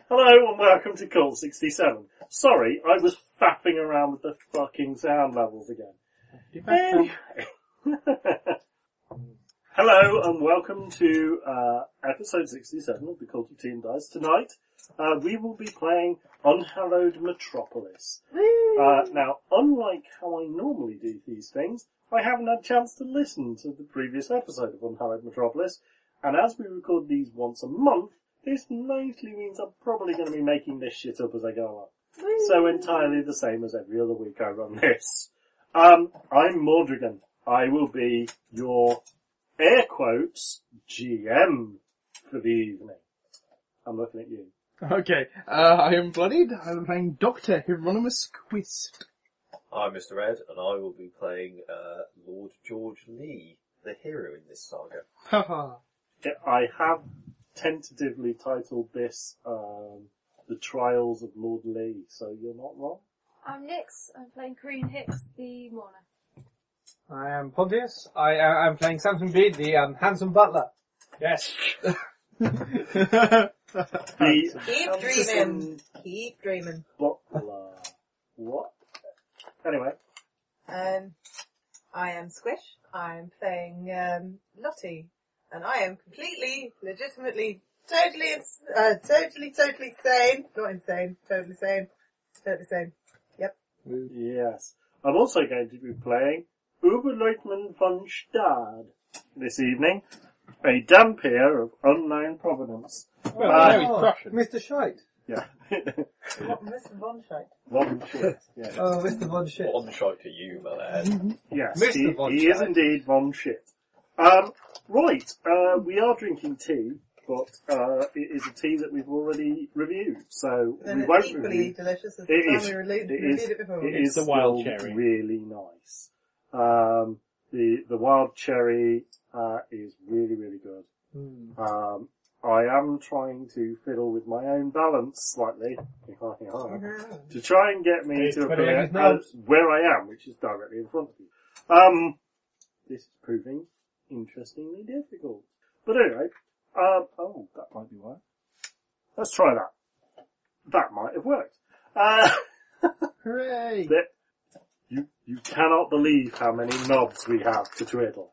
Hello and welcome to Cult 67. Sorry, I was faffing around with the fucking sound levels again. Anyway. Hello and welcome to episode 67 of the Cult of Tea and Dice. Tonight, we will be playing Unhallowed Metropolis. Now, unlike how I normally do these things, I haven't had a chance to listen to the previous episode of Unhallowed Metropolis, and as we record these once a month, this mostly means I'm probably going to be making this shit up as I go along. So entirely the same as every other week I run this. I'm Mordrigan. I will be your, air quotes, GM for the evening. I'm looking at you. Okay, I am Bloodied. I'm playing Dr. Hieronymus Quist. I'm Mr. Ed, and I will be playing Lord George Lee, the hero in this saga. Haha. I have tentatively titled this, The Trials of Lord Lee, so you're not wrong. I'm Nix. I'm playing Corinne Hicks, the Mourner. I am Pontius. I'm playing Samson Bede, the handsome butler. Yes. The Keep dreaming. Keep dreaming. Butler. What? Anyway. I am Squish. I'm playing Lottie, and I am completely, legitimately, totally sane. Not insane. Totally sane. Totally sane. Yep. Yes. I'm also going to be playing Oberleutnant von Stad this evening, a Dampier of unknown provenance. Well, he's Prussian. Mr. Shite. Yeah. What, Mr. Von Scheidt? Von Shit. Yeah. Oh, Mr. Von Shit. One shot to you, my lad. Yes, Mr. Von he is Shite. indeed Von Shit. Right, we are drinking tea, but it is a tea that we've already reviewed, so Then we it's won't equally review. delicious as It the time is. we reviewed It it before. It It's is the wild still cherry. really nice. The wild cherry is really, really good. I am trying to fiddle with my own balance slightly to try and get me to a put it in player his nose. where I am, which is directly in front of you. This is proving interestingly difficult. But anyway, oh, that might be why. Let's try that. That might have worked. Hooray! You cannot believe how many knobs we have to twiddle.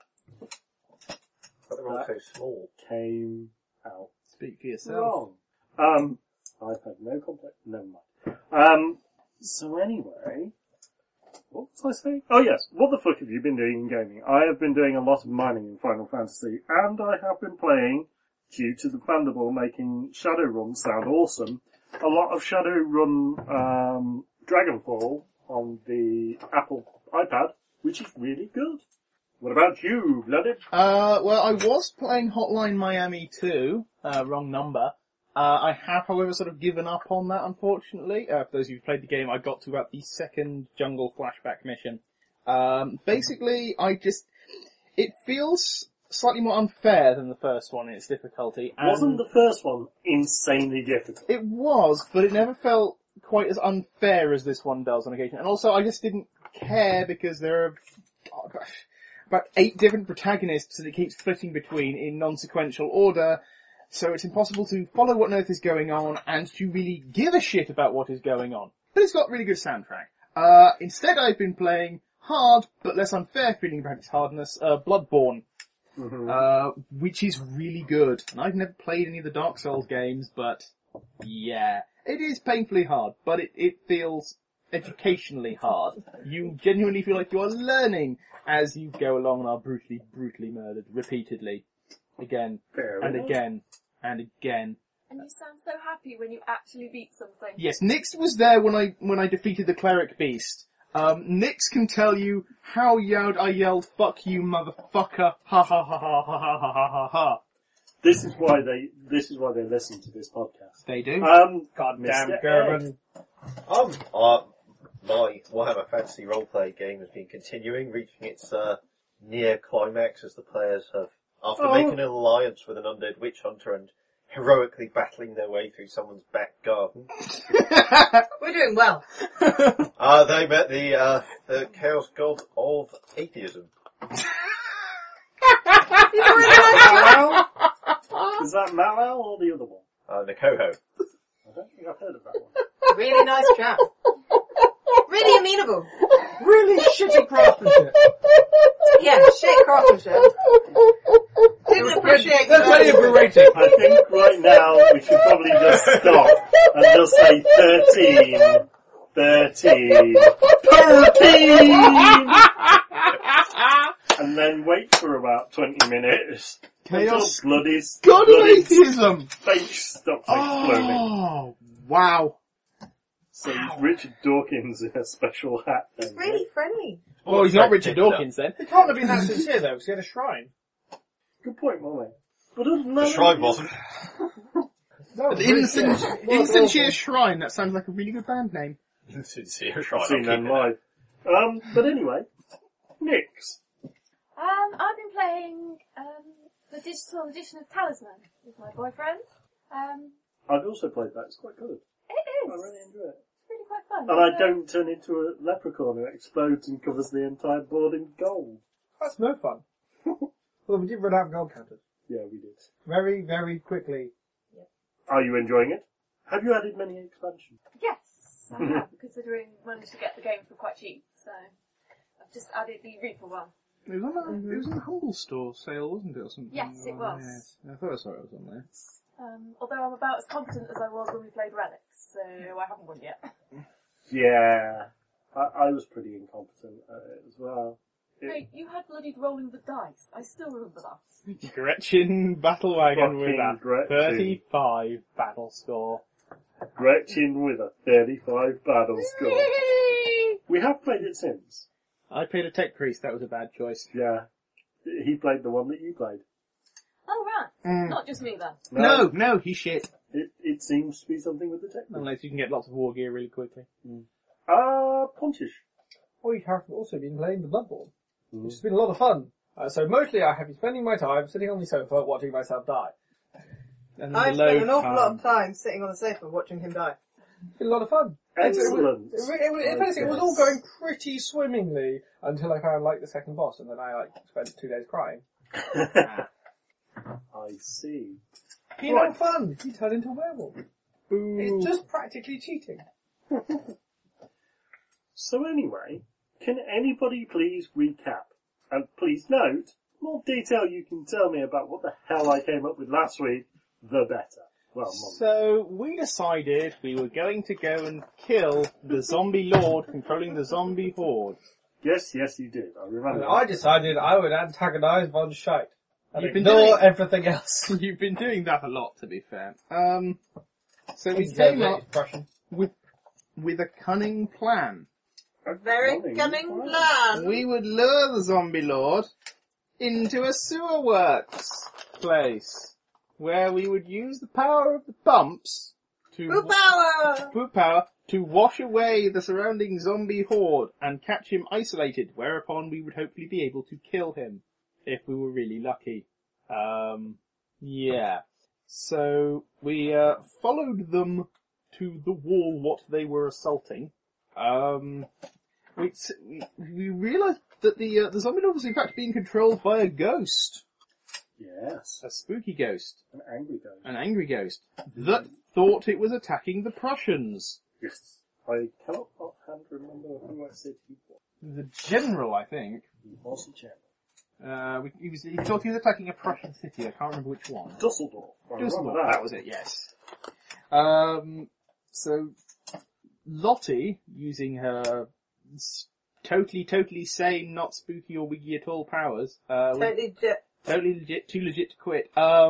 But they're all so small. Came out Speak for yourself. wrong. I've had no complex. Never mind. So anyway, what was I saying? Oh yes, what the fuck have you been doing in gaming? I have been doing a lot of mining in Final Fantasy, and I have been playing, due to the Thunderball making Shadowrun sound awesome, a lot of Shadowrun Dragonfall on the Apple iPad, which is really good. What about you, Blooded? Well, I was playing Hotline Miami 2, wrong number. I have, however, sort of given up on that, unfortunately. For those of you who've played the game, I got to about the second jungle flashback mission. Basically, it feels slightly more unfair than the first one in its difficulty. And Wasn't the first one insanely difficult? It was, but it never felt quite as unfair as this one does on occasion. And also, I just didn't care because there are about 8 different protagonists that it keeps flitting between in non-sequential order, so it's impossible to follow what on earth is going on and to really give a shit about what is going on. But it's got really good soundtrack. Instead I've been playing hard, but less unfair feeling about its hardness, Bloodborne. Which is really good. And I've never played any of the Dark Souls games, but yeah. It is painfully hard, but it feels educationally hard. You genuinely feel like you are learning as you go along and are brutally, brutally murdered repeatedly. Again, Fair and enough. again, and again. And you sound so happy when you actually beat something. Yes, Nix was there when I defeated the Cleric Beast. Nix can tell you how loud I yelled, "Fuck you, motherfucker!" Ha ha ha ha ha ha ha ha ha. This is why they listen to this podcast. They do. Goddamn Mr. German. My Warhammer Fantasy roleplay game has been continuing, reaching its near climax as the players have, after making an alliance with an undead witch hunter and heroically battling their way through someone's back garden. We're doing well. They met the chaos god of atheism. He's a really nice guy. Is that Malal or the other one? Nakoho. Really nice chap. Really amenable. Really shitty craftsmanship. Yeah, shit craftsmanship. Didn't appreciate That's plenty of berating. I think right now we should probably just stop and just say 13. 13. 13! And then wait for about 20 minutes. Chaos. Until Bloody's God of Bloody's atheism! face stops exploding. Oh, wow. So Richard Dawkins in a special hat then. He's really friendly. Well, he's not Richard Dawkins then. It can't have been that sincere though, because he had a shrine. Good point, Molly. But other than The that, shrine wasn't. No, An really, Instant, yeah. Instantier Shrine, that sounds like a really good band name. Sincere I've shrine. seen them live. But anyway, Nix. I've been playing the digital edition of Talisman with my boyfriend. I've also played that. It's quite good. It is. I really enjoy it. It's really quite fun. And I don't turn into a leprechaun who explodes and covers the entire board in gold. That's no fun. Well, we did run out of gold counters. Yeah, we did. Very, very quickly. Are you enjoying it? Have you added many expansions? Yes, I have, considering managed to get the game for quite cheap, so I've just added the Reaper one. It was on a Humble Store sale, wasn't it, or something? Yes, it was. Yes. I thought I saw it was on there. Although I'm about as competent as I was when we played Relics, so I haven't won yet. Yeah. I was pretty incompetent at it as well. Hey, you had bloodied rolling the dice. I still remember that. Gretchen Battle Wagon with Fucking a Gretchen. 35 battle score. Gretchen with a 35 battle score. We have played it since. I played a Tech Priest, that was a bad choice. Yeah. He played the one that you played. Oh, right. Mm. Not just me, then. No, he's shit. It seems to be something with the technique. Unless you can get lots of war gear really quickly. Pontish. We have also been playing the Bloodborne, which has been a lot of fun. So mostly I have been spending my time sitting on the sofa watching myself die. And I the spent load an awful lot time. of time sitting on the sofa watching him die. It's been a lot of fun. Excellent. It was all going pretty swimmingly until I found like the second boss, and then I spent 2 days crying. I see. He had no fun. He turned into a werewolf. Boo. It's just practically cheating. So anyway, can anybody please recap? And please note, the more detail you can tell me about what the hell I came up with last week, the better. Well, So, we decided we were going to go and kill the zombie lord controlling the zombie horde. yes, you did. I remember. And I decided I would antagonize Von Scheidt and You've been ignore doing- everything else. You've been doing that a lot, to be fair. So we He's came very up Prussian. with a cunning plan. A very cunning plan. We would lure the zombie lord into a sewer works place, where we would use the power of the pumps to Good power! Poop power to wash away the surrounding zombie horde and catch him isolated, whereupon we would hopefully be able to kill him if we were really lucky. Yeah. So we followed them to the wall what they were assaulting. We realised that the zombie lord was in fact being controlled by a ghost, Yes. a spooky ghost, An angry guy. an angry ghost that thought it was attacking the Prussians. Yes. I cannot offhand remember who I said he was. The general, I think. He was a general. He thought he was attacking a Prussian city. I can't remember which one. Dusseldorf. I remember Dusseldorf, that was it, yes. So, Lottie, using her totally sane, not spooky or wiggy at all powers, Totally totally legit, too legit to quit,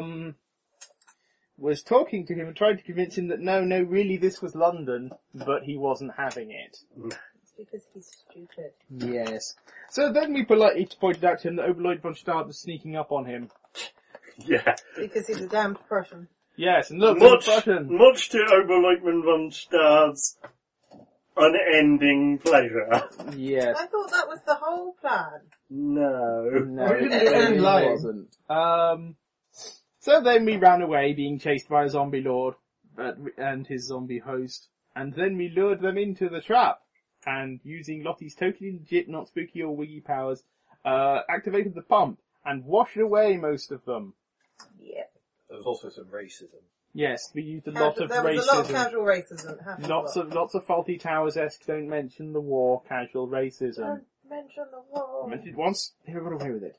was talking to him and trying to convince him that no, really this was London, but he wasn't having it. because he's stupid. Yes. So then we politely pointed out to him that Oberleut von Stade was sneaking up on him. Yeah. Because he's a damned Prussian. Yes, and look, the Prussian. Much to Oberleutnant von Stade's unending pleasure. Yes. I thought that was the whole plan. No. No, Well, it you didn't do it really in lying. wasn't. So then we ran away, being chased by a zombie lord and his zombie host, and then we lured them into the trap, and using Lottie's totally legit, not spooky or wiggy powers, activated the pump and washed away most of them. Yep. There was also some racism. Yes, we used a lot of There was a lot of racism. casual racism. Happened Lots of Faulty Towers-esque, don't mention the war, casual racism. Don't mention the war. I mentioned it once, here we got away with it.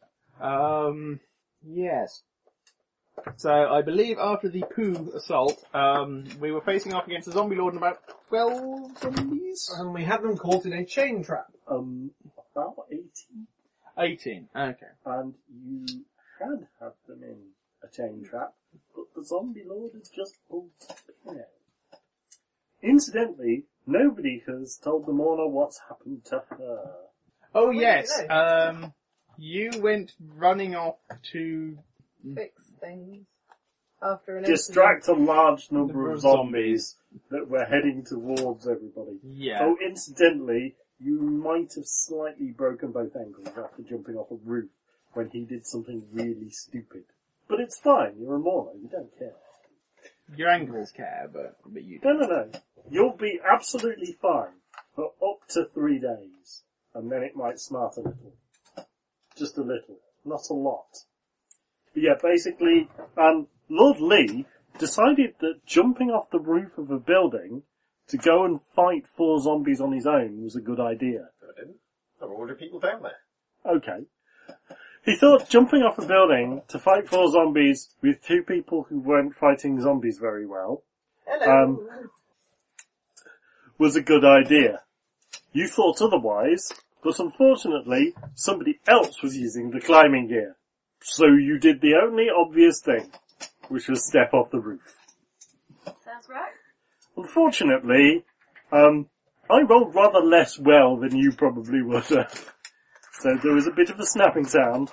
Yes. So, I believe after the poo assault, we were facing off against a zombie lord and about 12 zombies? And we had them caught in a chain trap. About 18. 18, okay. And you had had them in a chain trap, but the zombie lord had just pulled the pin out. Incidentally, nobody has told the mourner what's happened to her. Oh did yes, you know? you went running off to Fix things. After an Distract a large number Number of of zombies that were heading towards everybody. Yeah. Oh, incidentally, you might have slightly broken both ankles after jumping off a roof when he did something really stupid. But it's fine, you're a mourner, you don't care. Your ankles care, but you No. You'll be absolutely fine for up to 3 days. And then it might smart a little. Just a little. Not a lot. But yeah, basically, Lord Lee decided that jumping off the roof of a building to go and fight 4 zombies on his own was a good idea. I didn't. There were already people down there. Okay. He thought jumping off a building to fight 4 zombies with 2 people who weren't fighting zombies very well Hello. was a good idea. You thought otherwise, but unfortunately, somebody else was using the climbing gear. So you did the only obvious thing, which was step off the roof. Sounds right. Unfortunately, I rolled rather less well than you probably would have. So there was a bit of a snapping sound.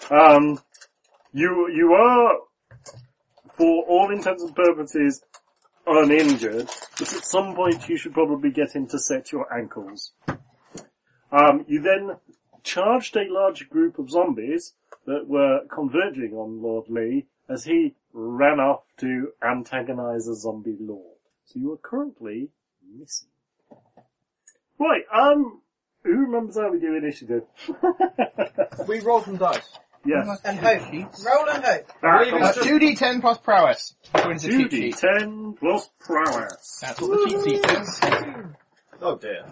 You are, for all intents and purposes, uninjured, but at some point you should probably get him to set your ankles. You then charged a large group of zombies that were converging on Lord Lee as he ran off to antagonize a zombie lord. So you are currently missing. Right, who remembers how we do initiative? We roll some dice. Yes. And hope. Roll and hope. believe it's 2d10 plus prowess. According to the cheat sheet. 2d10 plus prowess. That's what the cheat sheet says. Oh dear.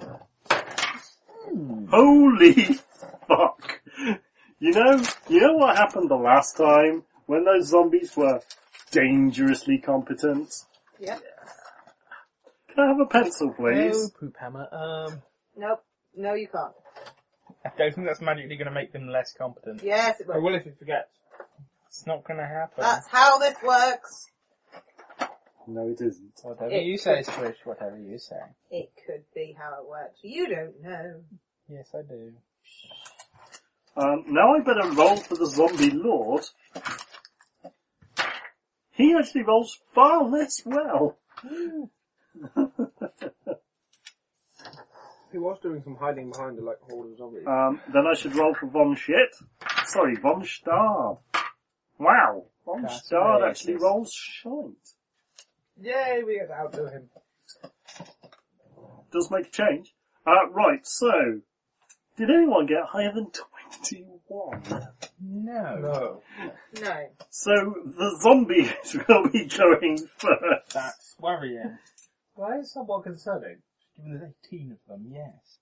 Holy fuck. You know what happened the last time when those zombies were dangerously competent? Yep. Can I have a pencil, Oh, please? poop hammer. Nope. No, you can't. I don't think that's magically going to make them less competent. Yes, it I will. will if you forget. It's not going to happen. That's how this works. No, it isn't. Whatever It you say, could- Swish, whatever you say. It could be how it works. You don't know. Yes, I do. Now I better roll for the zombie lord. He actually rolls far less well. He was doing some hiding behind a horde of zombies. Then I should roll for Von Shit. Sorry, Von Stard. Wow, Von That's Stard racist. actually rolls shite. Yay, we get to outdo him. Does make a change. Right, so, did anyone get higher than 21? No. No. No. So, the zombies will be going first. That's worrying. Why is somewhat concerning? Given there's 18 of them, yes.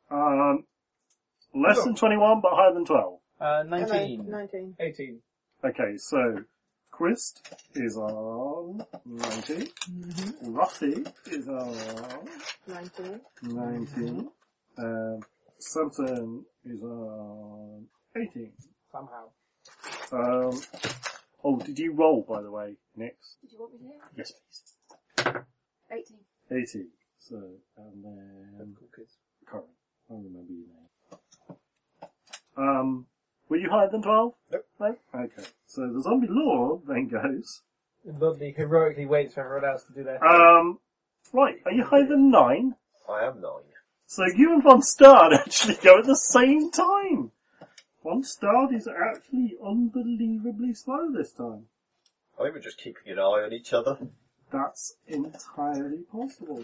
Less than 21, but higher than 12. 19. 19. 18. Okay, so, Quist is on 19. Ruffy is on 19. 19. Samson is on 18. Somehow. Oh, did you roll, by the way, Nix? Did you want me to? Yes, please. 18. 18. So, and then... Corin. I remember your name. Were you higher than 12? Nope. No? Okay. So the zombie lord then goes... Dudley heroically waits for everyone else to do their Right, are you higher than 9? I am 9. So you and Von Stard actually go at the same time. Von Stard is actually unbelievably slow this time. I think we're just keeping an eye on each other. That's entirely possible.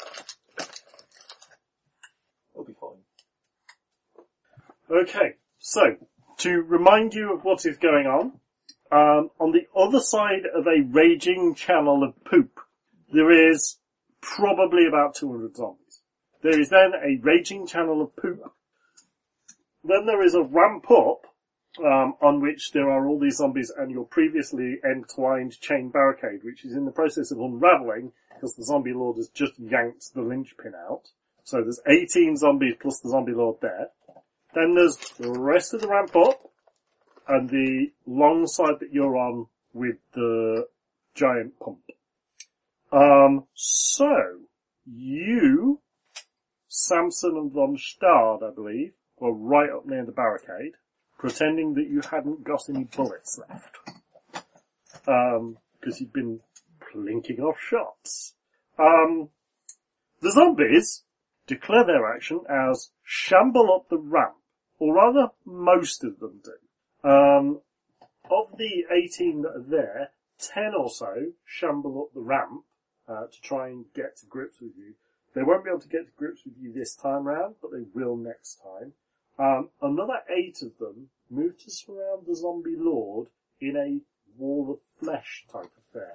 We'll be fine. Okay, so, to remind you of what is going on, On the other side of a raging channel of poop, there is probably about 200 zombies. There is then a raging channel of poop. Then there is a ramp up, on which there are all these zombies and your previously entwined chain barricade, which is in the process of unravelling because the zombie lord has just yanked the linchpin out. So there's 18 zombies plus the zombie lord there. Then there's the rest of the ramp up and the long side that you're on with the giant pump. So you, Samson and von Stard, I believe, were right up near the barricade, pretending that you hadn't got any bullets left. Because you'd been plinking off shots. The zombies declare their action as shamble up the ramp, or rather, most of them do. Of the 18 that are there, 10 or so shamble up the ramp, to try and get to grips with you. They won't be able to get to grips with you this time round, but they will next time. Another 8 of them move to surround the zombie lord in a wall of flesh type affair.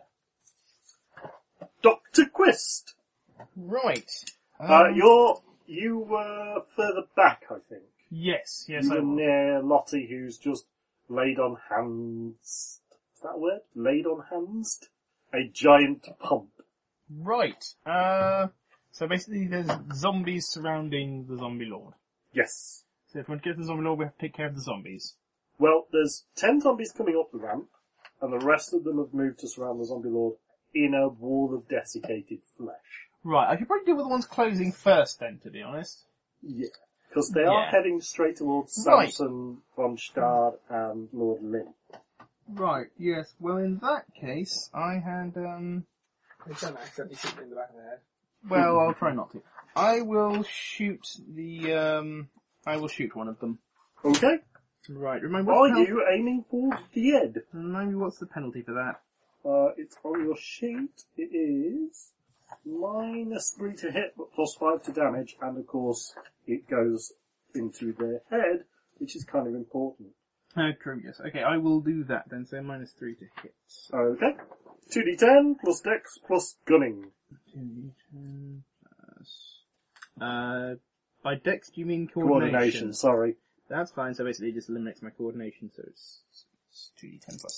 Dr. Quist! Right. You were further back, I think. Yes, You were near Lottie, who's just laid on hands. Is that a word? Laid on hands? A giant pump. Right. So basically there's zombies surrounding the zombie lord. Yes. So if we want to get to the zombie lord, we have to take care of the zombies. Well, there's 10 zombies coming up the ramp, and the rest of them have moved to surround the zombie lord in a wall of desiccated flesh. Right, I could probably deal with the ones closing first then, to be honest. Yeah. Because they are heading straight towards Right. Samson, von Stard, and Lord Lynn. Right, yes. Well, in that case, I had, They don't accidentally shoot me in the back of the head. well, I'll try not to. I will shoot I will shoot one of them. Okay. Right, remind Are you aiming for the head? Remind me what's the penalty for that? It's on your sheet. It is -3 to hit, but +5 to damage, and of course, it goes into their head, which is kind of important. True, yes. Okay, I will do that then, so -3 to hit. Okay. 2d10 plus dex plus gunning. 2d10 plus... by dex do you mean Coordination, sorry. That's fine, so basically it just eliminates my coordination, so it's 2d10 plus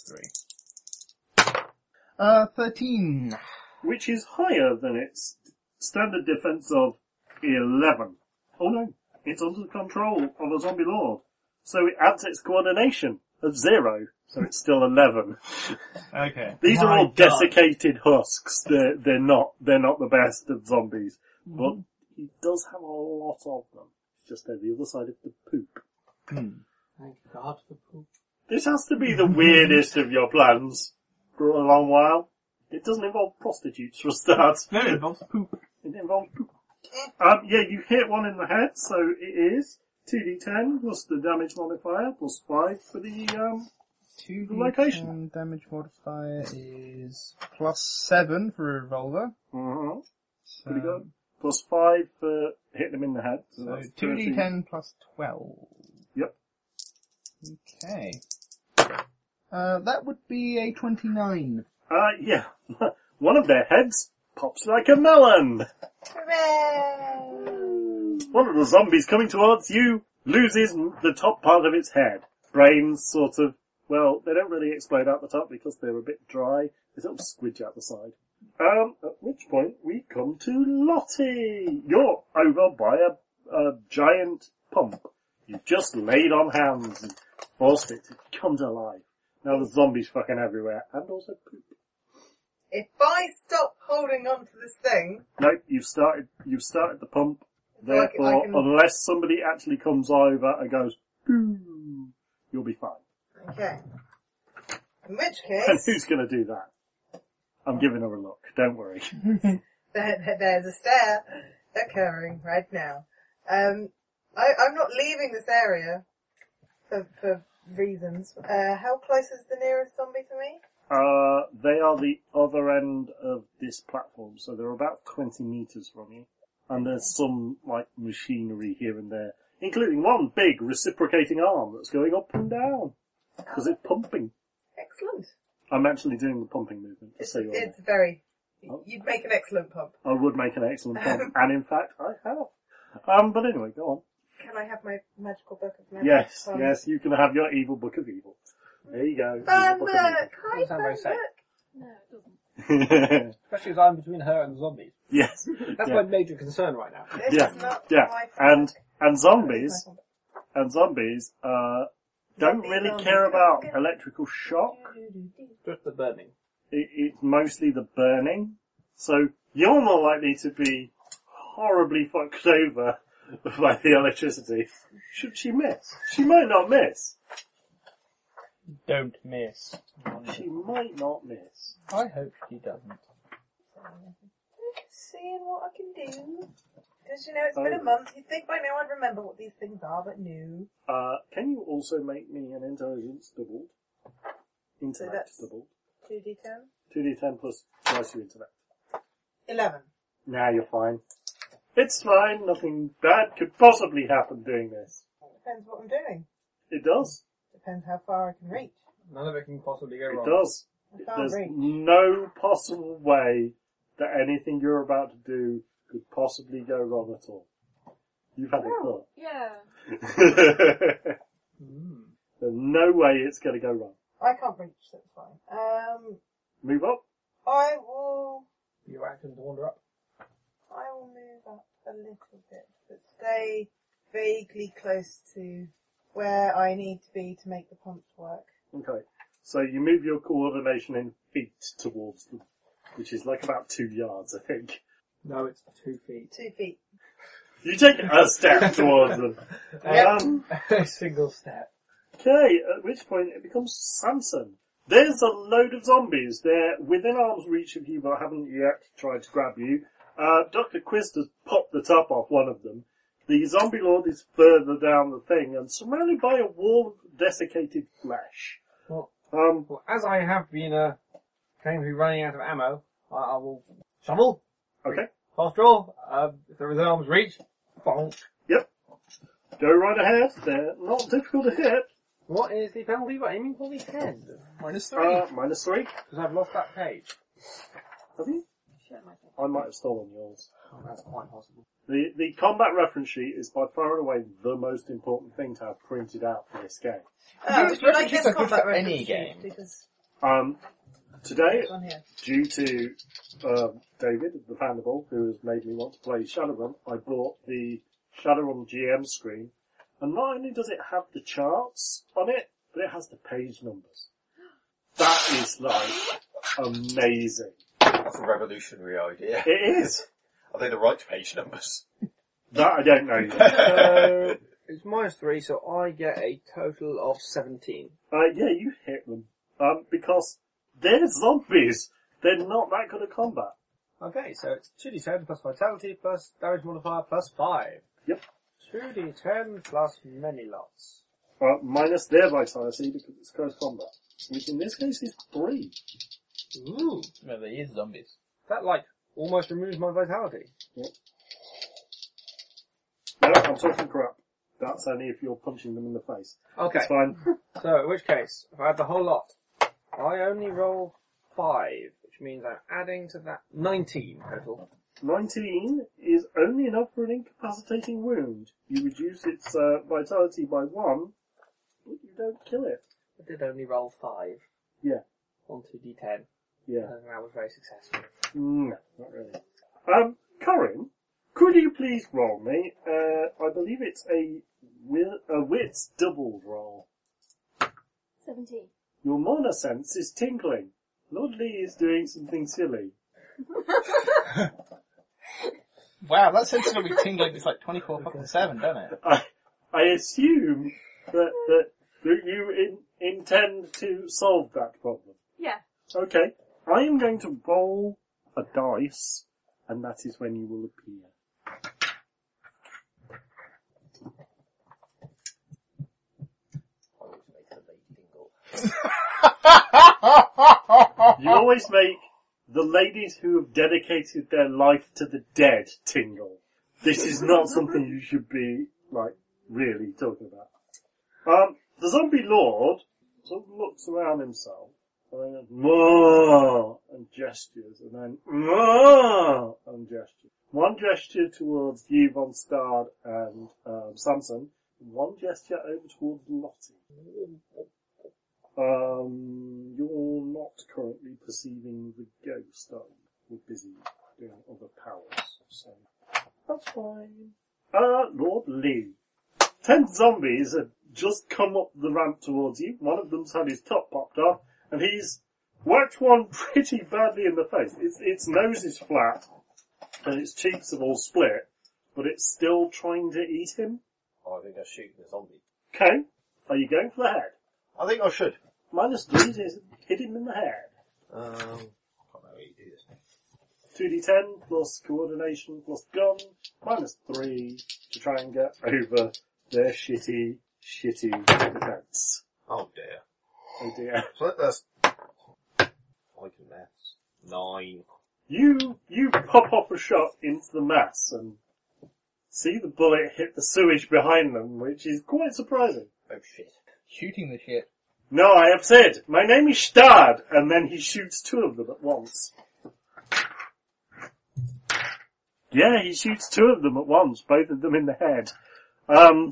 3. 13. Which is higher than its standard defense of 11. Oh no, it's under the control of a zombie lord. So it adds its coordination of 0, so it's still 11. Okay. These are My all God. desiccated husks. They're not the best of zombies. But he does have a lot of them. Just they're the other side of the poop. Thank God for poop. This has to be the weirdest of your plans for a long while. It doesn't involve prostitutes for a start. No, it involves poop. It involves poop. Yeah, you hit one in the head, so it is 2d10 plus the damage modifier plus 5 for the 2d10 location. damage modifier is +7 for a revolver. Mm-hmm. So, Pretty good. Plus 5 for hitting him in the head. So So that's 2d10 plus 12. Yep. Okay. That would be a 29. Yeah. One of their heads pops like a melon. Hooray! One of the zombies coming towards you loses the top part of its head. Brains sort of, well, they don't really explode out the top because they're a bit dry. They sort of squidge out the side. At which point we come to Lottie. You're over by a giant pump. You've just laid on hands and forced it to come to life. Now the zombies fucking everywhere, and also poop. If I stop holding on to this thing, Nope, you've started the pump. So I Therefore, can- unless somebody actually comes over and goes, boo, you'll be fine. okay. In which And case, who's gonna do that? I'm giving her a look, don't worry. there's a stare occurring right now. I'm not leaving this area for reasons. How close is the nearest zombie to me? They are the other end of this platform, so they're about 20 meters from you. And there's some, like, machinery here and there, including one big reciprocating arm that's going up and down. Because it's pumping. Excellent. I'm actually doing the pumping movement. It's So very... Oh. You'd make an excellent pump. I would make an excellent pump, and in fact, I have. But anyway, go on. Can I have my magical book of magic? Yes, yes, you can have your evil book of evil. There you go. Fun Evil book! book of evil. Hi, Doesn't sound very fun safe. book! No, it doesn't. Especially as I'm between her and the zombies. Yes. That's Yeah. my major concern right now. This Yeah, is not yeah. my And book. zombies don't really care about electrical shock. Just the burning. It's mostly the burning. So you're more likely to be horribly fucked over by the electricity. Should she miss? She might not miss. Don't miss. She might not miss. I hope she doesn't. Seeing what I can do. Because, it's been a month. You'd think by now I'd remember what these things are, but no. Can you also make me an intelligence doubled? Intellect that's- doubled. 2d10? 2d10 plus twice your intellect. 11. Now you're fine. It's fine. Nothing bad could possibly happen doing this. Depends what I'm doing. It does. Depends how far I can reach. None of it can possibly go It wrong. does. I can't There's reach. no possible way that anything you're about to do could possibly go wrong at all. You've had Oh, yeah. it thought. There's no way it's going to go wrong. I can't reach, so it's fine. Move up. I will Your action to wander up. move up a little bit, but stay vaguely close to where I need to be to make the pumps work. Okay. So you move your coordination in feet towards them, which is like about 2 yards, I think. No, it's 2 feet. 2 feet. You take a step towards them. A single step. Okay, at which point it becomes Samson. There's a load of zombies. They're within arm's reach of you, but haven't yet tried to grab you. Dr. Quist has popped the top off one of them. The zombie lord is further down the thing and surrounded by a wall of desiccated flesh. Well, Um, as I have been, going to be running out of ammo, I will shovel, okay. fast draw, if there is arm's reach, bonk. Yep. Go right ahead. They're not difficult to hit. What is the penalty for aiming for the head? -3. -3. Because I've lost that page. Have you? Share my thing. I might have stolen yours. Oh, that's quite possible. The combat reference sheet is by far and away the most important thing to have printed out for this game. Oh, It's would you like references this are good combat for any reference sheet? game. Because Today, it's on here. due to David, the Pandable, who has made me want to play Shadowrun, I bought the Shadowrun GM screen, and not only does it have the charts on it, but it has the page numbers. That is, like, amazing. That's a revolutionary idea. It is. Are they the right page numbers? That I don't know yet. So, it's -3, so I get a total of 17. Yeah, you hit them. Because they're zombies. They're not that good at combat. Okay, so it's 2d10 plus vitality plus damage modifier plus 5. Yep. 2d10 plus many lots. Minus their vitality because it's close combat. Which in this case is 3. Ooh. No, they is zombies. That, almost removes my vitality. Yep. No, I'm talking crap. That's only if you're punching them in the face. Okay, It's fine. so in which case, if I had the whole lot, I only roll 5, which means I'm adding to that 19 total. 19 is only enough for an incapacitating wound. You reduce its vitality by 1, but you don't kill it. I did only roll 5 Yeah, on 2d10, yeah. and that was very successful. No, not really. Corinne, could you please roll me? I believe it's a wits doubled roll. 17. Your mana sense is tingling. Lord Lee is doing something silly. Wow, that sense will be tingling. It's like 24/7, don't it? I assume that you intend to solve that problem. Yeah. Okay, I am going to roll a dice, and that is when you will appear. Always make the lady tingle. You always make the ladies who have dedicated their life to the dead tingle. This is not something you should be, really talking about. The zombie lord sort of looks around himself, and then more, and gestures, and then more, and gestures. One gesture towards you, Von Stard, and Samson. One gesture over towards Lottie. You're not currently perceiving the ghost, are you? We're busy doing other powers, so that's fine. Lord Lee. 10 zombies have just come up the ramp towards you. One of them's had his top popped off, and he's whacked one pretty badly in the face. Its nose is flat, and its cheeks have all split, but it's still trying to eat him. I think I'm shooting the zombie. Okay. Are you going for the head? I think I should. -3 is hit him in the head. I can't remember how you do this. 2d10 plus coordination plus gun, -3 to try and get over their shitty defense. Oh dear. Oh dear. So that's... I can maths. 9. You pop off a shot into the mass and see the bullet hit the sewage behind them, which is quite surprising. Oh shit. Shooting the shit. No, I have said, my name is Stard, and then he shoots 2 of them at once. Yeah, he shoots 2 of them at once, both of them in the head. That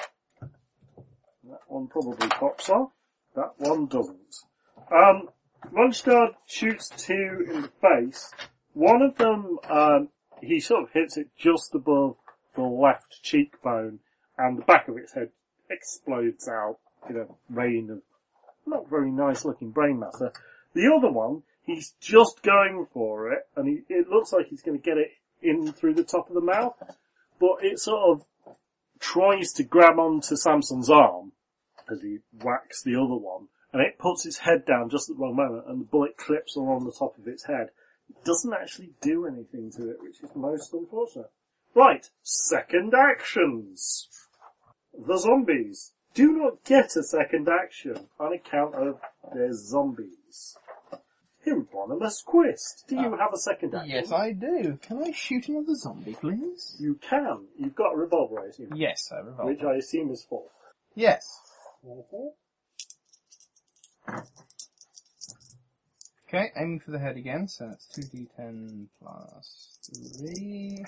one probably pops off. That one doesn't. Munchstard shoots 2 in the face. One of them, he sort of hits it just above the left cheekbone, and the back of its head explodes out in a rain of not very nice looking brain matter. The other one, he's just going for it, and it looks like he's going to get it in through the top of the mouth, but it sort of tries to grab onto Samson's arm as he whacks the other one, and it puts its head down just at the wrong moment, and the bullet clips along the top of its head. It doesn't actually do anything to it, which is most unfortunate. Right, second actions. The zombies do not get a second action on account of their zombies. Hieronymus Quist, do you have a second action? Yes, I do. Can I shoot another zombie, please? You can. You've got a revolver, I assume. Yes, a revolver. Which I assume is full. Yes. Okay, aiming for the head again, so that's 2d10 plus 3.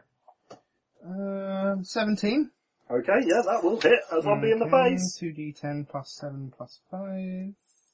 17. Okay, yeah, that will hit a zombie in the face. 2d10 plus 7 plus 5.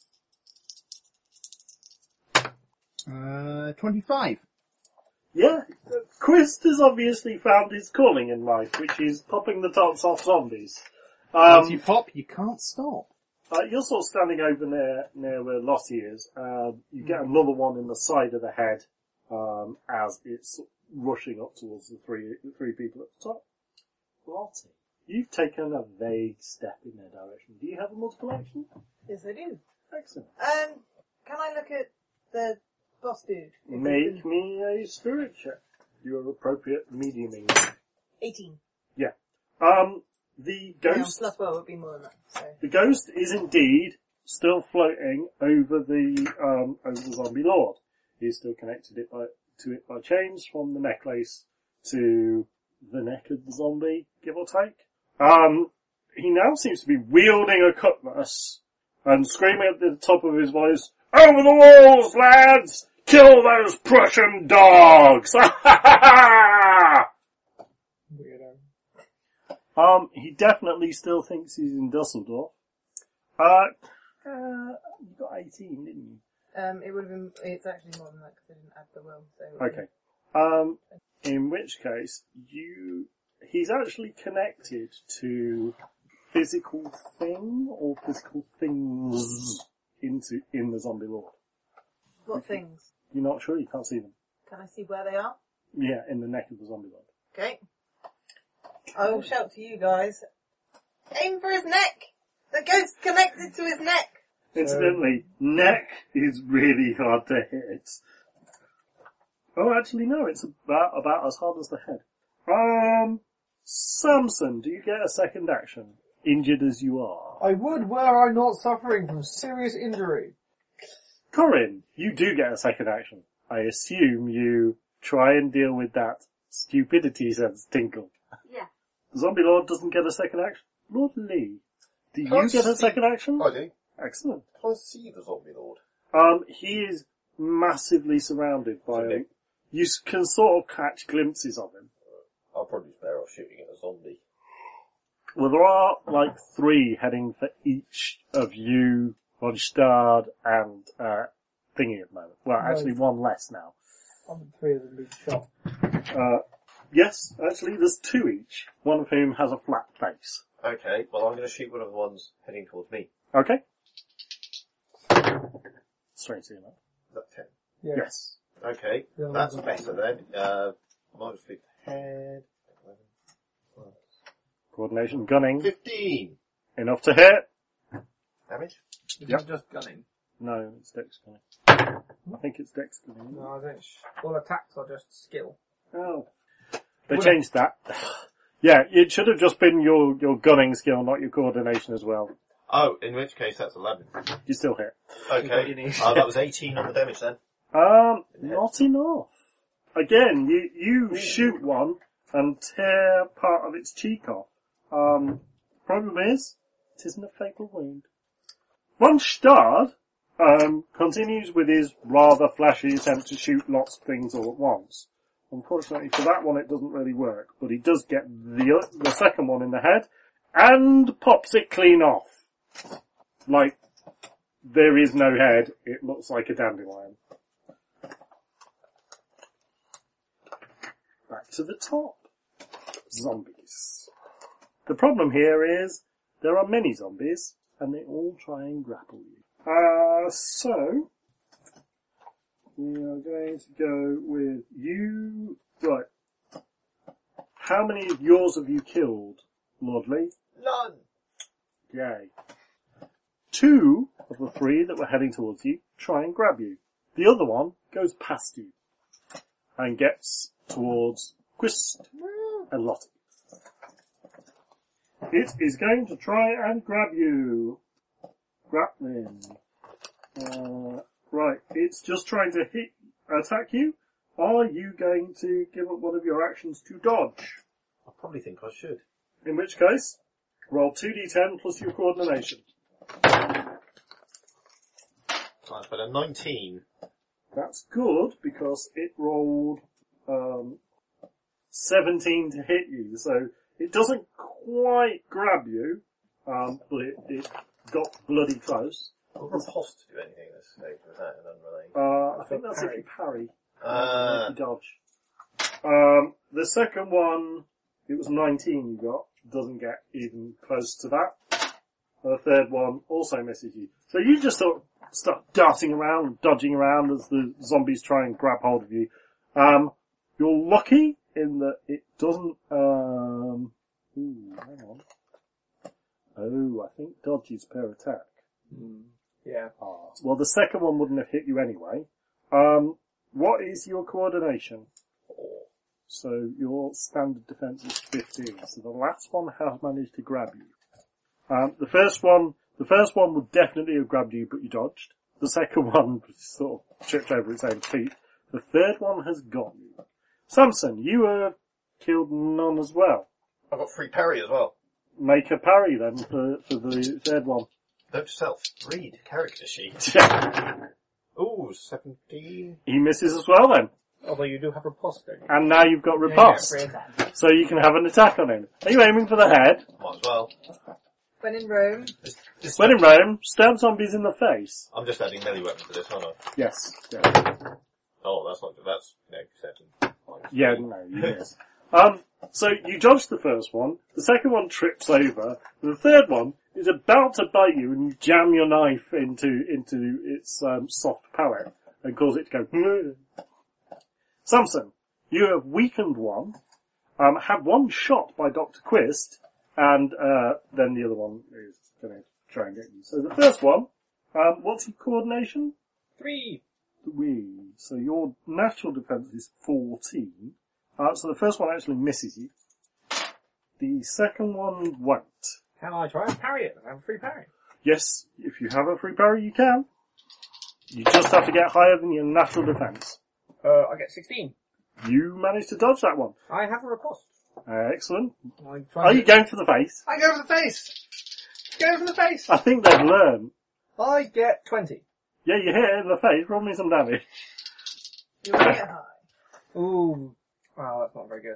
25. Yeah, Quist has obviously found his calling in life, which is popping the tops off zombies. Once you pop, you can't stop. You're sort of standing over near where Lottie is. You get another one in the side of the head, as it's rushing up towards the three people at the top. Lottie, you've taken a vague step in their direction. Do you have a multiple action? Yes, I do. Excellent. Can I look at the boss dude? Make me a spirit check. Your appropriate mediuming. 18. Yeah. The ghost. Plus, well, it would be more than that. So. The ghost is indeed still floating over the zombie lord. He's still connected to it by chains from the necklace to the neck of the zombie, give or take. He now seems to be wielding a cutlass and screaming at the top of his voice, "Over the walls, lads! Kill those Prussian dogs!" Weirdo. He definitely still thinks he's in Dusseldorf. You got 18, didn't you? It would have been, it's actually more than that because I didn't add the will, so. Okay. In which case, he's actually connected to physical thing or physical things in the zombie lord. What things? You're not sure? You can't see them. Can I see where they are? Yeah, in the neck of the zombie lord. Okay. I will shout to you guys. Aim for his neck! The ghost connected to his neck! Incidentally, neck is really hard to hit. Oh, actually no, it's about as hard as the head. Samson, do you get a second action? Injured as you are. I would were I not suffering from serious injury. Corin, you do get a second action. I assume you try and deal with that stupidity sense tinkle. Yeah. Zombie Lord doesn't get a second action. Lord Lee, do you get a second action? I do. Excellent. Can I see the zombie lord? He is massively surrounded by So him. You can sort of catch glimpses of him. I'll probably be better off shooting at a zombie. Well, there are like 3 heading for each of you, von Stad, and Thingy at the moment. Well, actually 1 less now. One of the 3 of them being shot. Yes, actually there's 2 each, one of whom has a flat face. Okay, well I'm going to shoot one of the ones heading towards me. Okay? Straight to you now. Is that 10? Yeah. Yes. Okay, The other that's one's better then. Minus 3 head. 11 plus Coordination, gunning. 15 Enough to hit. damage. It's Yep. not just gunning. No, it's dex gunning. I think it's dex gunning. No, I don't. All attacks are just skill. Oh. They changed that. Yeah, it should have just been your gunning skill, not your coordination as well. Oh, in which case that's 11. You still hit. Okay, that was 18 on the damage then. Not enough. Again, you shoot one and tear part of its cheek off. Problem is, it isn't a fatal wound. Von Stad, continues with his rather flashy attempt to shoot lots of things all at once. Unfortunately for that one it doesn't really work, but he does get the second one in the head, and pops it clean off. Like, there is no head, it looks like a dandelion. Back to the top. Zombies. The problem here is, there are many zombies, and they all try and grapple you. So, we are going to go with you. Right. How many of yours have you killed, Lordly? None! Yay. 2 of the 3 that were heading towards you try and grab you. The other one goes past you and gets towards Quist and Lottie. It is going to try and grab you. Grappling. Right, it's just trying to attack you. Are you going to give up one of your actions to dodge? I probably think I should. In which case, roll 2d10 plus your coordination. So I spent a 19. That's good, because it rolled 17 to hit you, so it doesn't quite grab you, but it got bloody close. Will riposte do anything at this stage? Was that an unrelated? I think that's if you parry. If you dodge. The second one, it was 19 you got, doesn't get even close to that. The third one also misses you. So you just sort of start darting around, dodging around as the zombies try and grab hold of you. You're lucky in that it doesn't, hang on. Oh, I think dodge is per attack. Yeah. Well, the second one wouldn't have hit you anyway. What is your coordination? 4. So your standard defense is 15. So the last one has managed to grab you. The first one would definitely have grabbed you, but you dodged. The second one sort of tripped over its own feet. The third one has got you. Samson, you have killed none as well. I've got free parry as well. Make a parry then for the third one. Note to self, read character sheet. Ooh, 17. He misses as well then. Although you do have riposte, don't you? And now you've got Yeah, riposte. free attack. So you can have an attack on him. Are you aiming for the head? Might as well. When in Rome. When in Rome, stab zombies in the face. I'm just adding melee weapon to this, aren't I? Yes. Yeah, Oh, that's not, that's, 7. yeah no, you miss. So you dodge the first one, the second one trips over, the third one is about to bite you and you jam your knife into its soft palate and cause it to go. "Mmm." Samson, you have weakened one, had one shot by Dr. Quist, and then the other one is going to try and get you. So the first one, what's your coordination? 3. 3. So your natural defense is 14. So the first one actually misses you. The second one won't. Can I try and parry it? I have a free parry. Yes, if you have a free parry, you can. You just have to get higher than your natural defense. I get 16. You managed to dodge that one. I have a riposte. Excellent. I try Are and you going for the face? I go for the face! Go for the face! I think they've learned. I get 20. Yeah, you hit it in the face. Roll me some damage. You'll get high. Ooh. Wow, that's not very good.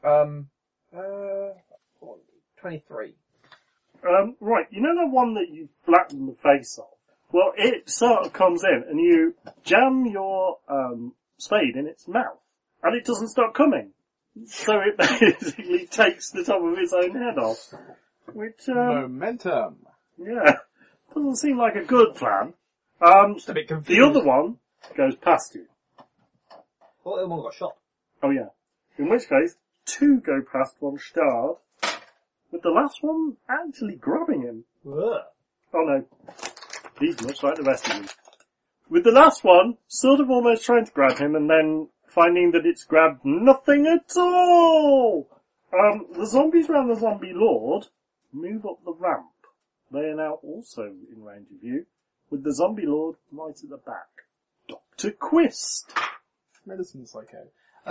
23. Right, you know the one that you flattened the face of? Well, it sort of comes in and you jam your spade in its mouth. And it doesn't stop coming. So it basically takes the top of its own head off. Which, Momentum. yeah, doesn't seem like a good plan. Just a bit confused. The other one goes past you. Well, the other one got shot. Oh yeah. In which case, 2 go past one Stard, with the last one actually grabbing him. Ugh. Oh no. He's much like the rest of them. With the last one, sort of almost trying to grab him and then finding that it's grabbed nothing at all! The zombies around the zombie lord move up the ramp. They are now also in range of you, with the zombie lord right at the back. Dr. Quist! Medicine psycho.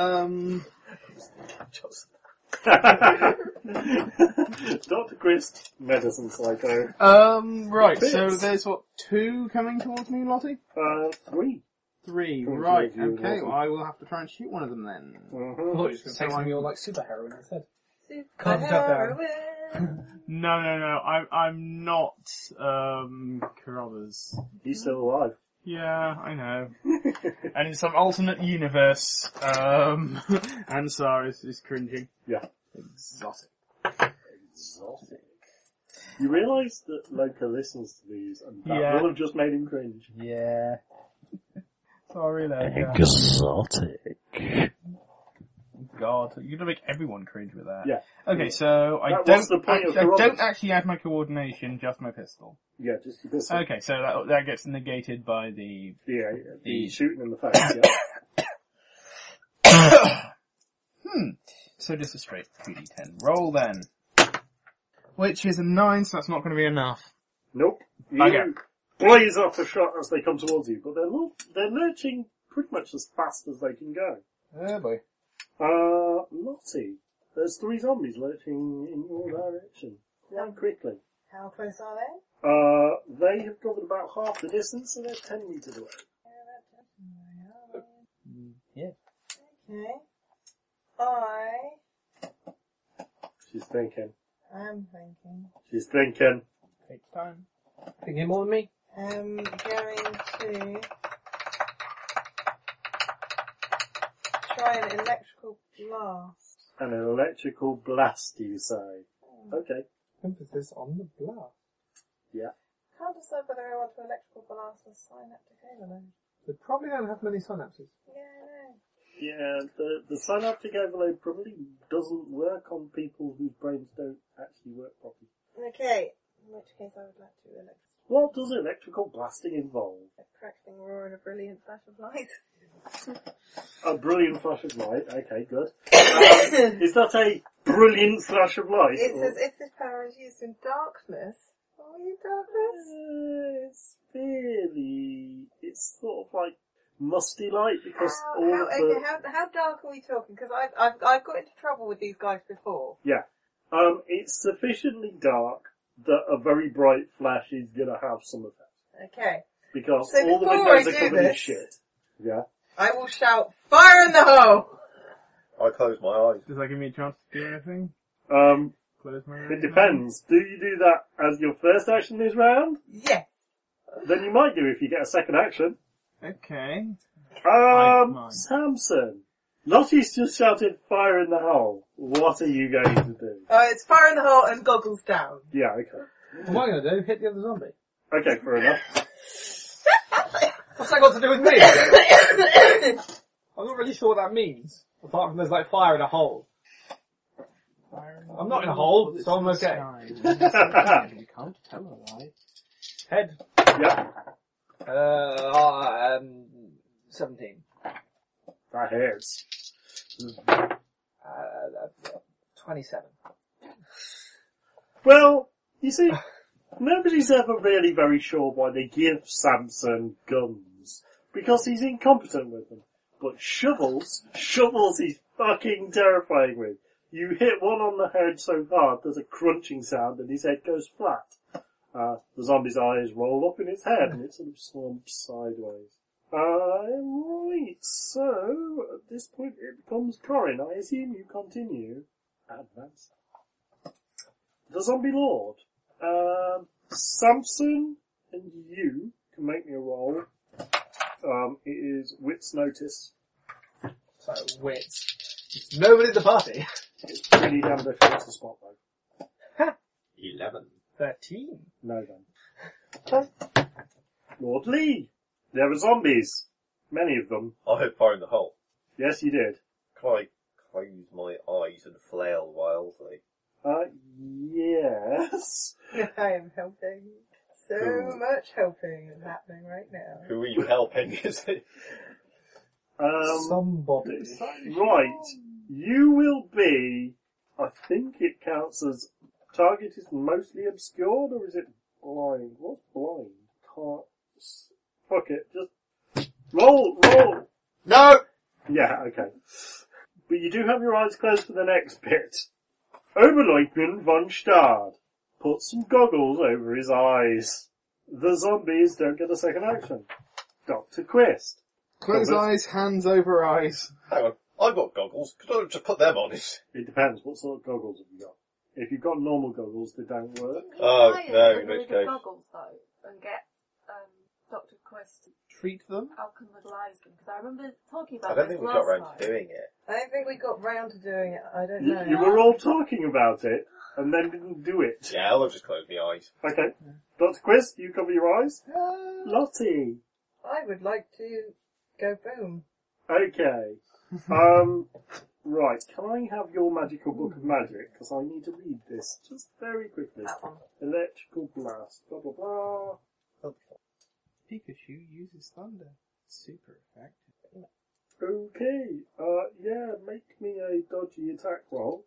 Dr. Quist, medicine psycho. Right, It so fits. there's what, 2 coming towards me, Lottie? 3. 3, Coming right, towards you, okay, Lottie. well I will have to try and shoot one of them then. I thought you were just going to say something you're like superheroine instead. Calm yourself down. No, I'm not, Carruthers. He's still alive. Yeah, I know. And in some alternate universe, Ansar is cringing. Yeah. Exotic. Exotic. You realise that Loka listens to these and that Yeah. will have just made him cringe. Yeah. Sorry, Loka. Exotic. God, you're gonna make everyone cringe with that. Yeah. Okay, so I What's the point of I Carruthers? don't actually have my coordination, just my pistol. Yeah, just this. Okay, so that gets negated by the... The shooting in the face, yeah. So just a straight 2d10 roll then. Which is a 9, so that's not going to be enough. Nope. You Okay. blaze off a shot as they come towards you, but they're lurching pretty much as fast as they can go. Oh boy. Lottie, there's 3 zombies lurching in your direction. Quite quickly. How close are they? They have covered about half the distance, so they're 10 meters away. Yeah. Okay. She's thinking. I'm thinking. She's thinking. Takes time. Thinking more than me? Going to try an electrical blast. An electrical blast, you say? Okay. Emphasis on the blast. Yeah. Can't decide whether I want to electrical blast or synaptic overload. They probably don't have many synapses. Yeah, I know. Yeah, the synaptic overload probably doesn't work on people whose brains don't actually work properly. Okay, in which case I would like to What does electrical blasting involve? a crackling roar and a brilliant flash of light. A brilliant flash of light. Okay, good. Is that a brilliant flash of light? It or- says if this power is used in darkness. Are you darkness? It's sort of like musty light because all of the... How dark are we talking? Because I've got into trouble with these guys before. Yeah. It's sufficiently dark that a very bright flash is gonna have some effect. Okay. Because So all the before windows I are do covered in this- shit. Yeah. I will shout, fire in the hole! I close my eyes. Does that give me a chance to do anything? Close my eyes. It depends. Do you do that as your first action this round? Yes. Then you might do if you get a second action. Okay. Mine. Samson. Lottie's just shouted fire in the hole. What are you going to do? It's fire in the hole and goggles down. Yeah, okay. What am I going to do? Hit the other zombie? Okay, fair enough. What's that got to do with me? I'm not really sure what that means. Apart from there's like fire in a hole. I'm not in a hole, so I'm okay. You can't tell a lie. Head. Yeah, 17. that hits. 27. Well, you see, nobody's ever really very sure why they give Samson guns. Because he's incompetent with them. But shovels he's fucking terrifying with. You hit one on the head so hard there's a crunching sound and his head goes flat. The zombie's eyes roll up in its head and it sort of slumps sideways. Right, so at this point it becomes Corin. I assume you continue. Advance. The zombie lord. Samson and you can make me a roll. It is wit's notice. So, wits. It's nobody in the party. It's pretty damn difficult to spot though. 11. 13. No then. Lord Lee. There are zombies. Many of them. I heard fire in the hole. Yes, you did. Can I close my eyes and flail wildly? Yes. I am helping. So much helping is happening right now. Who are you helping? Is it? Somebody. Right. You will be, I think it counts as, target is mostly obscured, or is it blind? What's blind? Can't, fuck it, just, roll! No! Yeah, okay. But you do have your eyes closed for the next bit. Oberleutnant von Stad. Put some goggles over his eyes. The zombies don't get a second action. Dr. Quist. Close eyes, hands over eyes. Hang on. I've got goggles. Could I just put them on it? It depends. What sort of goggles have you got? If you've got normal goggles, they don't work. Oh, Can you no, hire in somebody which with case. goggles though, and get Dr. Quest to Treat them. alchemicalise them? Because I remember talking I about don't this think we last got round time. to doing it. I don't think we got round to doing it. I don't You, know. you were all talking about it, and then didn't do it. Yeah, I'll just close my eyes. Okay. Dr. Quist, you cover your eyes. Lottie. I would like to go boom. Okay. Right, can I have your magical book of magic? Because I need to read this just very quickly. That one. Electrical blast, blah blah blah. Pikachu uses thunder. Super effective. Okay, yeah, make me a dodgy attack roll.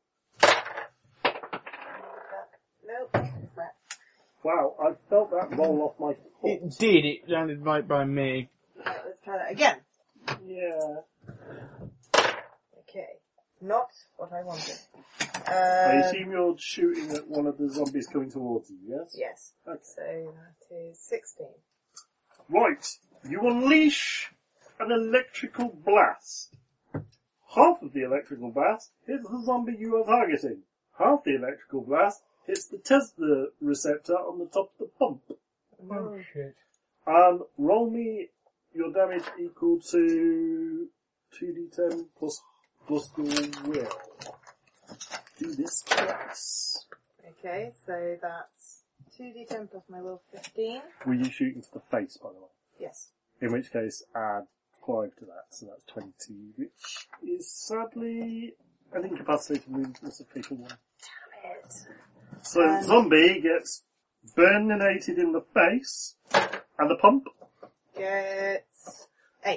Nope. Crap. Wow, I felt that roll off my foot. It did. It landed right by me. Right, let's try that again. Yeah. Okay. Not what I wanted. I assume you're shooting at one of the zombies coming towards you, yes? Yes. Okay. So that is 16. Right, you unleash an electrical blast. Half of the electrical blast hits the zombie you are targeting. Half the electrical blast hits the Tesla receptor on the top of the pump. Oh shit. Roll me your damage equal to 2d10 plus your will. Do this twice. Okay, so that's 2d10 plus my will 15. Were you shooting for the face, by the way? Yes. In which case, add 5 to that, so that's 20, which is sadly an incapacitated wound. That's a fatal one. Damn it. So, zombie gets burninated in the face, and the pump. Gets 8.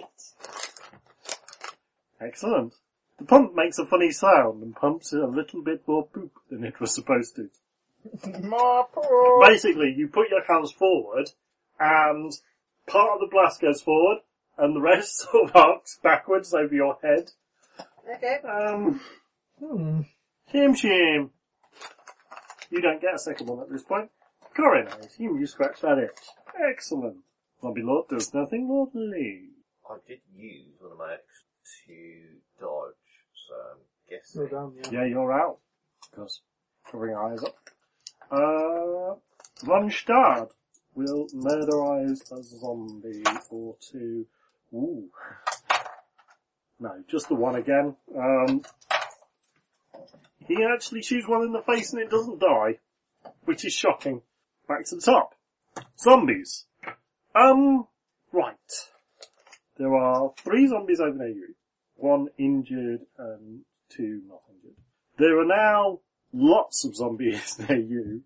Excellent. The pump makes a funny sound and pumps a little bit more poop than it was supposed to. More poop. Basically, you put your hands forward, and part of the blast goes forward, and the rest sort of arcs backwards over your head. Okay. Shame. You don't get a second one at this point. Corin, I assume you scratched that itch. Excellent. Zombie Lord does nothing, Lord Lee. I did use one of my actions to dodge, so I'm guessing. Well done, yeah. Yeah, you're out. Because covering eyes up. Von Stad will murderize a zombie or two. Ooh. No, just the one again. He actually shoots one in the face and it doesn't die. Which is shocking. Back to the top. Zombies. Right. There are 3 zombies over near you. 1 injured and 2 not injured. There are now lots of zombies near you.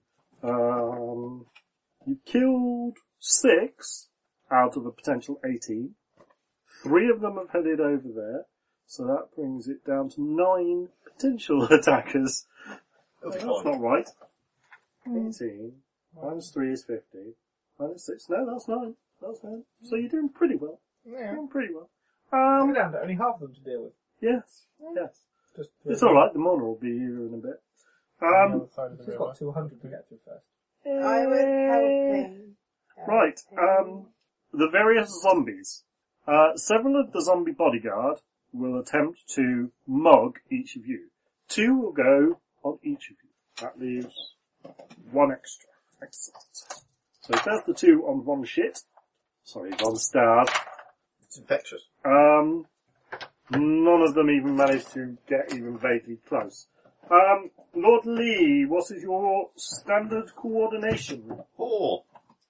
You killed 6 out of a potential 18. 3 of them have headed over there. So that brings it down to 9 potential attackers. That's not right. 18. Minus 3 is 50. Minus 6. No, that's 9. That's 9. So you're doing pretty well. Yeah. Doing pretty well. We're down to only half of them to deal with. Yes. Just It's alright, the mono will be here in a bit. On the other side of the She's river. got 200 to get to first. I was helping. Right, the various zombies. Several of the zombie bodyguard will attempt to mug each of you. 2 will go on each of you. That leaves 1 extra. Excellent. So there's the 2 on Von Shit. Sorry, Von Star. It's infectious. None of them even managed to get even vaguely close. Lord Lee, what is your standard coordination? 4.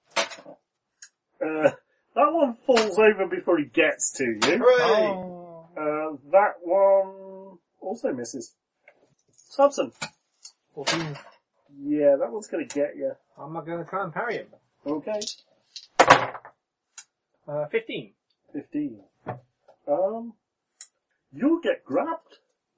That one falls over before he gets to you. Hooray! Oh. That one also misses. Samson. 14. Yeah, that one's gonna get you. I'm not going to try and parry him. Okay. 15. 15. You'll get grabbed.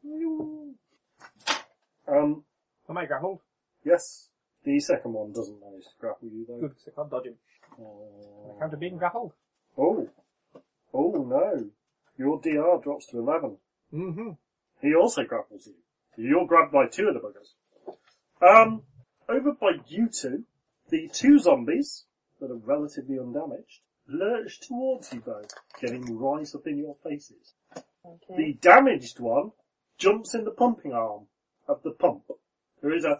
Am I grappled? Yes. The second one doesn't manage to grapple you though. Good, because I can't dodge him. I count to being grappled. Oh. Oh no. Your DR drops to 11. Mm-hmm. He also grapples you. You're grabbed by 2 of the buggers. Over by you 2, the 2 zombies that are relatively undamaged lurch towards you both, getting right up in your faces. Okay. The damaged one jumps in the pumping arm of the pump. There is a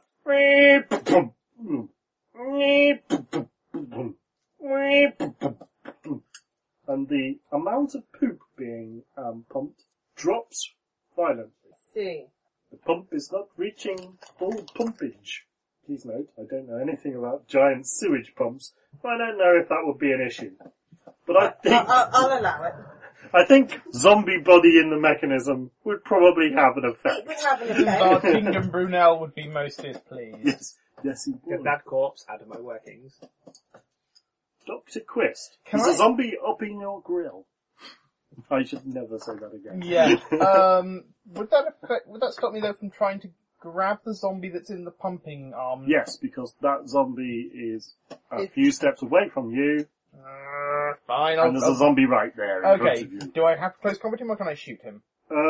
and the amount of poop being pumped drops violently. See. The pump is not reaching full pumpage. Please note, I don't know anything about giant sewage pumps, but I don't know if that would be an issue. But I think I'll allow it. I think zombie body in the mechanism would probably have an It effect. would have an Lord effect. Kingdom Brunel would be most displeased. Yes, yes, he Get would. that corpse out of my workings. Dr. Quist, Can is I- a zombie up in your grill? I should never say that again. Yeah. Would that stop me though from trying to grab the zombie that's in the pumping arm? Yes, because that zombie is a few steps away from you, Fine. and there's a zombie right there in front Okay. of you. Do I have close combat him or can I shoot him?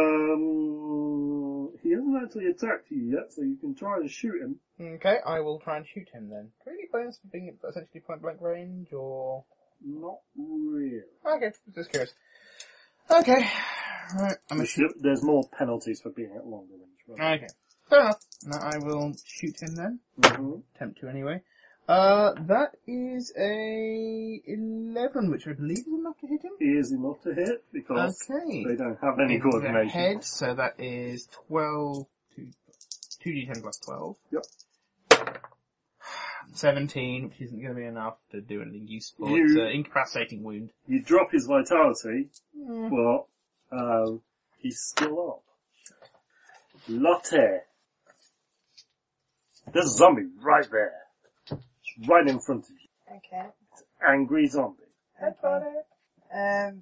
He hasn't actually attacked you yet, so you can try and shoot him. Okay, I will try and shoot him then. Do any bonus for being at essentially point blank range or? Not really. Okay, just curious. Okay. Right, I'm gonna shoot. There's more penalties for being at longer range. Right? Okay. Fair enough. Now I will shoot him then. Mm-hmm. Attempt to anyway. That is a 11, which I believe is enough to hit him. Is enough to hit because Okay. they don't have any Into the coordination. head, so that is 12, 2d10 plus 12. Yep. 17, which isn't going to be enough to do anything useful. You- It's an incapacitating wound. You drop his vitality, Mm. but he's still up. Lotte. There's a zombie right there. It's right in front of you. Okay. Angry zombie. Okay.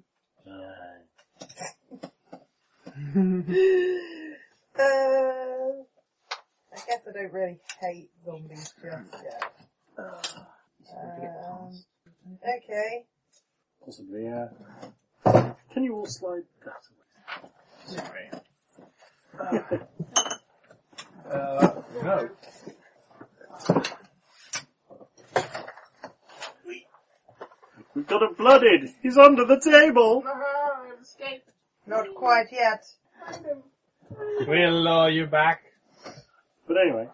I guess I don't really hate zombies just yet. Okay. Possibly, yeah. Can you all slide that away? Sorry. No. We've got a blooded! He's under the table! Not quite yet. We'll lure you back. But anyway.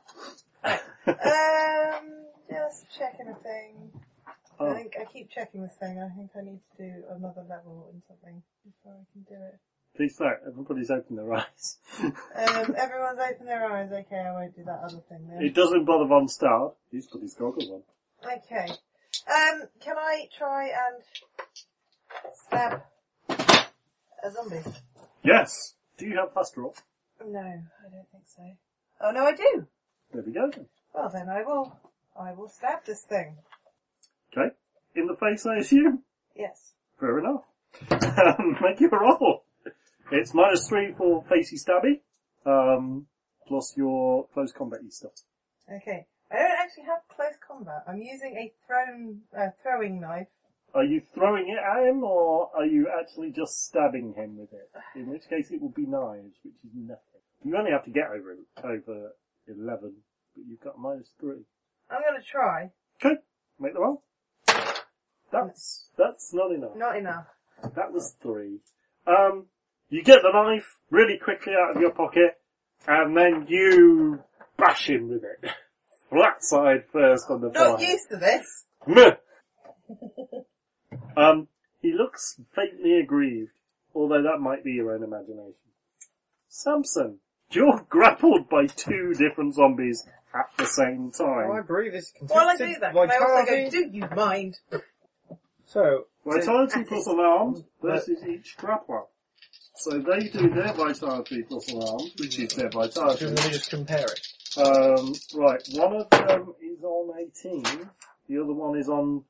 Just checking a thing. Oh. I think I keep checking this thing. I think I need to do another level in something before I can do it. Please don't. Everybody's open their eyes. Everyone's open their eyes. Okay, I won't do that other thing then. It doesn't bother Von Star. He's put his goggles on. Okay. Can I try and stab a zombie? Yes. Do you have fast draw? No, I don't think so. Oh no, I do. There we go then. Well then, I will stab this thing. Okay. In the face, I assume? Yes. Fair enough. Make your roll. It's -3 for facey stabby, plus your close combat stuff. Okay. I don't actually have close combat. I'm using a throwing knife. Are you throwing it at him, or are you actually just stabbing him with it? In which case it will be knives, which is nothing. You only have to get over 11, but you've got -3. I'm gonna try. Okay, make the roll. That's not enough. Not enough. That was 3. You get the knife really quickly out of your pocket, and then you bash him with it. Flat side first on the Not forehead. used to this. Meh. He looks faintly aggrieved, although that might be your own imagination. Samson, you're grappled by 2 different zombies at the same Oh, I time. breathe this While I contested do that, can I also vitality. go, do you mind? So, Vitality plus alarmed versus each grappler. So they do their vitality plus alarmed, which is their vitality. let me just compare it. Right, one of them is on 18, the other one is on,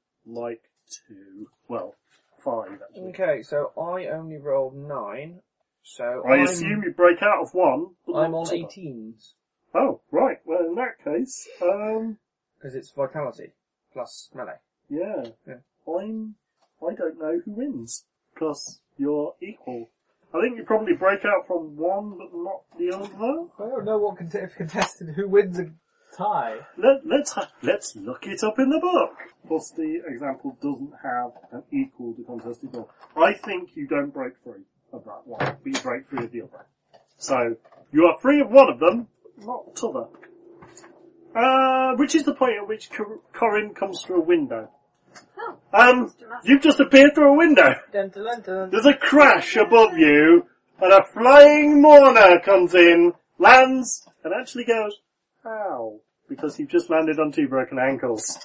5 actually. Okay, so I only rolled 9. So I assume you break out of one. But I'm not on t'other. 18s. Oh, right, well in that case, Because it's vitality plus melee. yeah. I don't know who wins, because you're equal. I think you probably break out from one, but not the other. I don't know what contested who wins a tie. Let's look it up in the book. Plus, the example doesn't have an equal to contested roll. I think you don't break free of that one, but you break free of the other. So you are free of one of them, not t'other. Which is the point at which Corin comes through a window. You've just appeared through a window. Dun, dun, dun, dun. There's a crash above you, and a flying mourner comes in, lands, and actually goes, ow, because you've just landed on 2 broken ankles.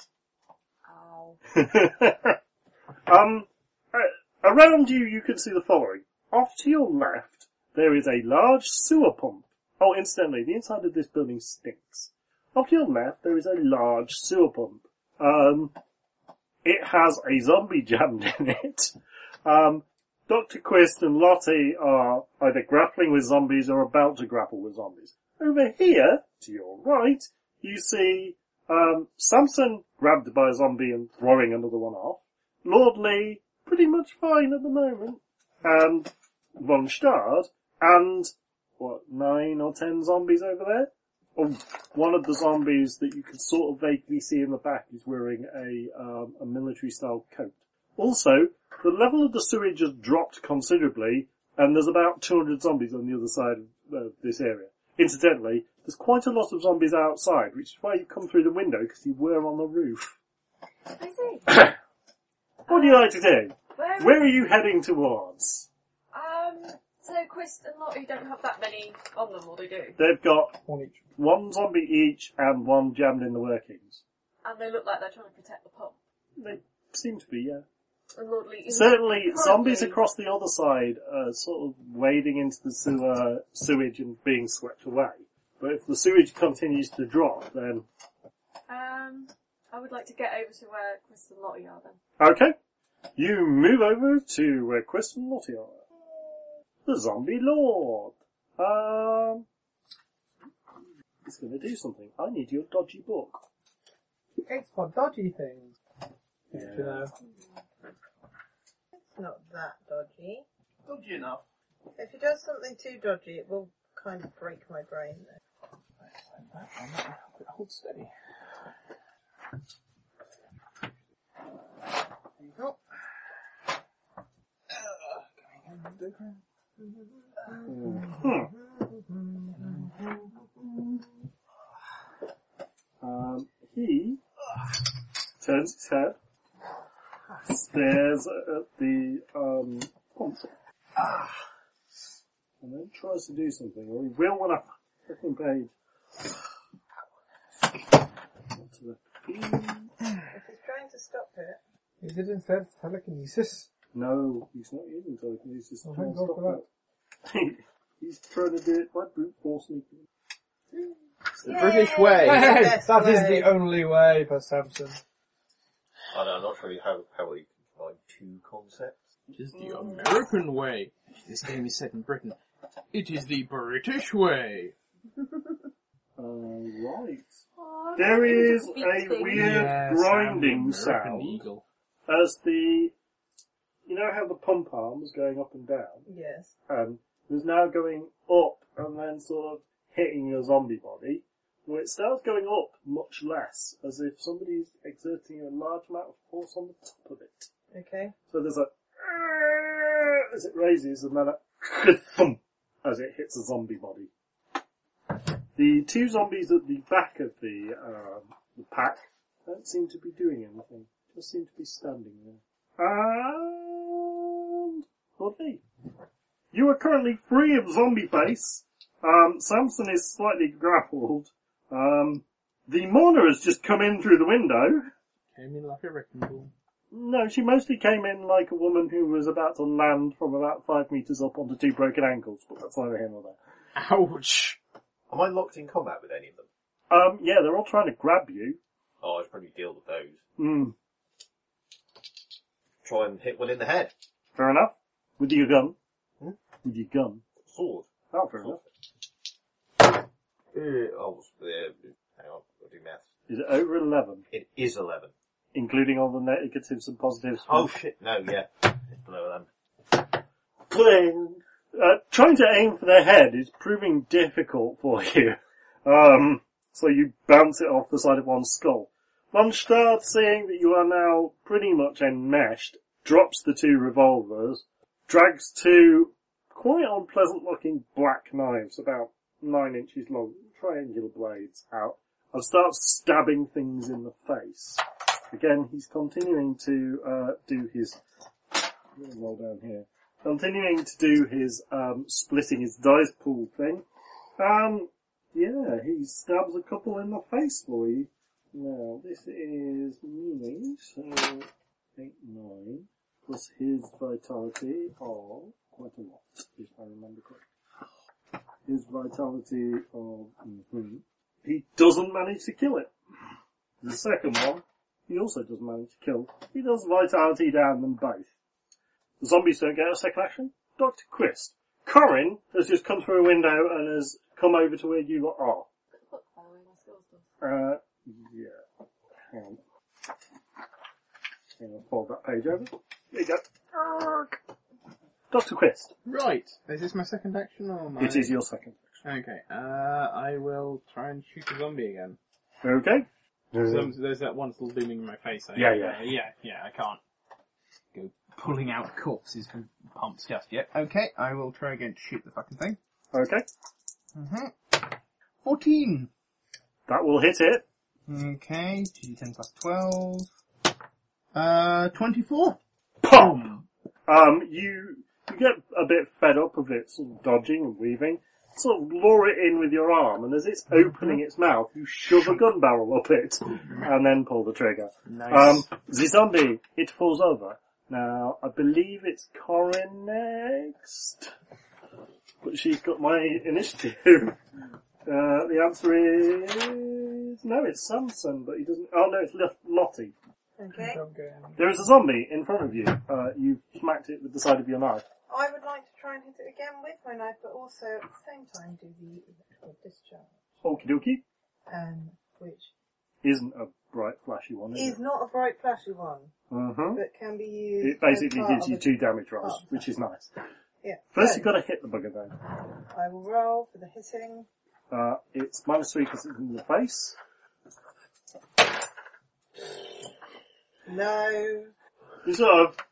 Ow. Around you, you can see the following. Off to your left, there is a large sewer pump. Oh, incidentally, the inside of this building stinks. Off to your left, there is a large sewer pump. It has a zombie jammed in it. Dr. Quist and Lottie are either grappling with zombies or about to grapple with zombies. Over here, to your right, you see Samson grabbed by a zombie and throwing another one off. Lord Lee, pretty much fine at the moment. And Von Stad, and 9 or 10 zombies over there? Oh, one of the zombies that you can sort of vaguely see in the back is wearing a military-style coat. Also, the level of the sewage has dropped considerably, and there's about 200 zombies on the other side of this area. Incidentally, there's quite a lot of zombies outside, which is why you come through the window, because you were on the roof. I see. What do you like to do? Where Where are you heading towards? So Quist and Lottie don't have that many on them, or they do? They've got One each. 1 zombie each and 1 jammed in the workings. And they look like they're trying to protect the pump. They seem to be, yeah. And Lord Lee is Certainly, currently- zombies across the other side are sort of wading into the sewage and being swept away. But if the sewage continues to drop, then... I would like to get over to where Quist and Lottie are then. Okay. You move over to where Quist and Lottie are. The Zombie Lord. He's going to do something. I need your dodgy book. It's for dodgy things. Yeah. You know. It's not that dodgy. Dodgy enough. If he does something too dodgy, it will kind of break my brain then. Hold steady. There you go. He turns his head, stares at the pump, and then tries to do something, or he will when I fucking page. If he's trying to stop it, Is it instead telekinesis? No, he's not using telekinesis. Oh, Trying thank to God stop for it. He's trying to do it by brute force. The British way. Yay! That is the only way for Samson. I'm not sure how we can combine 2 concepts. It is the American way. This game is set in Britain. It is the British way. Right. Oh, There is beak a thing. weird Yes, grinding I'm the American sound eagle. as the, you know how the pump arm was going up and down? yes. It was now going up and then sort of hitting your zombie body. Well, it starts going up much less, as if somebody's exerting a large amount of force on the top of it. Okay. So there's a as it raises, and then a thump as it hits a zombie body. The two zombies at the back of the pack don't seem to be doing anything. Just seem to be standing there. And lovely. You are currently free of zombie face. Samson is slightly grappled. The mourner has just come in through the window. Came in like a wrecking ball. No, she mostly came in like a woman who was about to land from about 5 meters up onto 2 broken ankles, but that's neither here nor there. Ouch! Am I locked in combat with any of them? Yeah, they're all trying to grab you. Oh, I should probably deal with those. Try and hit one in the head. Fair enough. With your gun. Hmm? With your gun. Sword. Oh, fair enough. Hang on, I'll do maths. Is it over 11? It is 11. Including all the negatives and positives? Oh shit, no, yeah. It's below 11. Trying to aim for their head is proving difficult for you. So you bounce it off the side of one's skull. Von Stad, seeing that you are now pretty much enmeshed, drops the 2 revolvers, drags 2 quite unpleasant looking black knives, about 9 inches long, triangular blades, out, and starts stabbing things in the face. Again, he's continuing to do his... roll down here. Continuing to do his splitting his dice pool thing. Yeah, he stabs a couple in the face for you. Now, this is meaning, so 8, 9, plus his vitality of quite a lot, if I remember correctly. His vitality of... He doesn't manage to kill it. The second one, he also doesn't manage to kill. He does vitality down them both. The zombies don't get a second action. Dr. Quist. Corin has just come through a window and has come over to where you lot are. Look, by the way, my skills done. Yeah. Hang on. I'll fold that page over. There you go. Dr. Quist. Right. Is this my second action or my... It is your second action. Okay. I will try and shoot a zombie again. Okay. There's that one still looming in my face. Yeah. Yeah, I can't go pulling out corpses from pumps just yet. Okay, I will try again to shoot the fucking thing. Okay. 14! That will hit it. Okay, 2d10 plus 12. 24! Pop! You get a bit fed up of it, sort of dodging and weaving. Sort of lure it in with your arm, and as it's opening its mouth, you shove a gun barrel up it, and then pull the trigger. Nice. The zombie, it falls over. Now, I believe it's Corin next. But she's got my initiative. The answer is... No, it's Samson, but he doesn't... Oh no, it's Lottie. Okay. There is a zombie in front of you. You smacked it with the side of your knife. I would like to try and hit it again with my knife, but also at the same time do the electrical discharge. Okie dokie. Which Isn't a bright flashy one, is is not a bright flashy one, it? but can be used. It basically as part gives you of 2 damage rolls, part of which is nice. Yeah. First So, you've got to hit the bugger though. I will roll for the hitting. It's -3 because it's in the face. No. You sort of...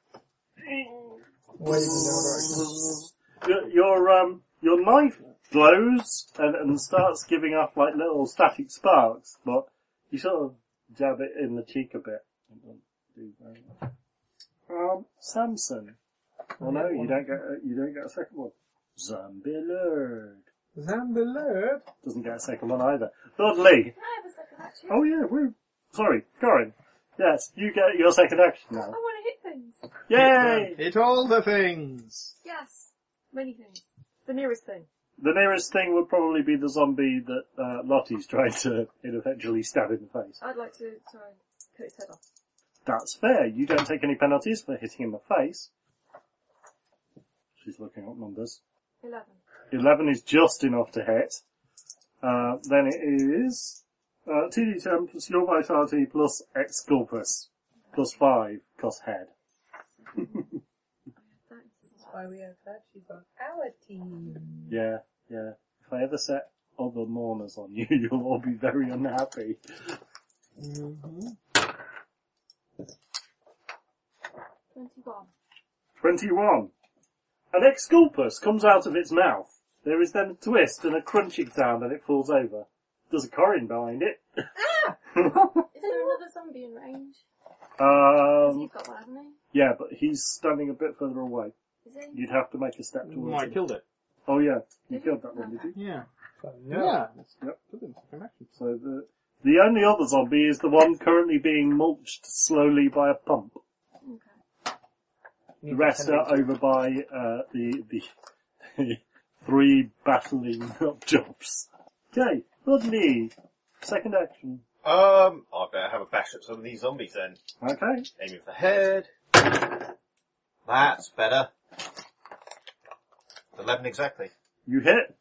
Your knife glows and starts giving off like little static sparks, but you sort of jab it in the cheek a bit. It doesn't do very much. Samson. Well, no, you don't get a second one. Zambilurd. Zambilurd? Doesn't get a second one either. Lord Lee. Can I have a second action? Oh yeah, sorry, Corin. Yes, you get your second action I now. want to hit things. Yay! Hit all the things! Yes. Many things. The nearest thing. The nearest thing would probably be the zombie that Lottie's trying to eventually stab in the face. I'd like to try and cut its head off. That's fair. You don't take any penalties for hitting in the face. She's looking up numbers. 11. 11 is just enough to hit. Then it is 2d10 plus your vitality plus exculpus plus 5 cost head. That's why we have that. She's on our team. Yeah. If I ever set other mourners on you, you'll all be very unhappy. 21. 21. An exculpus comes out of its mouth. There is then a twist and a crunching sound and it falls over. There's a Corin behind it. Is there another zombie in range? 'Cause you've got one, haven't you? Yeah, but he's standing a bit further away. Is he? You'd have to make a step towards I him. killed it. Oh yeah, you Did killed you? that one, did you? Yeah. So, Yeah. Yep. Killed him. Second action. So the only other zombie is the one currently being mulched slowly by a pump. Okay. The rest are over by the 3 battling up jobs. Okay, Rodney. Second action. I better have a bash at some of these zombies then. Okay. Aiming for the head. That's better. 11 exactly. You hit.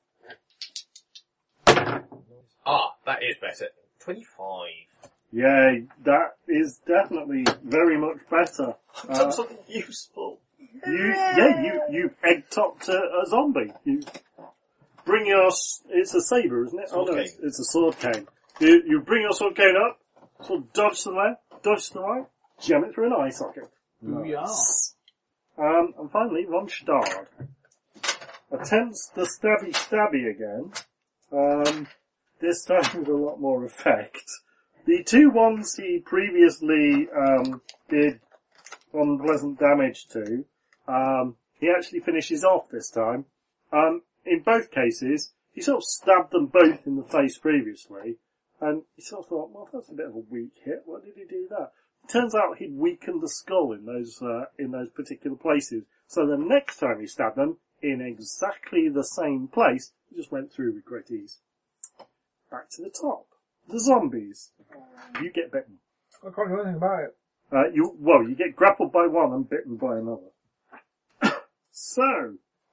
That is better. 25. Yeah, that is definitely very much better. I've done something useful. You've egg-topped a zombie. You bring it's a saber, isn't it? Sword no, cane. it's a sword cane. You bring your sword cane up, sort of dodge to the left, dodge to the right, jam it through an eye socket. Booyah. And finally, Von Stard attempts the stabby again. This time with a lot more effect. The 2 ones he previously did unpleasant damage to, he actually finishes off this time. In both cases, he sort of stabbed them both in the face previously, and he sort of thought, well, that's a bit of a weak hit. Why did he do that? Turns out he'd weakened the skull in those particular places. So the next time he stabbed them, in exactly the same place, he just went through with great ease. Back to the top. The zombies. You get bitten. I can't do anything about it. You get grappled by one and bitten by another. So,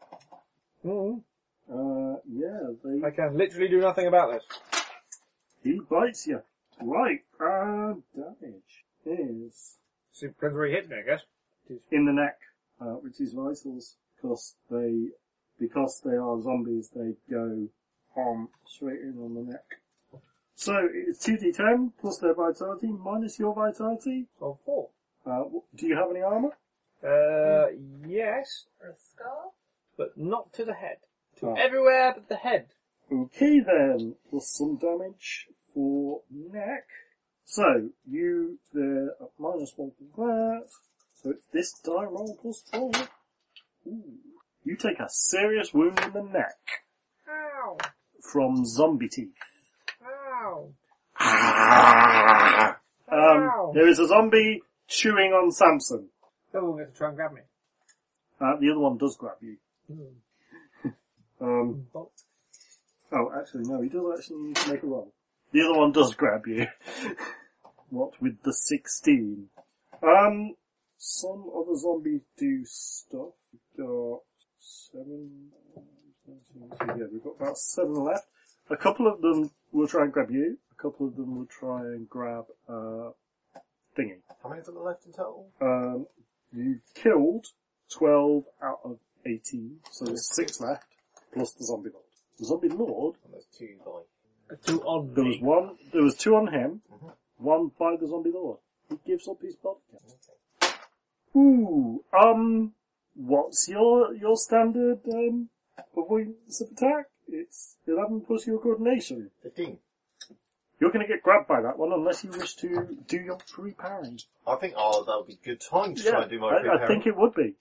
I can literally do nothing about this. he bites you. Right, damage is So it depends where he hit me, I guess. in the neck, which is vitals, because they are zombies, they go straight in on the neck. So, it's 2d10 plus their vitality minus your vitality. So 4. Do you have any armor? Yes, Or a scarf? but not to the head. To Oh. everywhere but the head. Okay then, plus some damage for neck. So, they're at -1 for that. So it's this die roll plus 4. Ooh. You take a serious wound in the neck Ow! from zombie teeth. Ow! There is a zombie chewing on Samson. The other one gets to try and grab me. The other one does grab you. Bolt. Oh, actually, no, he does actually need to make a roll. The other one does grab you. What with the 16? Some other zombies do stuff. We've got 7, yeah, we've got about 7 left. A couple of them will try and grab you. A couple of them will try and grab, Thingy. How many of them are left in total? You've killed 12 out of 18, so there's 6 left, plus the zombie lord. The zombie lord, And there's 2 by. 2 on there me. was 2 on him, 1 by the zombie lord. He gives up his body. Ooh, what's your standard, avoidance of attack? It's 11 plus your coordination. 15. You're gonna get grabbed by that one unless you wish to do your free parry. I think, that would be a good time to try and do my free I parry. think it would be.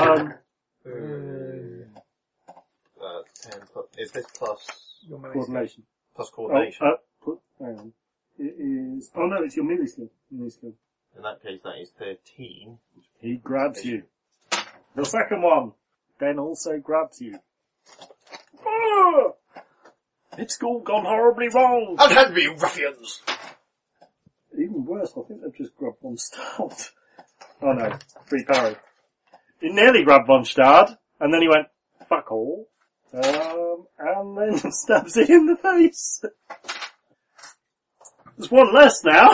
10 plus, is this plus Your melee Coordination. plus coordination? Hang on. It is, oh no, it's your melee skill. In that case, that is 13. He grabs you. The second one then also grabs you. Ah! It's all gone horribly wrong. Unhand me, you ruffians! Even worse, I think they've just grabbed Von Stard. Oh no, free parry. He nearly grabbed Von Stard, and then he went, fuck all. And then stabs it in the face. There's one less now.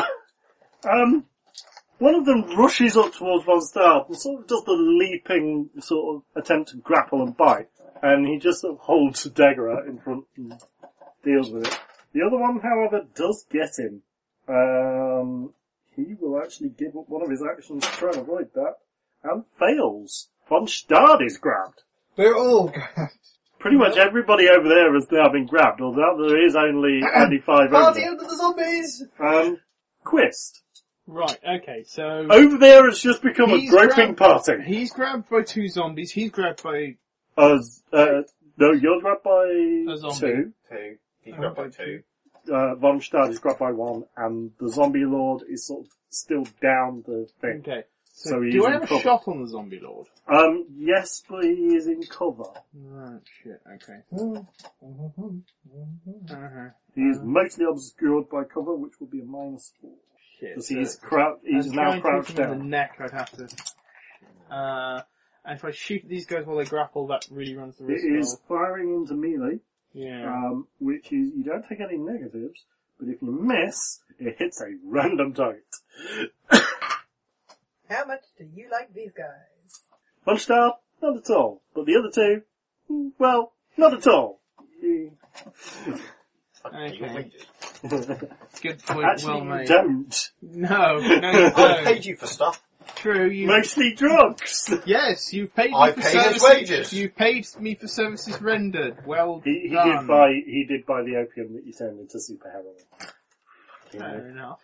One of them rushes up towards Von Stard and sort of does the leaping sort of attempt to grapple and bite. And he just sort of holds a dagger out in front and deals with it. The other one, however, does get him. He will actually give up one of his actions to try and avoid that, and fails. Von Stad is grabbed. We're all grabbed. Pretty much everybody over there has now been grabbed, although there is only 5 over Party there. under the zombies! Quist. Right, okay, so... Over there has just become a He's groping grabbed- party. He's grabbed by 2 zombies, he's grabbed by No, you're grabbed by a zombie. 2. 2. He's grabbed by 2. Von Stad is grabbed by 1, and the zombie lord is sort of still down the thing. Okay. So So he's do I in have a cover. shot on the zombie lord? Yes, but he is in cover. Right, shit, okay. He is mostly obscured by cover, which will be a -4. Shit. Because so he's I'm now trying to crouched hit him in down. the neck, I'd have to... and if I shoot these guys while they grapple, that really runs the It risk is of... firing into melee, Yeah. which is, you don't take any negatives, but if you miss, it hits a random target. How much do you like these guys? One star? Not at all. But the other 2? Well, not at all. Okay. Good point, Actually, well you made. don't. No, you I don't. paid you for stuff. True, you... Mostly drugs. Yes, you've paid me I for paid his services. wages. You've paid me for services rendered. Well He done. did buy the opium that you turned into super heroin. Fair enough.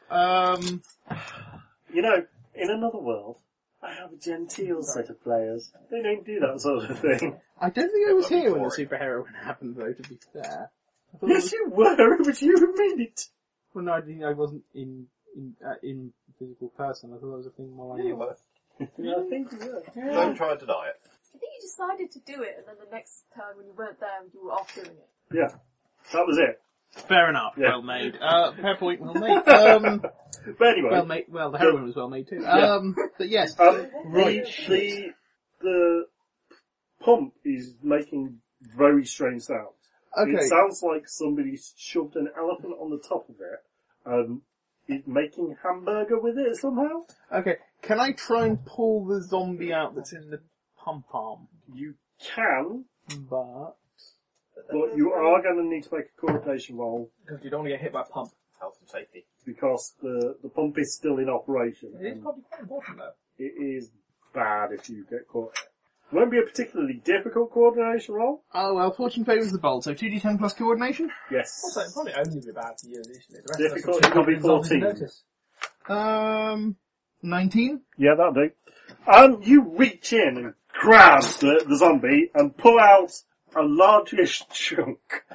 You know, in another world, I have a genteel set of players. They don't do that sort of thing. I don't think I was That'd be here when the boring. super heroine happened, though, to be fair. I thought Yes, you were, but you made it. well, no, I wasn't in physical person. I thought that was a thing while I You were. Yeah, I think you were. Don't try and deny it. I think you decided to do it, and then the next turn when you weren't there, you were off doing it. Yeah, that was it. Fair enough. Yeah. Well made. Fair point. Well made. But anyway, Well made. Well, the heroine was well made too. Yeah. But yes. right. The pump is making very strange sounds. Okay. It sounds like somebody's shoved an elephant on the top of it. Is making hamburger with it somehow. Okay. Can I try and pull the zombie out that's in the pump arm? You can, But but you are going to need to make a coordination roll Because you don't want to get hit by a pump. Health and safety. because the pump is still in operation. It is and probably quite important though. it is bad if you get caught. It won't be a particularly difficult coordination roll. oh well, fortune favours the bold. So 2d10 plus coordination. Yes. Also, it'd probably only be bad for you initially. The rest Difficulty of us will be resolve to 14. notice. 19. Yeah, that'll do. You reach in and grab the zombie and pull out a largish chunk.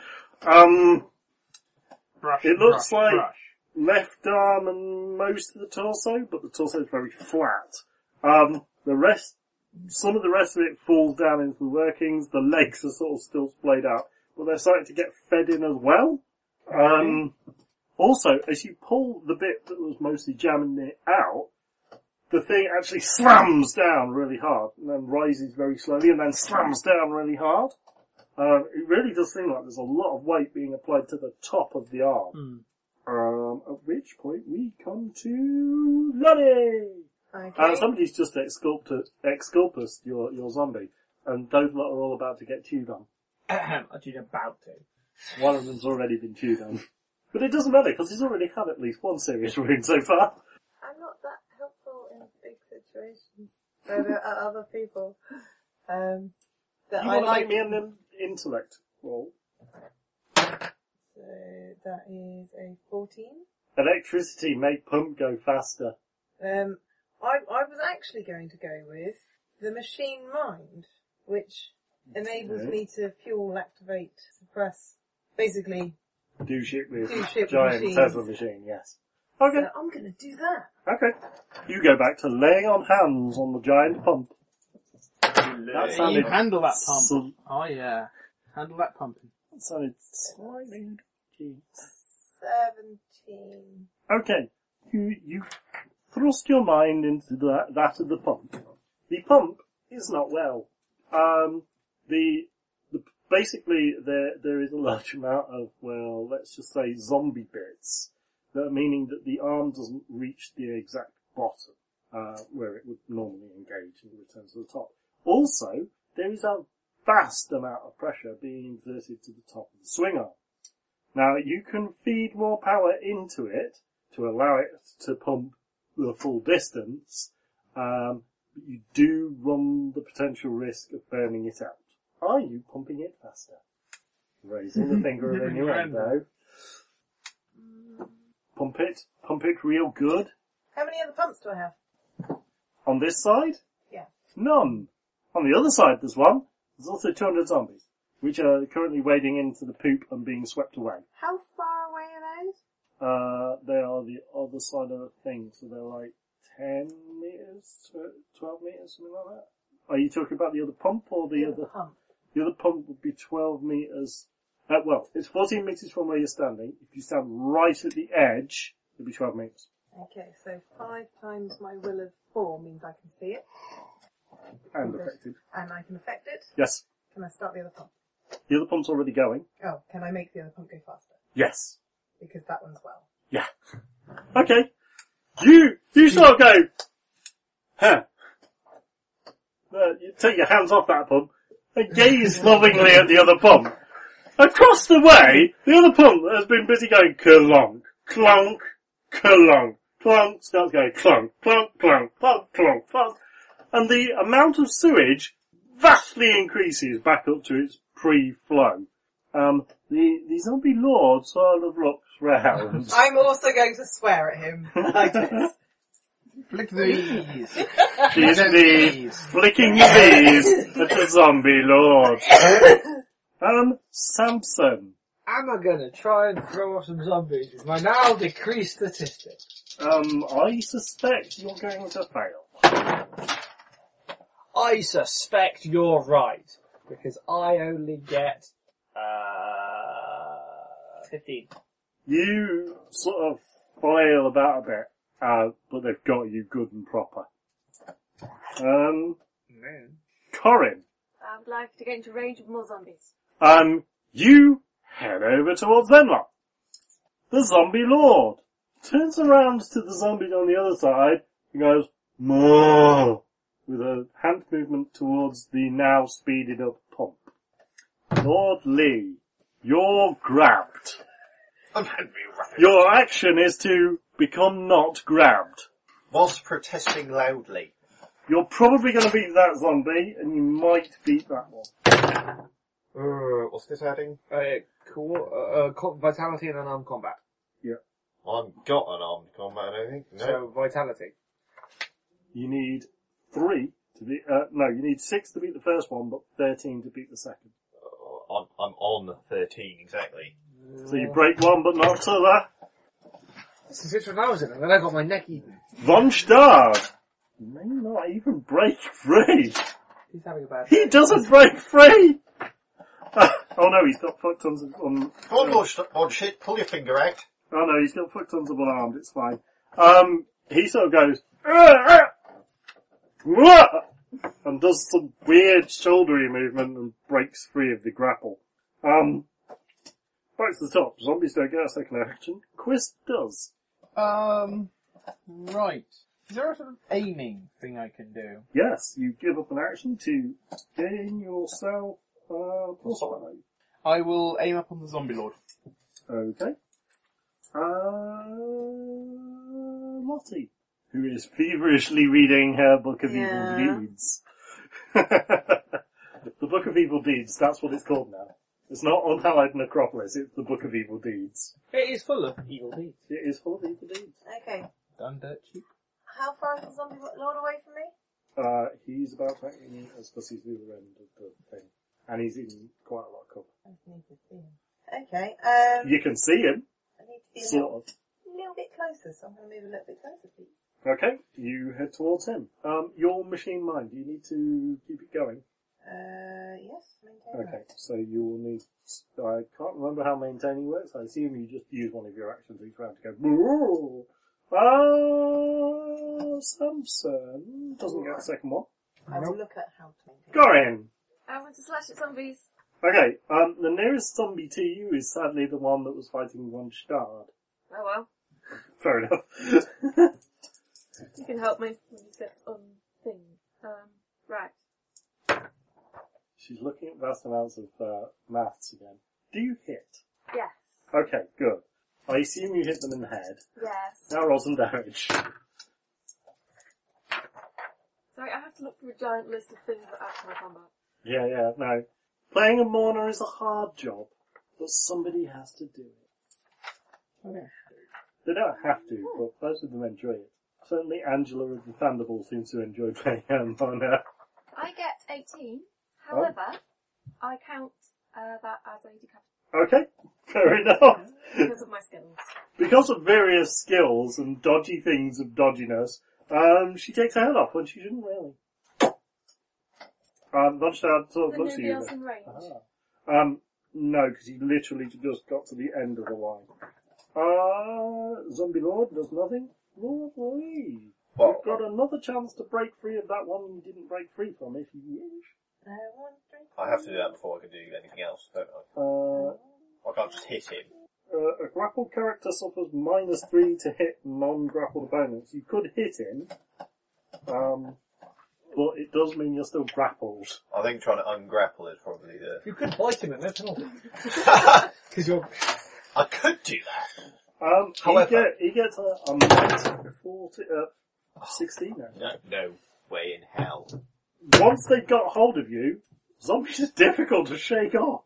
Brush. It looks brush, like- brush. Left arm and most of the torso, but the torso is very flat. Some of the rest of it falls down into the workings. The legs are sort of still splayed out, but they're starting to get fed in as well. Also, as you pull the bit that was mostly jamming it out, the thing actually slams down really hard, and then rises very slowly, and then slams down really hard. It really does seem like there's a lot of weight being applied to the top of the arm. At which point we come to Lonnie! Okay. Somebody's just exculpus your zombie, and those lot are all about to get chewed on. Actually, about to. One of them's already been chewed on. But it doesn't matter, because he's already had at least one serious wound so far. I'm not that helpful in big situations. Where there are other people. That You I want to like. make me an intellect roll? So that is a 14. Electricity make pump go faster. I was actually going to go with the machine mind, which enables Okay. me to fuel, activate, suppress, basically. Do shit with Do shit with giant machines. Tesla machine, yes. Okay, So I'm going to do that. okay. You go back to laying on hands on the giant pump. That You sounded handle that pump. so- Oh yeah. Handle that pumping. that sounded slightly... 17. Okay, you thrust your mind into that of the pump. The pump is not well. Basically there is a large amount of, well, let's just say zombie bits, meaning that the arm doesn't reach the exact bottom, where it would normally engage and return to the top. Also, there is a vast amount of pressure being exerted to the top of the swing arm. Now, you can feed more power into it to allow it to pump the full distance, but you do run the potential risk of burning it out. Are you pumping it faster? Raising the finger of innuendo. Pump it real good. How many other pumps do I have? On this side? Yeah. None. On the other side there's one. There's also 200 zombies, which are currently wading into the poop and being swept away. How far away are those? They are the other side of the thing, so they're like 10 meters, 12 meters, something like that. Are you talking about the other pump or the other? Pump. The other pump would be 12 meters. Well, it's 14 meters from where you're standing. If you stand right at the edge, it'll be 12 meters. Okay, so 5 times my will of 4 means I can see it. And affected. And I can affect it. Yes. Can I start the other pump? The other pump's already going. Oh, can I make the other pump go faster? Yes. Because that one's well. Yeah. Okay. You sort of go, huh. You take your hands off that pump and gaze lovingly at the other pump. Across the way, the other pump has been busy going clonk, clonk, clonk, clonk, starts going clonk, clonk, clonk, clonk, clonk, clonk. And the amount of sewage vastly increases back up to its pre-flow. The zombie lord sort of looks round. I'm also going to swear at him like this. Flick the bees. She's the flicking the bees at the zombie lord. Samson. Am I gonna try and throw off some zombies with my now decreased statistic? I suspect you're going to fail. I suspect you're right, because I only get 15. You sort of flail about a bit, but they've got you good and proper. Corin. I would like to get into range of more zombies. You head over towards Venlock. The zombie lord turns around to the zombie on the other side and goes, "More," with a hand movement towards the now speeded up pump. Lord Lee, you're grabbed. Your action is to become not grabbed. Whilst protesting loudly. You're probably going to beat that zombie, and you might beat that one. What's this adding? Vitality and unarmed combat. Yeah. I haven't got an armed combat, I don't think. No. So, vitality. You need 3 to beat, you need 6 to beat the first one, but 13 to beat the second. I'm on 13, exactly. So you break one, but not the other. This is it when I was in it, and then I got my neck eaten. Von Stard may not even break free. He's having a bad He day. doesn't break free! Oh no, he's got foot tons of... Come on, Lord shit, pull your finger out. Oh no, he's got foot tons of unarmed, it's fine. He sort of goes... and does some weird shouldery movement and breaks free of the grapple. Back to the top. Zombies don't get a second action. Quist does. Right. Is there a sort of aiming thing I can do? Yes, you give up an action to gain yourself plus 5. I will aim up on the zombie lord. Okay. Lottie, who is feverishly reading her Book of Evil Deeds. The Book of Evil Deeds, that's what it's called now. It's not Unhallowed Necropolis, it's the Book of Evil Deeds. It is full of evil deeds. It is full of evil deeds. Okay. Done dirt cheap. How far is the zombie lord away from me? He's about 20 meters because he's the other end of the thing. And he's in quite a lot of cover. I need to see him. Okay, You can see him, I need to be sort of. a little bit closer, so I'm going to move a little bit closer, please. Okay, you head towards him. Your machine mind, do you need to keep it going? Yes, maintain Okay, so you will need... I can't remember how maintaining works. I assume you just use one of your actions each round to go... Samson doesn't get a second one. that. I will look at how to maintain Gorin! I want to slash at zombies. Okay, the nearest zombie to you is sadly the one that was fighting Von Stard. Oh well. Fair enough. You can help me when you get on thing. Right. She's looking at vast amounts of maths again. Do you hit? Yes. Okay, good. I assume you hit them in the head. Yes. Now roll some damage. Sorry, I have to look through a giant list of things that add to my combat. Yeah, no. Playing a mourner is a hard job, but somebody has to do it. Okay. They don't have to, but most of them enjoy it. Certainly Angela of the Thunderball seems to enjoy playing a mourner. I get 18. However, I count that as a decapitation Okay, fair enough. because of my skills. Because of various skills and dodgy things of dodginess, she takes her head off when she shouldn't really. Lunchtime sort of Is looks at nobody you. else in range? No, because he literally just got to the end of the line. Zombie Lord does nothing. Lovely. Well, You've got another chance to break free of that one you didn't break free from if you wish. I have to do that before I can do anything else, don't I? I can't just hit him. A grappled character suffers -3 to hit non-grappled opponents. You could hit him, but it does mean you're still grappled. I think trying to ungrapple is probably the... You could bite him at no penalty. Because you're... I could do that. However, he gets a might 16 now. No way in hell. Once they've got hold of you, zombies are difficult to shake off.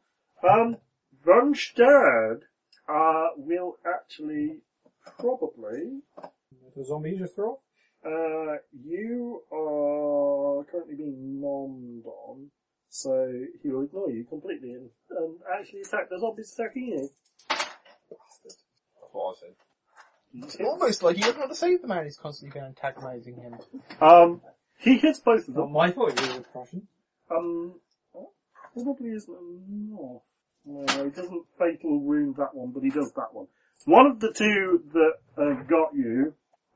Runstad will actually probably... The zombie just throw off? You are currently being nommed on, so he will ignore you completely and actually attack the zombies attacking you. That's what I said. It's almost like he doesn't want to save the man who's constantly been antagonising him. He hits both of Not them. my fault you were Prussian. Probably isn't enough. No, he doesn't fatal wound that one, but he does that one. One of the two that got you,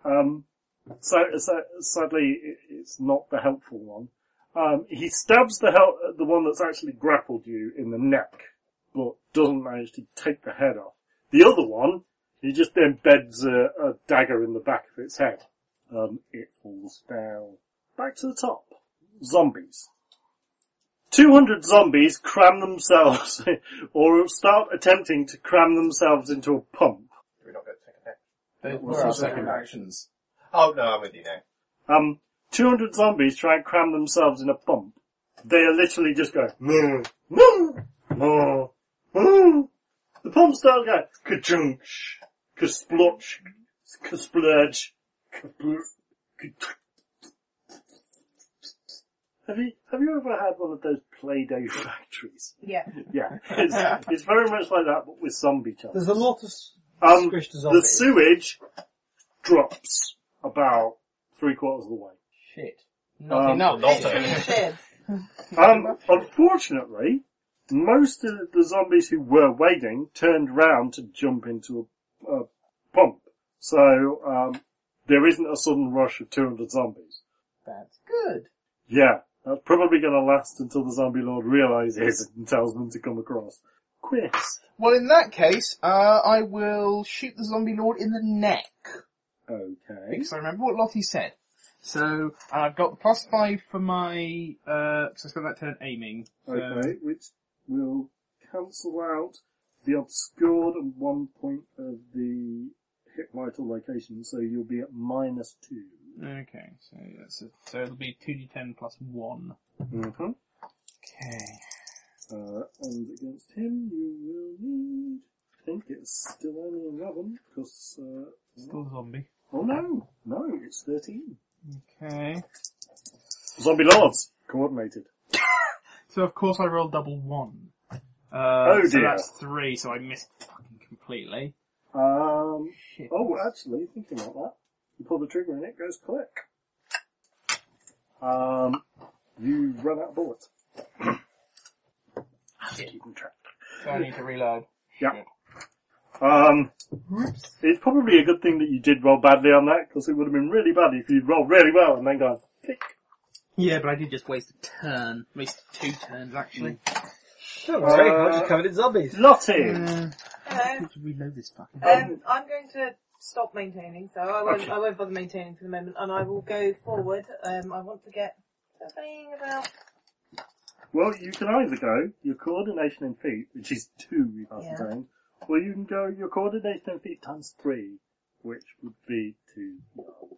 sadly, it's not the helpful one. He stabs the one that's actually grappled you in the neck, but doesn't manage to take the head off. The other one, he just embeds a dagger in the back of its head. It falls down. Back to the top. Zombies. 200 zombies cram themselves, or start attempting to cram themselves into a pump. Do we not get to take a neck? Those What's were our the second second actions. Oh, no, I'm with you now. 200 zombies try and cram themselves in a pump. They are literally just going, moo, moo, moo, moo. The pump starts going, ka-chunch, ka-splotch, ka-splurge, Have you ever had one of those Play-Doh factories? Yeah. Yeah. It's very much like that, but with zombie chunks. There's a lot of squished The zombies. sewage drops about 3/4 of the way. Shit. Not enough. Unfortunately, most of the zombies who were waiting turned round to jump into a pump. So, there isn't a sudden rush of 200 zombies. That's good. Yeah, that's probably going to last until the zombie lord realises and tells them to come across. Quiz. Well, in that case, I will shoot the zombie lord in the neck. Okay. Because I remember what Lottie said. So, I've got the +5 for my, because I spent that turn aiming. So Okay, which will cancel out the obscured and 1 point of the hit vital location, so you'll be at -2. Okay, so it'll be 2d10 plus 1. Mm-hmm. Okay. And against him you will need, I think it's still only 11, because, Still zombie. oh no, it's 13. Okay. Zombie lords, coordinated. So of course I rolled double 1. Oh So dear. that's 3, so I missed fucking completely. Shit. Oh, actually, thinking about that, you pull the trigger and it goes click. You run out of bullets. Keeping track. So I need to reload. Yeah. Shit. It's probably a good thing that you did roll badly on that, because it would have been really bad if you'd rolled really well and then gone, click. Yeah, but I did just waste a turn. Waste 2 turns, actually. Don't worry, I just covered in zombies. Lottie! Hello. I need to reload this fucking I'm going to stop maintaining, so I won't bother maintaining for the moment, and I will go forward. I want to get something about... Well, you can either go your coordination in feet, which is 2, you've ascertained, Well, you can go your coordination in feet times 3, which would be 2 yards.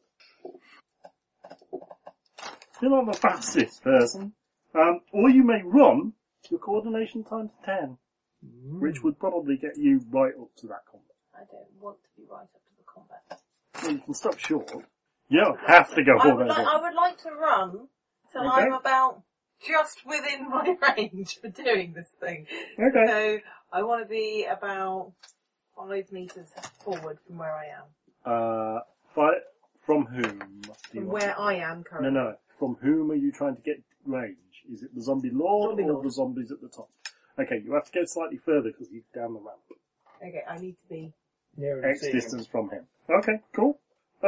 You're not the fastest person. Or you may run your coordination times 10, which would probably get you right up to that combat. I don't want to be right up to the combat. Well, you can stop short. You don't have to go I all would, the way. I would like to run till Okay. I'm about just within my range for doing this thing. Okay. So I want to be about 5 metres forward from where I am. From whom? From where I am currently. No. From whom are you trying to get range? Is it the zombie lord Zombie or lord. the zombies at the top? Okay, you have to go slightly further because he's down the ramp. Okay, I need to be... Near X and seeing. distance from him. Okay, cool.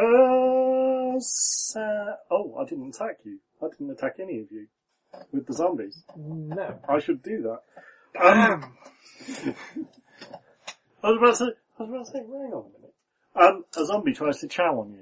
I didn't attack you. I didn't attack any of you. With the zombies. No. I should do that. I was about to say, hang on a minute. A zombie tries to chow on you.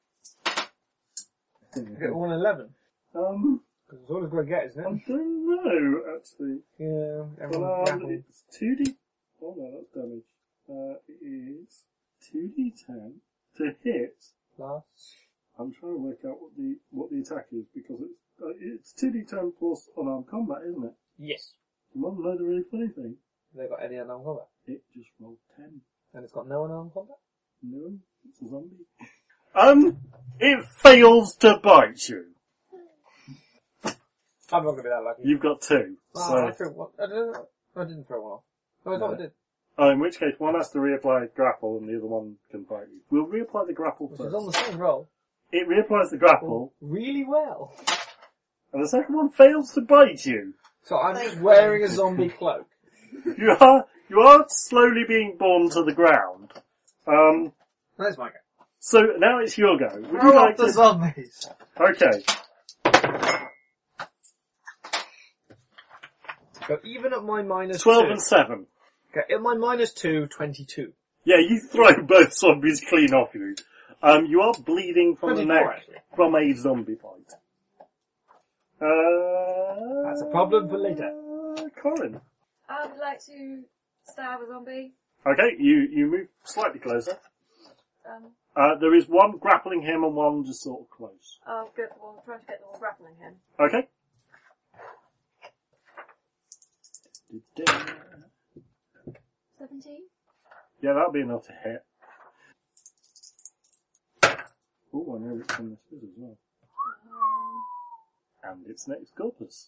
Get 111. Because it's all it's going to get, isn't I it? don't know, actually. Yeah, Well, everyone's grappling. it's 2D... Oh no, that's damage. It is 2D10 to hit. Last. I'm trying to work out what the attack is, because it's 2D10 plus unarmed combat, isn't it? Yes. You want to know the really funny thing? They got any unarmed combat? It just rolled 10. And it's got no unarmed combat? No, it's a zombie. It fails to bite you. I'm not going to be that lucky. You've got 2. I So, threw one. I didn't throw one off. Oh, I thought I did. in which case, one has to reapply grapple and the other one can bite you. We'll reapply the grapple Which first. is on the same roll. It reapplies the grapple, Really well. and the second one fails to bite you. So I'm just wearing a zombie cloak. You are slowly being borne to the ground. That's my go. So now it's your go. Would you Throw like off the to? zombies. Okay. So even at my minus 12 2. and 7. Okay, at my minus 2, 22. Yeah, you throw both zombies clean off you. You are bleeding from the 24 neck actually. from a zombie fight. That's a problem for later. Corin. I would like to stab a zombie. Okay, you move slightly closer. Um, There is one grappling him and one just sort of close. I'll get the one, trying to get the one grappling him. Okay. 17? Yeah, that'll be enough to hit. Oh, I know which one this is as well. And it's next Gulpus.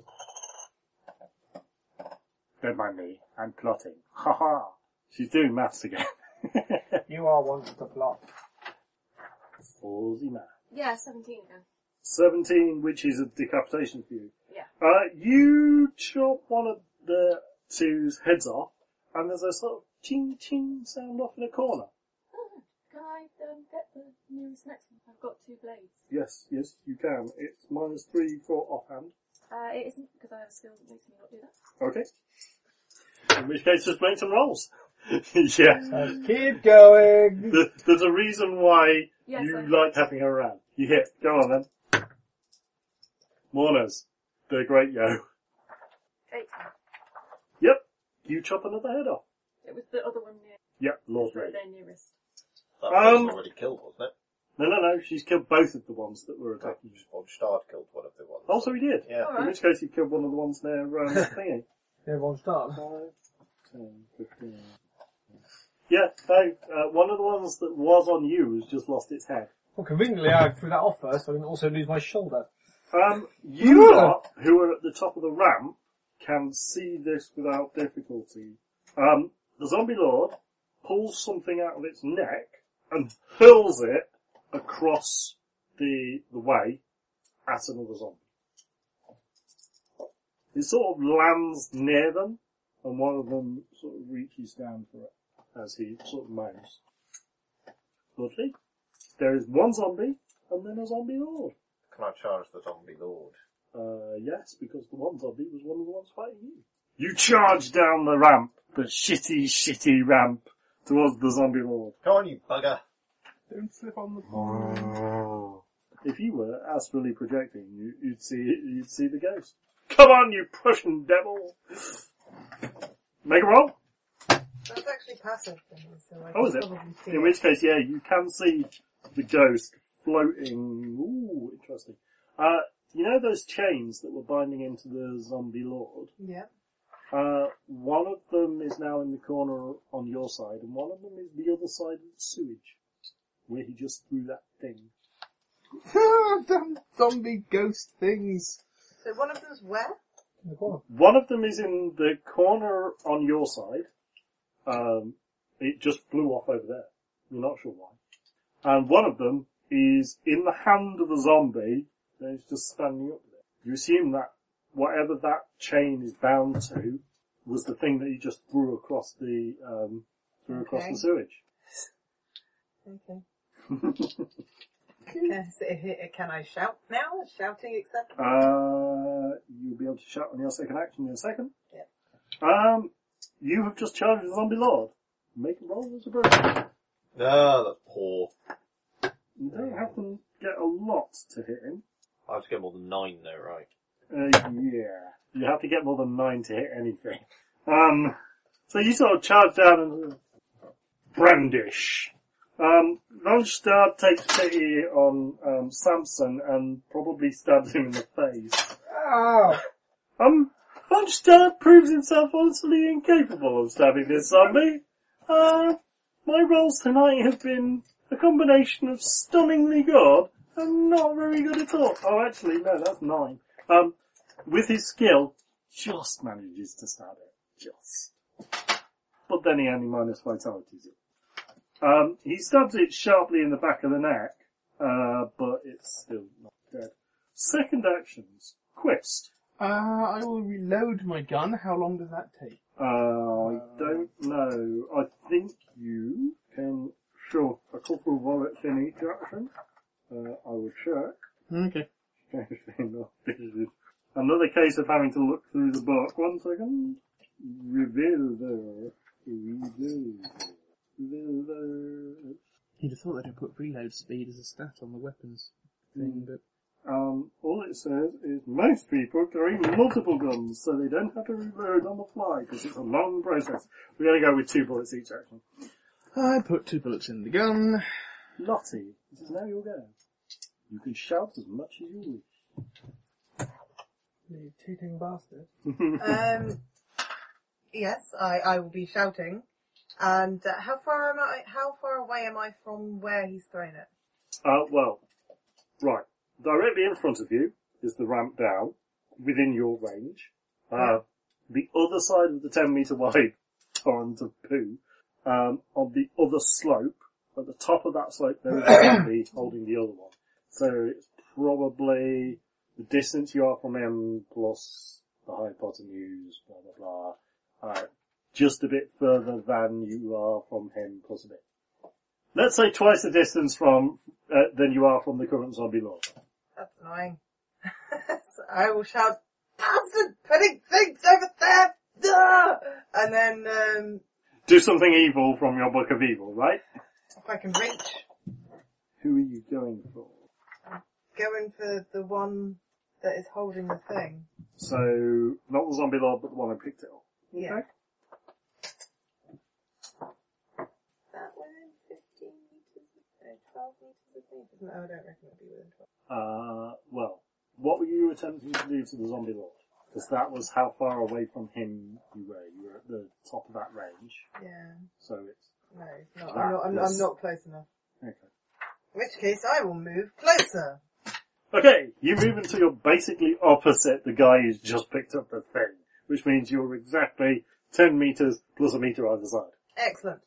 Don't mind me, I'm plotting. Ha ha! She's doing maths again. You are one to plot. Ballsy math. Yeah, 17 again. 17, which is a decapitation for you. Yeah. You chop one of the two's heads off, and there's a sort of ching ching sound off in a corner. Oh, can I get the nearest next one? I've got 2 blades. Yes, you can. It's -3 for offhand. It isn't, because I have a skill that makes me not do that. Okay. In which case, just make some rolls. Yes. Keep going. There's a reason why Yes, you I- like having her around. You hit. Go on then. Mourners. The great yo. 8. Yep. You chop another head off. It was the other one near, Yep, Lord right Ray. there nearest. That was already killed, wasn't it? No. She's killed both of the ones that were attacking you. Von Stard killed one of the ones. Also, he did. Yeah. In which case, he killed one of the ones near thingy. Everyone start. 5, 10, 15. Yeah, no, one of the ones that was on you has just lost its head. Well, conveniently, I threw that off first, so I didn't also lose my shoulder. You lot, who are at the top of the ramp, can see this without difficulty. The zombie lord pulls something out of its neck and hurls it across the way at another zombie. It sort of lands near them, and one of them sort of reaches down for it as he sort of moans. Lovely. There is one zombie, and then a zombie lord. Can I charge the zombie lord? Yes, because the one zombie was one of the ones fighting you. You charge down the ramp, the shitty ramp, towards the zombie lord. Come on, you bugger. Don't slip on the... If you were astrally projecting, you'd see the ghost. Come on, you Prussian devil! Make a roll. That's actually passive thing, so I Oh, is can it? probably see In which case, yeah, you can see the ghost floating. Ooh, interesting. You know those chains that were binding into the zombie lord? Yeah. One of them is now in the corner on your side, and one of them is the other side of the sewage, where he just threw that thing. Damn zombie ghost things. So one of them's where? In the corner. One of them is in the corner on your side. It just flew off over there. You're not sure why. And one of them is in the hand of a zombie, and it's just standing up there. You assume that whatever that chain is bound to was the thing that he just threw across the sewage. Okay. Can I shout now? Is shouting acceptable? You'll be able to shout on your second action in a second. Yep. You have just charged the zombie lord. Make a roll as a bird. Ah, that's poor. You don't have to get a lot to hit him. I have to get more than 9 though, right? Yeah. You have to get more than 9 to hit anything. So you sort of charge down and brandish. Von Stad takes pity on Samson and probably stabs him in the face. Ow! Von Stad proves himself honestly incapable of stabbing this zombie. My rolls tonight have been a combination of stunningly good and not very good at all. Oh, actually, no, that's 9. With his skill, just manages to stab it. Just. But then he only minus vitalities it. He stabs it sharply in the back of the neck, but it's still not dead. Second actions. Quest. I will reload my gun. How long does that take? I don't know. I think you can... Sure, a couple of bullets in each action. I will check. Okay. Another case of having to look through the book. 1 second. Revolver. You'd have thought they'd put reload speed as a stat on the weapons thing, but... All it says is most people carry multiple guns, so they don't have to reload on the fly, because it's a long process. We're going to go with 2 bullets each action. I put 2 bullets in the gun. Lottie, this is now your go. You can shout as much as you wish. You cheating bastard. Yes, I will be shouting. And how far away am I from where he's thrown it? Well, right. Directly in front of you is the ramp down, within your range. The other side of the 10 metre wide torrent of poo, on the other slope, at the top of that slope there is a zombie holding the other one. So it's probably the distance you are from him plus the hypotenuse, blah blah blah. Just a bit further than you are from him plus a bit. Let's say twice the distance from than you are from the current zombie lord. That's annoying. So I will shout, bastard, putting things over there! Duh! And then, do something evil from your book of evil, right? if I can reach, Who are you going for? going for the one that is holding the thing. So, not the zombie lord, but the one who picked it up. Yeah. Okay. That within 15 meters, 12 meters of me? No, I don't reckon it'll be within 12. Well, what were you attempting to do to the zombie lord? Because that was how far away from him you were. You were at the top of that range. Yeah. So it's... No, it's not. I'm not close enough. Okay. In which case I will move closer. Okay, you move until you're basically opposite the guy who's just picked up the thing. Which means you're exactly 10 meters plus a meter either side. Excellent.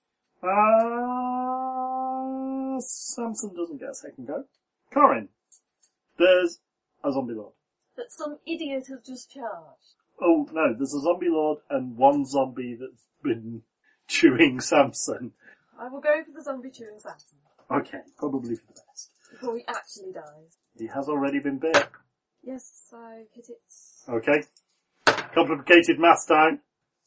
Samson doesn't get a second go. Corin, there's a zombie lord. That some idiot has just charged. Oh no, there's a zombie lord and one zombie that's been chewing Samson. I will go for the zombie chewing Samson Okay, probably for the best. before he actually dies. He has already been bit. Yes, I hit it. Okay. Complicated maths time.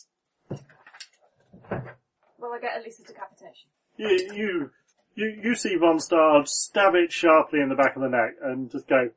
Well, I get at least a decapitation. You see Von Stard stab it sharply in the back of the neck and just go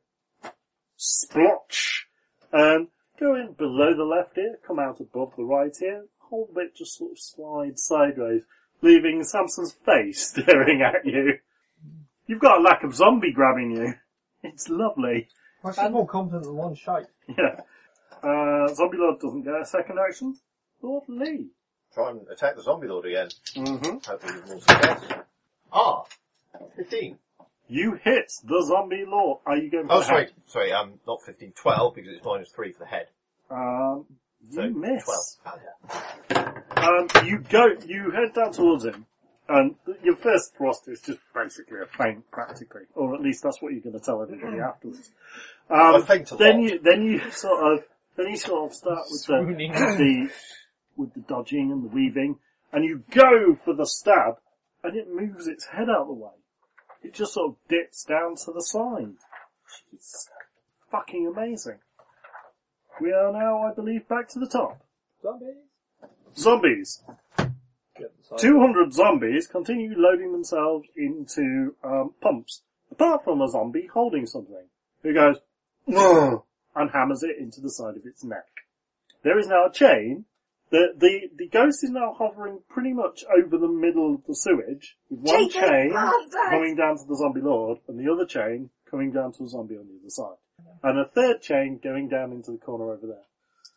splotch and go in below the left ear, come out above the right ear, whole bit just sort of slides sideways, leaving Samson's face staring at you. You've got a lack of zombie grabbing you. It's lovely. Well, she's more competent than one shite. Yeah. Zombie Lord doesn't get a second action. Lord Lee. Try and attack the zombie lord again. Mm-hmm. Hopefully with more success. 15. You hit the zombie lord. Are you going for Oh, the head? sorry, not 15, 12, because it's -3 for the head. You So, miss. 12. Oh, yeah. You head down towards him, and your first thrust is just basically a feint, practically. Or at least that's what you're going to tell everybody afterwards. I feint a lot. Then you sort of start with the dodging and the weaving, and you go for the stab, and it moves its head out of the way. It just sort of dips down to the side. It's fucking amazing. We are now, I believe, back to the top. Zombies. 200 zombies continue loading themselves into pumps, apart from a zombie holding something, who goes, "Ugh," and hammers it into the side of its neck. There is now a chain. The ghost is now hovering pretty much over the middle of the sewage, with one chain coming down to the zombie lord, and the other chain coming down to a zombie on the other side. And a third chain going down into the corner over there.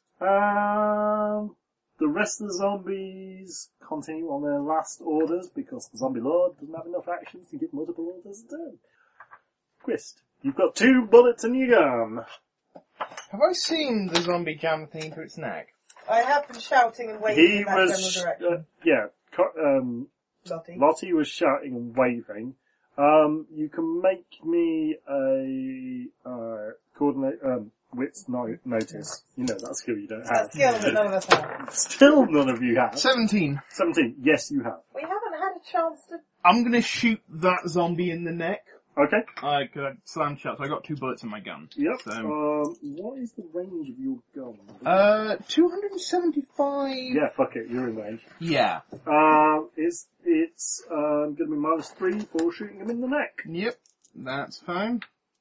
The rest of the zombies continue on their last orders, because the zombie lord doesn't have enough actions to give multiple orders a turn. Quist, you've got 2 bullets in your gun. Have I seen the zombie jam the thing into its neck? I have been shouting and waving in that general direction. Lottie was shouting and waving. You can make me a coordinate, wits notice. You know that skill you don't have. That skill that none of us have. Still none of you have. 17. 17, yes you have. We haven't had a chance to... I'm gonna shoot that zombie in the neck. Okay. I slammed shut, so I got 2 bullets in my gun. Yep. So, what is the range of your gun? 275. Yeah, fuck it, you're in range. Yeah. It's gonna be -3 for shooting him in the neck. Yep. That's fine.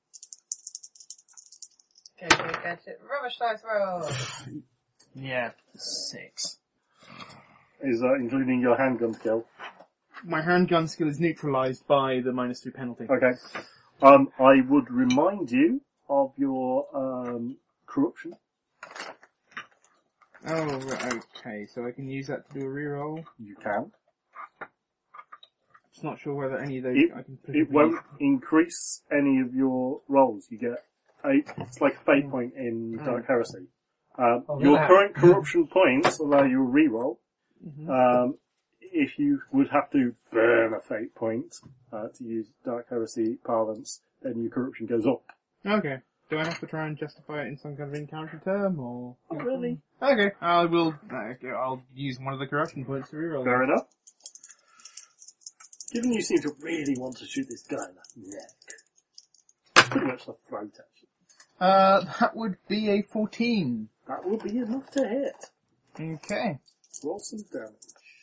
Get it. Rubbish dice roll. Yeah. 6. Is that including your handgun skill? My handgun skill is neutralised by the -3 penalty. Okay. I would remind you of your, corruption. Oh, right, okay, so I can use that to do a reroll. You can. Just not sure whether any of those I can put It won't increase any of your rolls. You get it's like a fate point in Dark Heresy. Your current corruption points allow you a reroll. Mm-hmm. If you would have to burn a fate point, to use Dark Heresy parlance, then your corruption goes up. Okay. Do I have to try and justify it in some kind of encounter term, or? Not really. Okay, I'll use one of the corruption points to reroll. Fair enough. Given you seem to really want to shoot this guy in the neck. Pretty much the throat, actually. That would be a 14. That will be enough to hit. Okay. Roll some damage.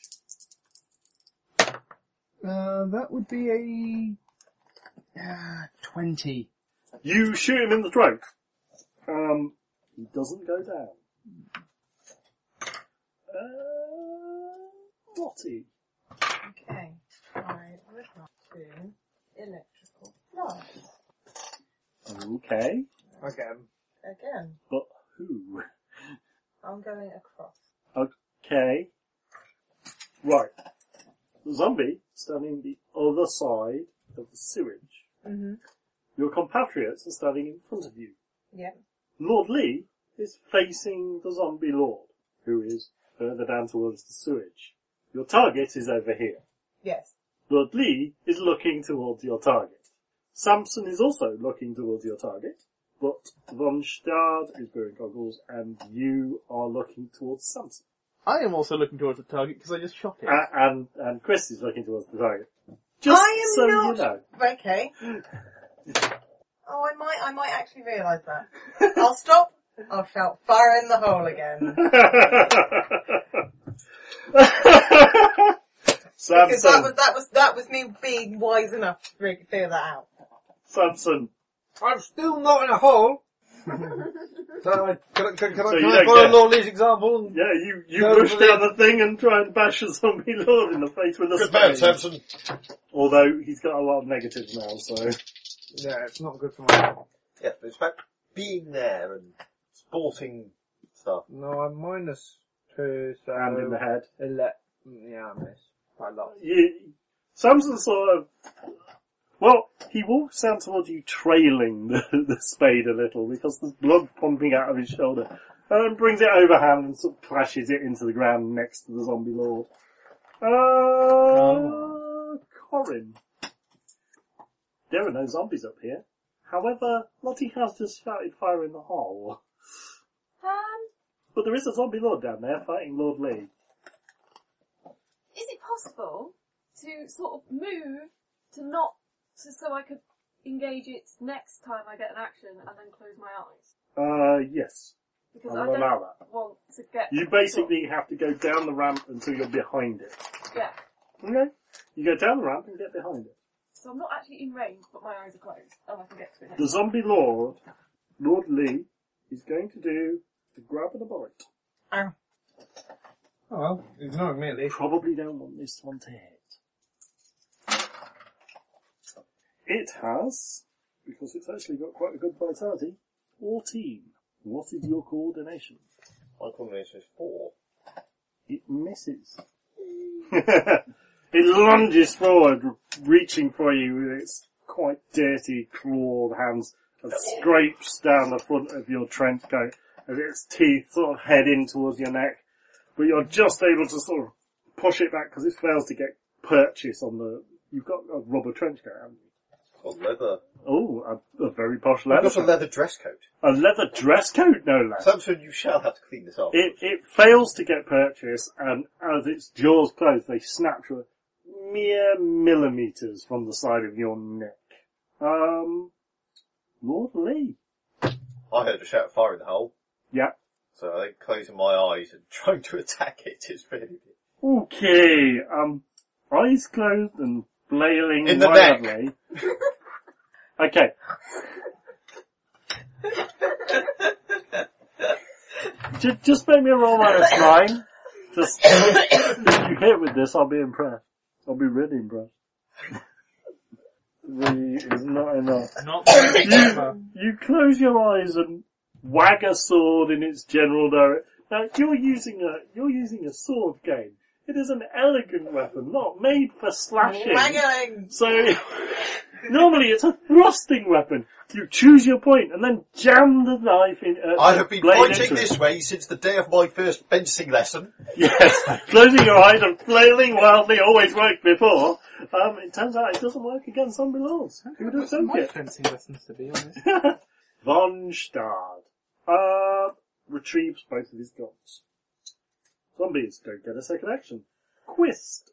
That would be a 20. You shoot him in the throat. He doesn't go down. Lottie. Okay. I would like to electrical blast. Okay. Again. But who? I'm going across. Okay. Right. The zombie standing the other side of the sewage. Mm-hmm. Your compatriots are standing in front of you. Yep. Lord Lee is facing the zombie lord, who is further down towards the sewage. Your target is over here. Yes. Lord Lee is looking towards your target. Samson is also looking towards your target, but Von Stad is wearing goggles, and you are looking towards Samson. I am also looking towards the target because I just shot it. And Chris is looking towards the target. Just so you know. Okay. Oh, I might actually realise that. I'll stop. I'll shout fire in the hole again. Samson. Because that was me being wise enough to figure that out. Samson. I'm still not in a hole. So can I So you follow don't get- Lord Lee's example? And Yeah, you Go push for the- down the thing and try and bash a zombie lord in the face with a Good man, spade. Samson. Although he's got a lot of negatives now, so yeah, it's not good for my... Yeah, but it's about being there and sporting stuff. No, I'm -2, so... hand in the head. Yeah, I miss. Quite a lot. Samson sort of, well, he walks down towards you trailing the spade a little because there's blood pumping out of his shoulder, and then brings it overhand and sort of clashes it into the ground next to the zombie lord. Corin. There are no zombies up here. However, Lottie has just started firing the hole. But there is a zombie lord down there fighting Lord Lee. Is it possible to sort of move to not, so I could engage it next time I get an action and then close my eyes? Yes. Because I I will don't allow that. want to get... You basically have to go down the ramp until you're behind it. Yeah. Okay? You go down the ramp and get behind it. So I'm not actually in range, but my eyes are closed, and I can get to it. The zombie lord, Lord Lee, is going to do the grab and a bite. Oh well, ignoring me at least. Probably don't want this one to hit. It has, because it's actually got quite a good vitality, 14. What is your coordination? My combination is 4. It misses. It lunges forward, reaching for you with its quite dirty, clawed hands, and scrapes down the front of your trench coat as its teeth sort of head in towards your neck. But you're just able to sort of push it back because it fails to get purchase on the... You've got a rubber trench coat, haven't you? Got leather. Oh, a very posh I've leather got a coat. leather dress coat. A leather dress coat, no less. Samson, you shall have to clean this off. It fails to get purchase, and as its jaws close, they snap to mere millimeters from the side of your neck. Lord Lee. I heard a shout of fire in the hole, Yeah. so I think closing my eyes and trying to attack it is really... Okay, eyes closed and flailing In the wildly. Okay. Just make me a roll -9. Just, if you hit with this, I'll be impressed. I'll be really impressed. 3 is not enough. Not You close your eyes and wag a sword in its general direction. Now, you're using a sword game. It is an elegant weapon, not made for slashing. Waggling! So, normally it's a thrusting weapon. You choose your point and then jam the knife in. I have been blade fighting into it. this way since the day of my first fencing lesson. Yes, closing your eyes and flailing wildly always worked before. It turns out it doesn't work against zombie lords. Who would have thunk my it? fencing lessons, to be honest. Von Stad. Retrieves both of his guns. Zombies don't get a second action. Quist.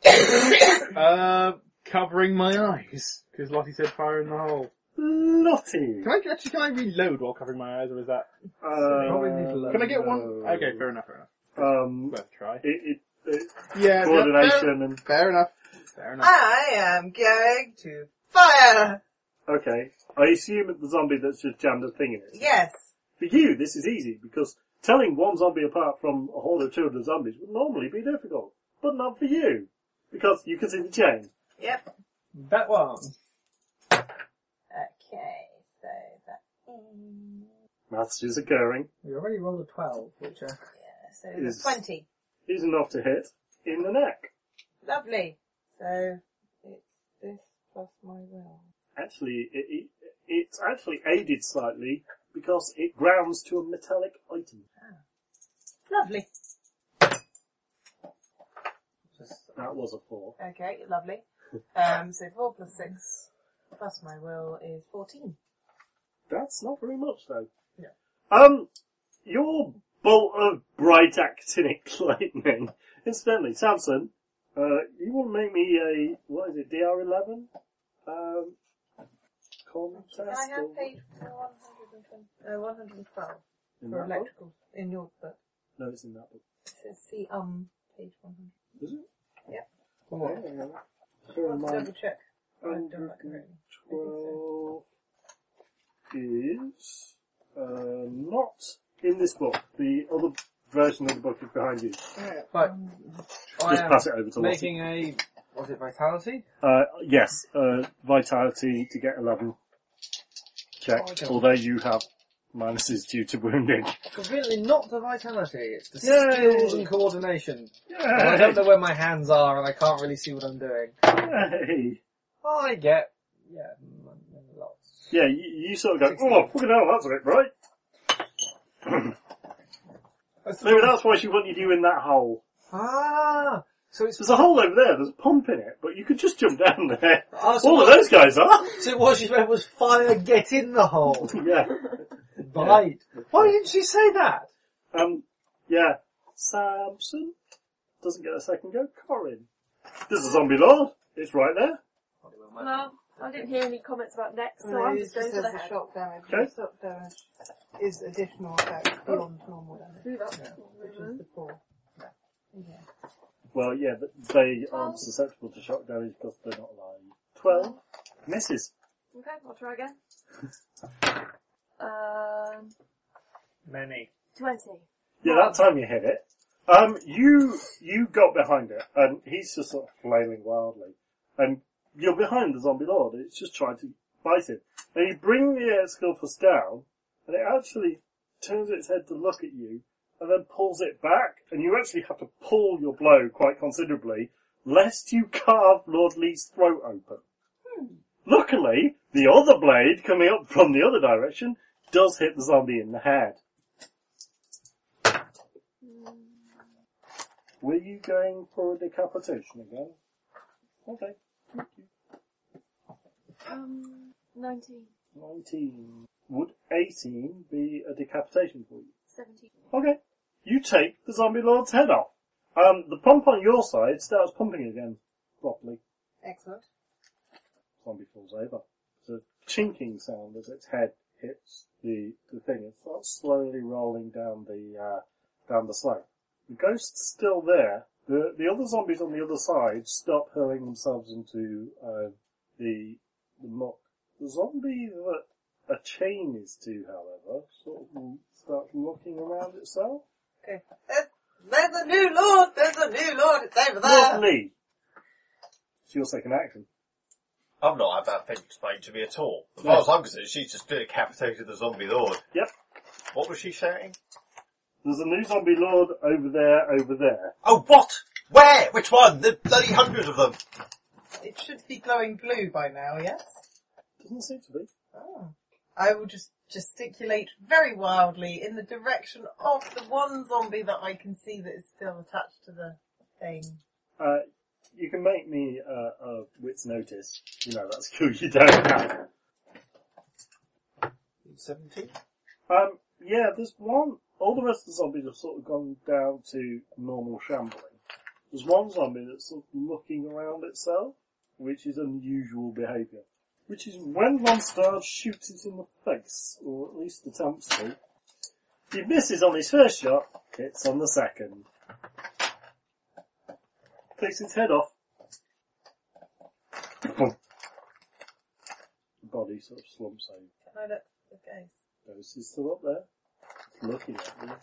Covering my eyes, because Lottie said fire in the hole. Lottie. Can I reload while covering my eyes, or is that... Probably need to learn. Can I get one? no. Okay, fair enough. Worth a try. Yeah, coordination and... Fair enough. Fair enough. I am going to fire! Okay. I assume it's the zombie that's just jammed a thing in it. Yes. For you, this is easy, because telling one zombie apart from a horde of children zombies would normally be difficult. But not for you. Because you can see the chain. Yep. That one. Okay, so that is... Maths is occurring. We already rolled a 12, which Yeah, so Is- it's 20. Is enough to hit in the neck. Lovely. So, it's this plus my will. Actually, it's actually aided slightly because it grounds to a metallic item. Lovely. That was a 4. Okay, lovely. So 4 plus 6 plus my will is 14. That's not very much though. Yeah. Your bolt of bright actinic lightning. Incidentally, Samson, you want to make me a, what is it, DR11? Contest? Can I have or- page 112 in for that book? electrical in your book? No, it's in that book. It says see page 100. Is it? Yep. Bear I'll in mind, double check. I've done that correctly. 112 is Not in this book. The other version of the book is behind you. Right. Just pass it over to Lottie. Making a, was it vitality? Yes, vitality to get 11 check, Okay. although you have minuses due to wounding. Conveniently not the vitality, it's the Yay. skills and coordination. Well, I don't know where my hands are and I can't really see what I'm doing. Yay. I get, lots. Yeah, you sort of go, oh, fucking hell, that's a bit bright. Maybe that's why she wanted you in that hole. Ah! So it's, There's a hole over there, there's a pump in it, but you could just jump down there. oh, so All of those guys are. So what she meant was fire, get in the hole. Yeah. Right. Why didn't she say that? Yeah. Samson doesn't get a second go. Corin. There's a zombie lord. It's right there. No, I didn't hear any comments about next, so I'm just going for the head. shock damage. Okay. Shock damage is additional effects beyond normal damage. See that? Which is the 4. Yeah. Well, yeah, but they aren't susceptible to shock damage because they're not alive. 12. Misses. Okay, I'll try again. Many. 20. Yeah, that time you hit it. You got behind it, and he's just sort of flailing wildly. And you're behind the zombie lord, it's just trying to bite him. And you bring the Skillfus down, and it actually turns its head to look at you, and then pulls it back, and you actually have to pull your blow quite considerably, lest you carve Lord Lee's throat open. Luckily, the other blade, coming up from the other direction, does hit the zombie in the head. Were you going for a decapitation again? Okay. 19. 19. Would 18 be a decapitation for you? 17. Okay. You take the zombie lord's head off. The pump on your side starts pumping again properly. Excellent. Zombie falls over. There's a chinking sound as its head hits the thing. It starts slowly rolling down the slope. The ghost's still there. The other zombies on the other side stop hurling themselves into the muck. The zombie that a chain is to, however, sort of starts looking around itself. Okay. There's a new lord! There's a new lord! It's over there! Lord Lee. It's your second action. I've not had that thing explained to me at all. As far as I'm concerned, she's just decapitated the zombie lord. Yep. What was she shouting? There's a new zombie lord over there. Oh, what? Where? Which one? There's bloody hundreds of them. It should be glowing blue by now, yes? Doesn't seem to be. Oh. I will just gesticulate very wildly in the direction of the one zombie that I can see that is still attached to the thing. You can make me a wit's notice. You know, that's cool. You don't have. 17? Yeah, there's one. All the rest of the zombies have sort of gone down to normal shambling. There's one zombie that's sort of looking around itself, which is unusual behaviour. Which is when one starts shooting it in the face, or at least attempts to. If he misses on his first shot, hits on the second. Takes its head off. The body sort of slumps over. Can I look? Okay. Ghost is still up there. Looking at me.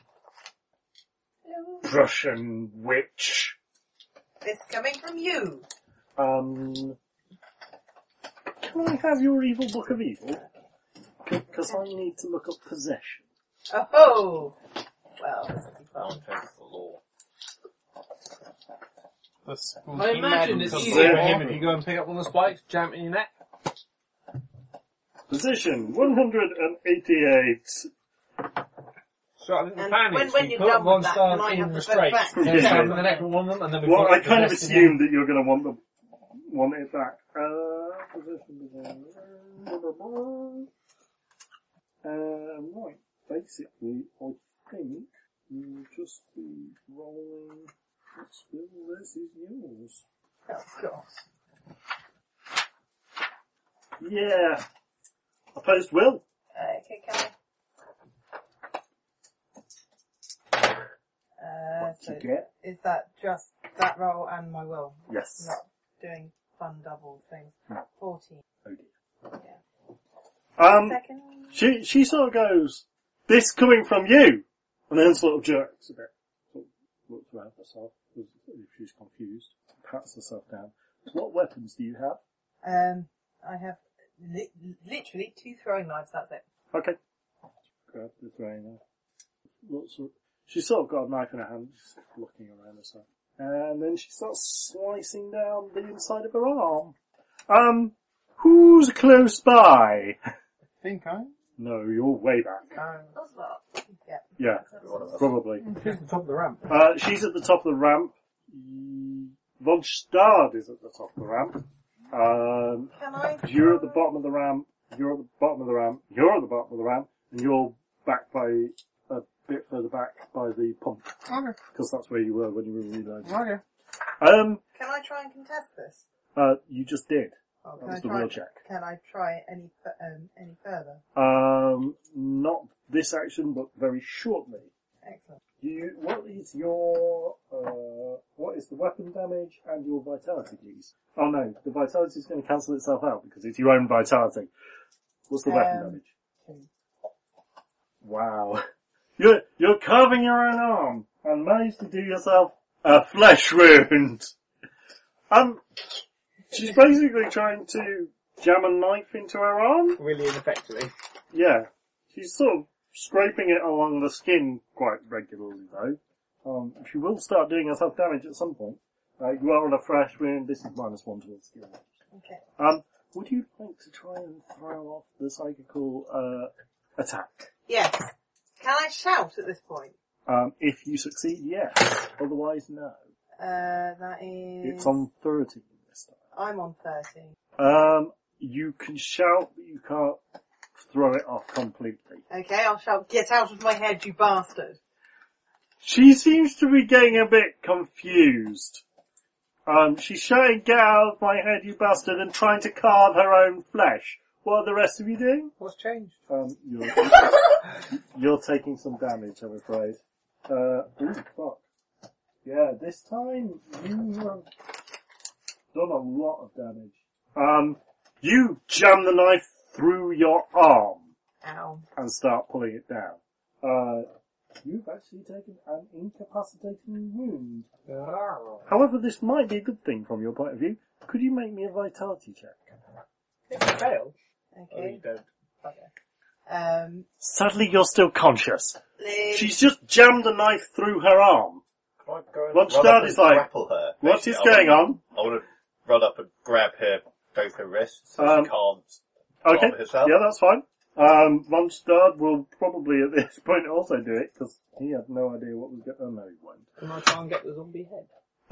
Prussian witch. This coming from you. Can I have your evil book of evil? Because I need to look up possession. Oh! Well, this will be fun. Non-offensive law. I imagine it's easier for him if you go and pick up one of the spikes, jam it in your neck. Position 188. So I think the And plan is when we you're put done one with that, star can I in have the restraint, back? then Yeah. stab in the neck with one of them, and then we Well, put I kind of the rest in assumed that you're going to want it back. Right. Basically, I think you'll just be rolling. This is yours. Oh, God. Yeah. Opposed will. Okay, can I? What So you get? is that just that roll and my will? Yes. Not doing fun double things. No. 14. Oh dear. Yeah. Um, Second. She sort of goes, "This coming from you," and then sort of jerks a bit. Sort of looks around herself, if she's confused, pats herself down. What weapons do you have? I have literally 2 throwing knives, that's it. Okay. Grab the throwing knife. She's sort of got a knife in her hand, just looking around herself. And then she starts slicing down the inside of her arm. Who's close by? I think No, you're way back. That's that. Yeah, probably. She's at the top of the ramp. She's at the top of the ramp. Von Stad is at the top of the ramp. Can I? You're at the bottom of the ramp. You're at the bottom of the ramp. You're at the bottom of the ramp. And you're back by a bit further back by the pump. Okay. Because that's where you were when you were reloading. Okay. Can I try and contest this? You just did. Oh, That was the real check. Can I try any further? Not this action, but very shortly. Excellent. What is the weapon damage and your vitality, please? Oh no, the vitality is going to cancel itself out because it's your own vitality. What's the weapon damage? 2. Wow. You're carving your own arm and managed to do yourself a flesh wound. She's basically trying to jam a knife into her arm. Really ineffectually. Yeah. She's sort of scraping it along the skin quite regularly though. She will start doing herself damage at some point. You are on a fresh wound. This is -1 towards skill. Okay. Would you like to try and throw off the psychical, attack? Yes. Can I shout at this point? If you succeed, yes. Otherwise, no. That is... It's on 13 this time. I'm on 13. You can shout, but you can't throw it off completely. Okay, I'll shout, "Get out of my head, you bastard!" She seems to be getting a bit confused. She's shouting, "Get out of my head, you bastard," and trying to carve her own flesh. What are the rest of you doing? What's changed? You're taking some damage, I'm afraid. Ooh, fuck. Yeah, this time you have done a lot of damage. You jam the knife through your arm Ow. and start pulling it down. You've actually taken an incapacitating wound. However, this might be a good thing from your point of view. Could you make me a vitality check? If you fail. Oh, Okay. you don't. Sadly, you're still conscious. She's just jammed a knife through her arm. Can I go and Lunch run Dad up is and like, grapple her? What Basically, is I going wanna- on? I want to run up and grab her, both her wrists, so she can't Okay, harm herself. yeah, that's fine. Lunchstad will probably at this point also do it, because he had no idea what was going on. No, he won't. Can I try and get the zombie head?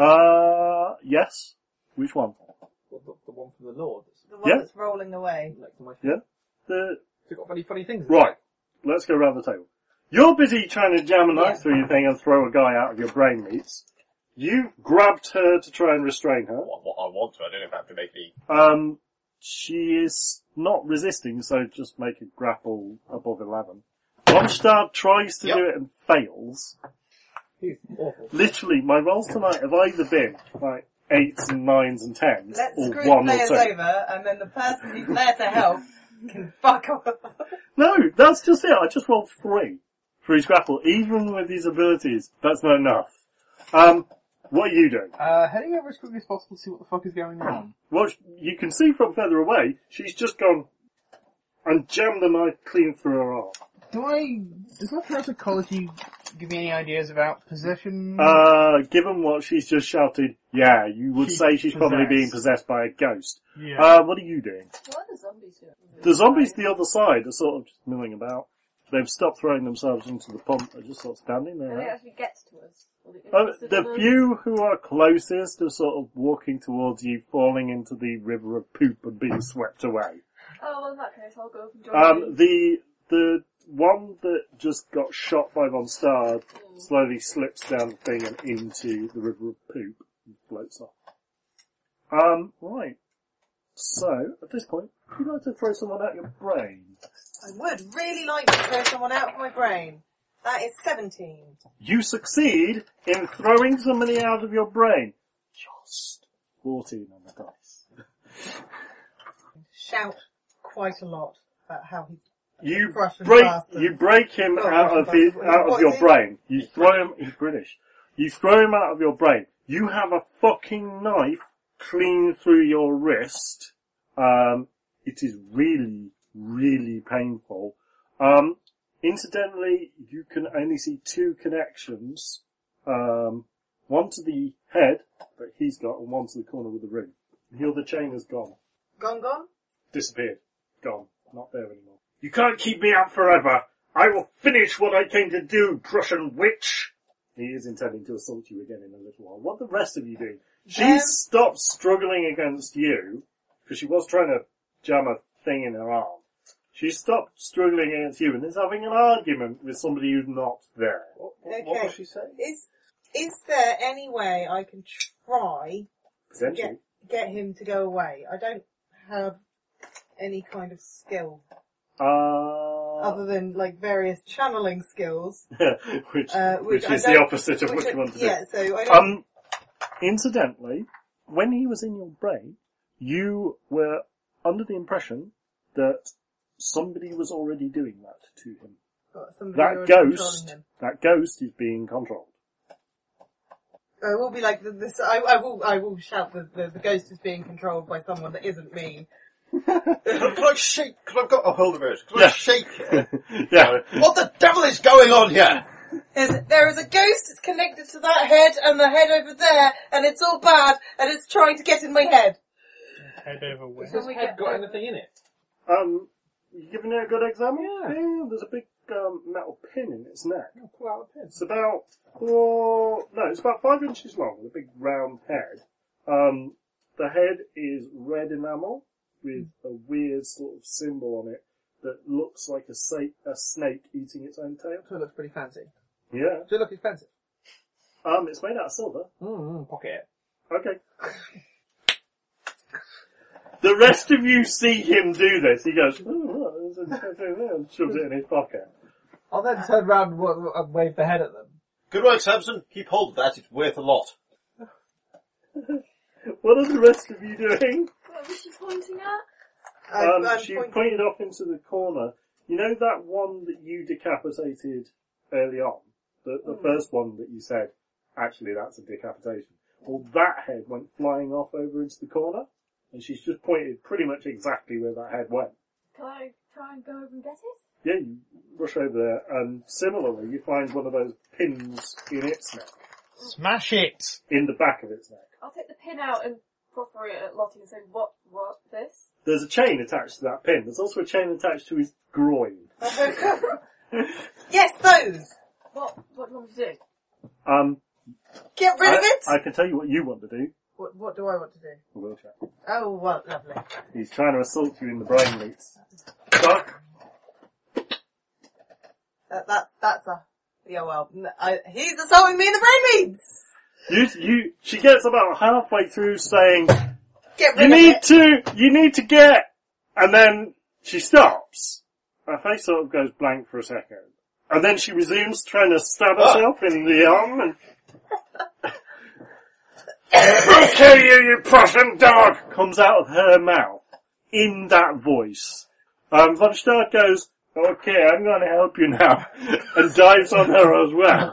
Yes. Which one? Well, the one from the Lord. The one Yeah. that's rolling away. Next to my feet. Yeah? It's got funny things. Right. Let's go around the table. You're busy trying to jam a knife Yeah. through your thing and throw a guy out of your brain meats. You've grabbed her to try and restrain her. What I want to, I don't know if I have to make me... She is not resisting, so just make a grapple above 11. Ronstad tries to do it and fails. He's awful. Literally, my rolls tonight have either been like 8s and 9s and 10s, Let's or screw the 1 or players 2. over, and then the person who's there to help can fuck off. No, that's just it. I just rolled 3 for his grapple. Even with his abilities, that's not enough. What are you doing? Heading over as quickly as possible to see what the fuck is going on. Well, you can see from further away, she's just gone and jammed the knife clean through her arm. Does my parapsychology give me any ideas about possession? Given what she's just shouted, yeah, you would say she's probably possessed. being possessed by a ghost. Yeah. What are you doing? What are the zombies doing? The zombies the other side are sort of just milling about. They've stopped throwing themselves into the pump. They're just sort of standing Can they there. actually get to us? Are they interested The in us? few who are closest are sort of walking towards you, falling into the river of poop and being swept away. Oh, well, in that case, I'll go up and join you. The one that just got shot by Von Stard slowly slips down the thing and into the river of poop and floats off. Right. So, at this point, would you like to throw someone out your brain? I would really like to throw someone out of my brain. That is 17. You succeed in throwing somebody out of your brain. Just 14 on the dice. Shout quite a lot about how he's You Prussian break bastard. you break him Oh, out of Prussian bastard. out of What your is he? brain. You throw him. He's British. You throw him out of your brain. You have a fucking knife clean through your wrist. It is really, really painful. Incidentally, you can only see two connections. One to the head that he's got, and one to the corner with the ring. The other chain is gone. Gone? Disappeared. Gone. Not there anymore. You can't keep me out forever. I will finish what I came to do, Prussian witch. He is intending to assault you again in a little while. What are the rest of you doing? She stopped struggling against you, because she was trying to jam a thing in her arm. She stopped struggling against you and is having an argument with somebody who's not there. What was she saying? Is there any way I can try to Potentially. get him to go away? I don't have any kind of skill other than like various channeling skills. which which is I the don't- opposite of what you want to do. Yeah, so I don't. Incidentally, when he was in your brain, you were under the impression that somebody was already doing that to him. got somebody That already controlling him. that ghost is being controlled. I will be like this. I will shout the ghost is being controlled by someone that isn't me. Can I shake? Because I've got a hold of it. Can I shake it? Yeah. What the devil is going on here? There is a ghost that's connected to that head and the head over there, and it's all bad, and it's trying to get in my head. Head over where? Has his head got anything in it? You giving it a good example? Yeah. There's a big metal pin in its neck. Oh, pull out the pin. It's about it's about 5 inches long with a big round head. The head is red enamel with a weird sort of symbol on it that looks like a snake eating its own tail. So it looks pretty fancy. Yeah. Does it look expensive? It's made out of silver. Pocket it. Okay. The rest of you see him do this. He goes, and shoves it in his pocket. I'll then turn around and wave the head at them. Good work, Samson. Keep hold of that. It's worth a lot. What are the rest of you doing? What was she pointing at? I'm She pointing- pointed off into the corner. You know that one that you decapitated early on? The first one that you said, actually that's a decapitation. Well, that head went flying off over into the corner, and she's just pointed pretty much exactly where that head went. Can I try and go over and get it? Yeah, you rush over there, and similarly, you find one of those pins in its neck, Smash it! in the back of its neck. I'll take the pin out and proffer it at Lottie and say, what, this? There's a chain attached to that pin. There's also a chain attached to his groin. Yes, those! What do you want me to do? Get rid of it! I can tell you what you want to do. What do I want to do? We'll check. Oh, well, lovely. He's trying to assault you in the brain meats. Fuck. That's a... Yeah, well, he's assaulting me in the brain meats! She gets about halfway through saying, Get rid of it! you need to get, and then she stops. Her face sort of goes blank for a second. And then she resumes trying to stab herself in the arm and, I'll kill you, you Prussian dog! Comes out of her mouth. In that voice. Von Stark goes, okay, I'm gonna help you now. And dives on her as well.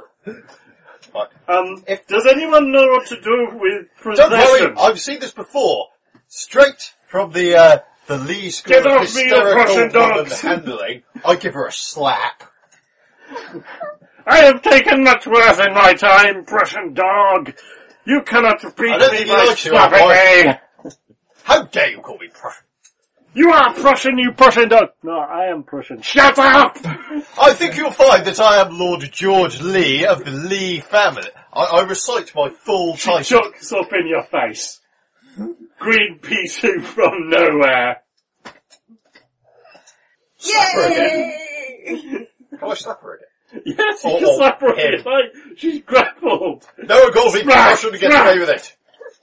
Does anyone know what to do with Don't worry, possession? I've seen this before. Straight from the Lee School Get of off me, you Prussian Hysterical Woman dogs! Handling. I give her a slap. I have taken much worse in my time, Prussian dog. You cannot beat I don't me think by you like you, slapping boy. me. How dare you call me Prussian? You are Prussian, you Prussian dog. No, I am Prussian. Shut up! I think you'll find that I am Lord George Lee of the Lee family. I recite my full She title. chucks up in your face. Green pea soup from nowhere. Yay! Can I slap her again? Yes, you Oh, can slap her in him. the face. She's grappled. No one calls me Smash, Prussian to get smash. away with it.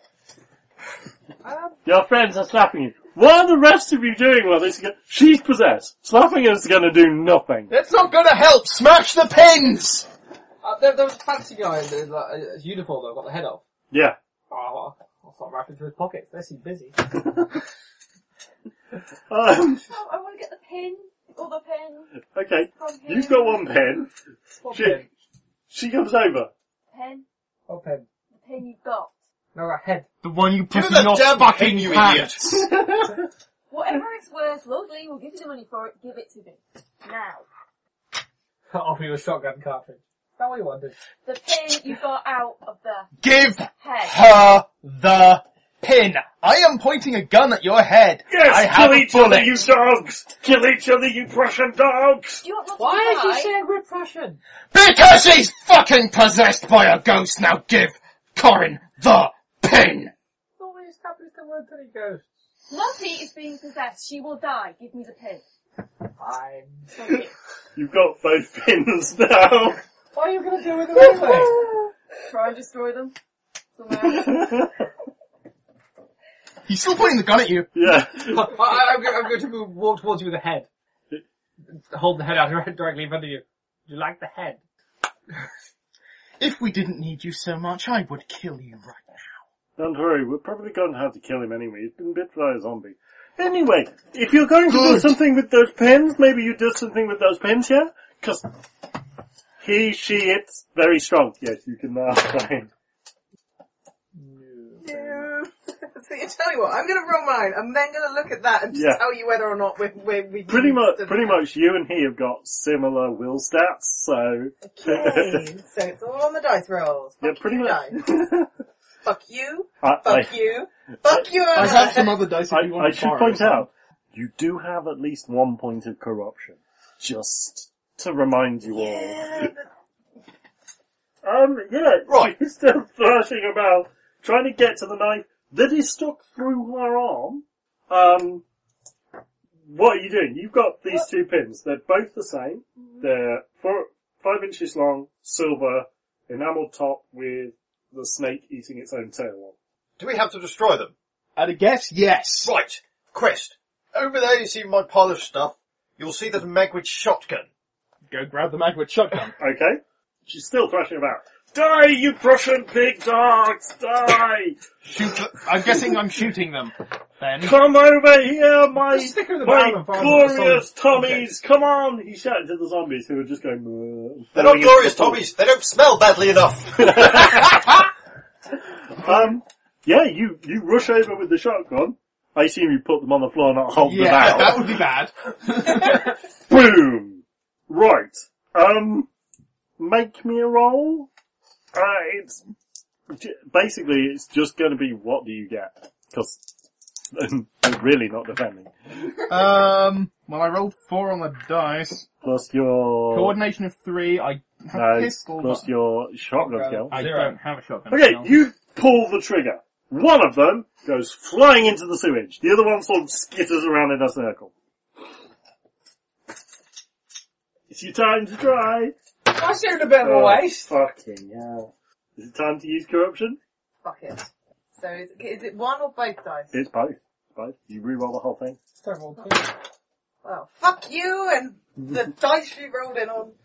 Your friends are slapping you. What are the rest of you doing while this she's possessed? Slapping is gonna do nothing. It's not gonna help! Smash the pins! There was a fancy guy in a uniform that got the head off. Yeah. Oh, I'll start rapping through his pockets. They seem busy. Oh, I want to get the pin. Or the pin. Okay, From him. you've got one pen. What She, pen? she comes over. Pen. What pen? The pin you've got. No, a head. The one you put Give in her your the damn fucking pen, you pants. Whatever it's worth, Lordly will give you the money for it. Give it to me. Now. I'll offer you a shotgun cartridge. Is that what you wanted? The pin you got out of the Give head. her the pin. I am pointing a gun at your head. I Yes, have kill a each other, bullet. you dogs! Kill each other, you Prussian dogs! Do you want Why to is die? she saying we're Prussian? Because she's fucking possessed by a ghost. Now give Corin the pin. Thought we established there weren't any ghosts. Lottie is being possessed. She will die. Give me the pin. Fine. Thank you. You've got both pins now. What are you going to do with them anyway? Try and destroy them. Somehow. He's still pointing the gun at you. Yeah. I'm going to walk towards you with the head. Hold the head out directly in front of you. Do you like the head? If we didn't need you so much, I would kill you right now. Don't worry, we're probably going to have to kill him anyway. He's been bit by a zombie. Anyway, if you're going to do Good. something with those pens, maybe you do something with those pens here? Because it's very strong. Yes, you can play him. No. So you tell you what, I'm going to roll mine. I'm then going to look at that and just Yeah. tell you whether or not we Pretty much you and he have got similar will stats, so... Okay, so it's all on the dice rolls. Yeah, Fuck pretty you, much. dice. Fuck you. I Fuck you. Fuck you. I have some other dice if you want I to should borrow point some. out, you do have at least 1 point of corruption. Just to remind you all. Yeah, Yeah, Right. she's still thrashing about, trying to get to the knife that is stuck through her arm. What are you doing? You've got these two pins. They're both the same. They're 5 inches long, silver, enameled top with the snake eating its own tail on. Do we have to destroy them? At a guess, yes. Right. Quest. Over there you see my pile of stuff. You'll see there's a Magwitch shotgun. Go grab the Magwitch shotgun. Okay? She's still thrashing about. Die, you Prussian pig dogs! Die! Shoot. I'm guessing I'm shooting them. Then. Come over here, my Just stick her in the barrel and fire them at the glorious zombies. Tommies! Come on! He shouted to the zombies who were just going... They're not glorious Tommies. They don't smell badly enough. Yeah, you rush over with the shotgun. I assume you put them on the floor, not hold them Yeah, out. that would be bad. Boom! Right. Make me a roll. Basically, it's just going to be what do you get? Because they're really not defending. Well, I rolled 4 on the dice. Plus your... Coordination of 3. I have No, a pistol. plus but your shotgun skill. I Zero. don't have a shotgun. Okay, skill. you pull the trigger. One of them goes flying into the sewage. The other one sort of skitters around in a circle. It's your time to try. I showed a bit of a waste. Fucking hell. Is it time to use corruption? fuck it. So is it one or both dice? It's both. Both. You re-roll the whole thing. Don't roll two. Well, fuck you and the dice you rolled in on.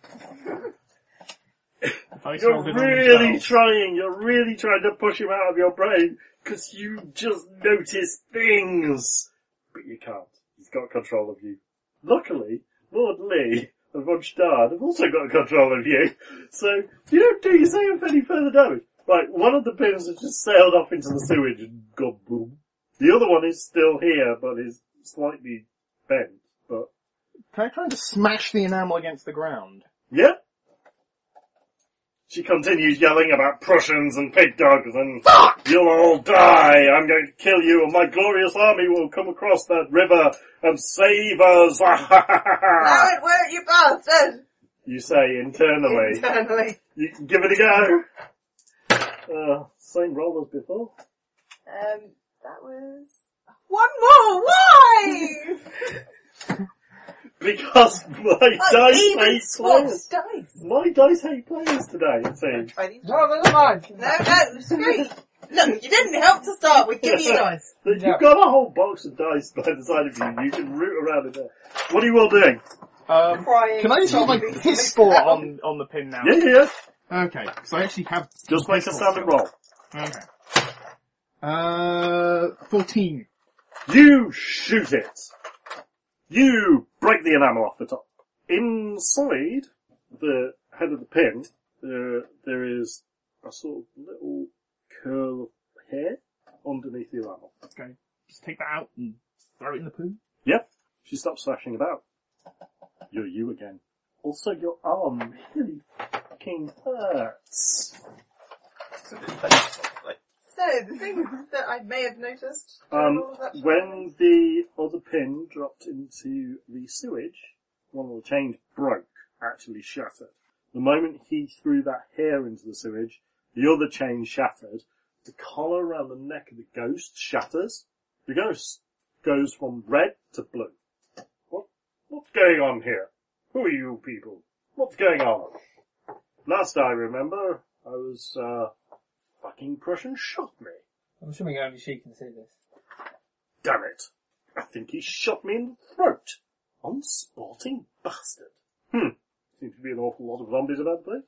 You're really trying to push him out of your brain, because you just notice things. But you can't. He's got control of you. Luckily, Lord Lee and Von Stad have also got control of you, so you don't do yourself any further damage. Right, one of the pins has just sailed off into the sewage and gone boom. The other one is still here, but is slightly bent, but... Can I try to smash the enamel against the ground? Yeah? She continues yelling about Prussians and pig dogs and fuck! You'll all die! I'm going to kill you and my glorious army will come across that river and save us! No, it won't, you bastard! You say internally. Internally. You can give it a go. Same roll as before. That was... One more! Why? Because my dice even hate swapped players. dice. My dice hate players today, it seems. Try these. No, they're not mine. No, screw. Look, you didn't help to start with. Give me your dice. You've Yeah. got a whole box of dice by the side of you. You can root around in there. What are you all doing? Crying. Can I just use my zombies. pistol on the pin now? Yeah. Okay, because I actually have... Just make a standard roll. Okay. 14. You shoot it. You break the enamel off the top. Inside the head of the pin, there is a sort of little curl of hair underneath the enamel. Okay. Just take that out and throw it in the poo. Yep. She stops thrashing about. You're you again. Also, your arm really fucking hurts. It's a bit painful, actually. So, the thing that I may have noticed... during all of that When the other pin dropped into the sewage, one of the chains broke, actually shattered. The moment he threw that hair into the sewage, the other chain shattered. The collar around the neck of the ghost shatters. The ghost goes from red to blue. What's going on here? Who are you people? What's going on? Last I remember, I was, fucking Prussian shot me. I'm assuming only she can see this. Damn it. I think he shot me in the throat. Unsporting bastard. Seems to be an awful lot of zombies about the place.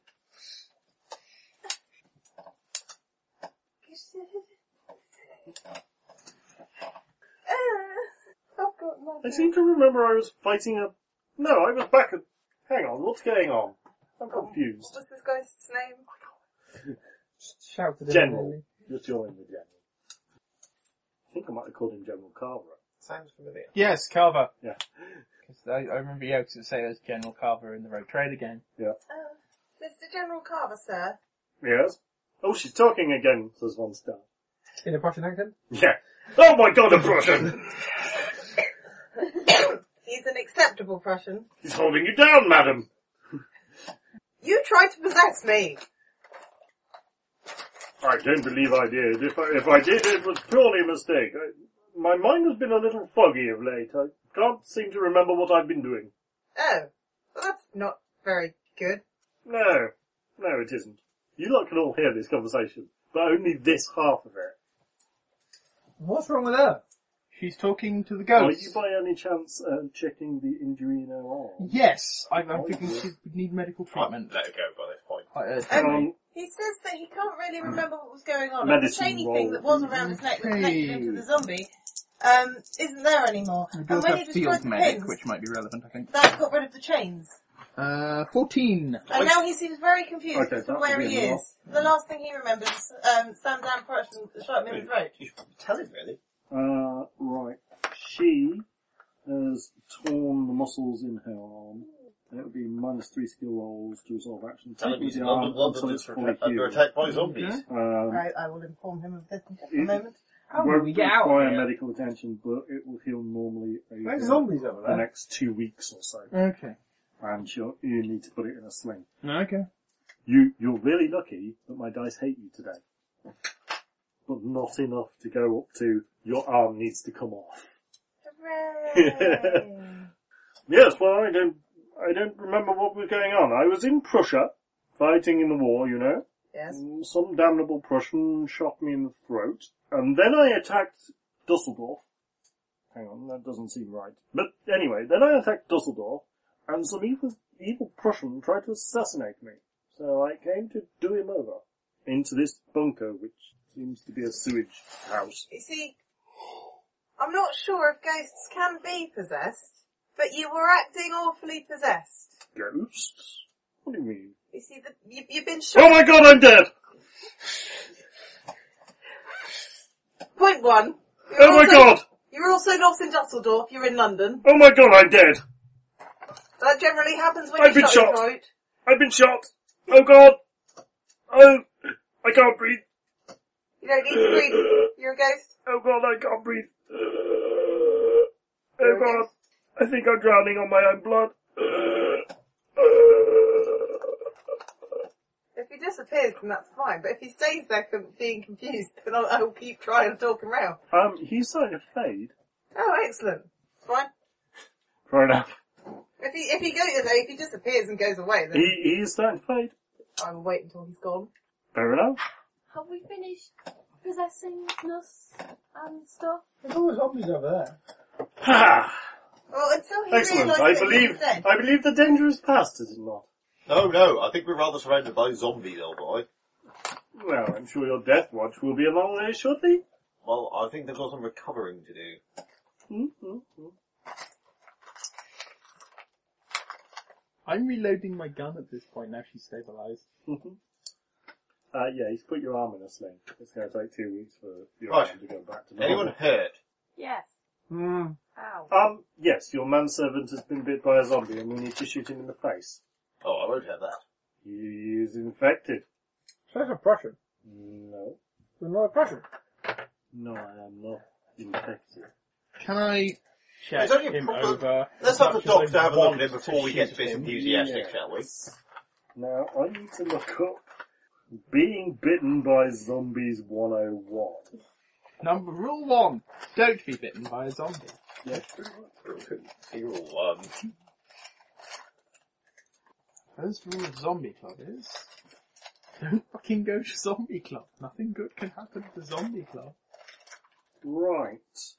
I seem to remember I was fighting No, I was back at... Hang on, what's going on? I'm confused. What's this guy's name? Just shout to the General. Just join the General. I think I might have called him General Carver. Sounds familiar. Yes, Carver. Yeah. I remember you used to say there's General Carver in the Rogue Trader game. Yeah. Mr. General Carver, sir. Yes? Oh, she's talking again, says one star. In a Prussian accent? Yeah. Oh my god, a Prussian! He's an acceptable Prussian. He's holding you down, madam. You tried to possess me. I don't believe I did. If I did, it was purely a mistake. My mind has been a little foggy of late. I can't seem to remember what I've been doing. Oh. Well, that's not very good. No, it isn't. You lot can all hear this conversation, but only this half of it. What's wrong with her? She's talking to the Are ghost. you by any chance checking the injury in her arm? Yes, I'm thinking she would need medical treatment. Let it go by this point. Quite urgently. He says that he can't really remember what was going on. Medicine And the chainy roll. thing that was around his neck that connected him to the zombie isn't there anymore. We And both when have he field destroyed the medic, pins, which might be relevant, I think. that got rid of the chains. 14. And now he seems very confused Okay, as to that where would he be is. The last thing he remembers is Sam Dan Prussian shot him in the throat. You should probably tell him, really. Right. She has torn the muscles in her arm. It would be -3 skill rolls to resolve action. Tell him Take he's the in arm London until is it's fully under healed. attack by zombies. Okay. I will inform him of this in just a moment. How will Won't we get out require of here? medical attention, but it will heal normally There's over zombies over the there. next 2 weeks or so. Okay. And you need to put it in a sling. Okay. You're really lucky that my dice hate you today. But not enough to go up to your arm needs to come off. Hooray! Yes, well, I don't remember what was going on. I was in Prussia, fighting in the war, you know. Yes. Some damnable Prussian shot me in the throat, and then I attacked Dusseldorf. Hang on, that doesn't seem right. But anyway, then I attacked Dusseldorf, and some evil Prussian tried to assassinate me. So I came to do him over into this bunker, which seems to be a sewage house. You see, I'm not sure if ghosts can be possessed, but you were acting awfully possessed. Ghosts? What do you mean? You see, you've been shot. Oh my god, I'm dead! Point one. Oh my god! You're also not in Dusseldorf, you're in London. Oh my god, I'm dead! That generally happens when I've you been shot shot. your throat. I've been shot! Oh god! Oh! I can't breathe! You don't need to breathe. You're a ghost. Oh god, I can't breathe! Oh god! I think I'm drowning on my own blood. If he disappears, then that's fine. But if he stays there being confused, then I'll keep trying to talk him round. He's starting to fade. Oh, excellent. Fine. Fair enough. If he disappears and goes away, then He is starting to fade. I will wait until he's gone. Fair enough. Have we finished possessing us and stuff? There's always zombies over there. Ha! Well, until he Excellent. realises that he's dead. I believe the danger is past, is it not? No, I think we're rather surrounded by zombies, old boy. Well, I'm sure your death watch will be along very shortly. Well, I think they've got some recovering to do. I'm reloading my gun at this point, now she's stabilised. Yeah, he's put your arm in a sling. It's going to take 2 weeks for your Right. arm to go back to normal. Anyone hurt? Yes. Hmm. Ow. Yes, your manservant has been bit by a zombie and we need to shoot him in the face. Oh, I won't have that. He is infected. So that's oppression. No. There's no oppression. No, I am not infected. Can I check There's only a him problem. over? Let's have the as much as doctor I have a look at want him to before we get shoot a bit him? enthusiastic, shall we? Now, I need to look up Being Bitten by Zombies 101. Rule 1. Don't be bitten by a zombie. Yeah. Rule 1. First rule of Zombie Club is... Don't fucking go to Zombie Club. Nothing good can happen to Zombie Club. Right.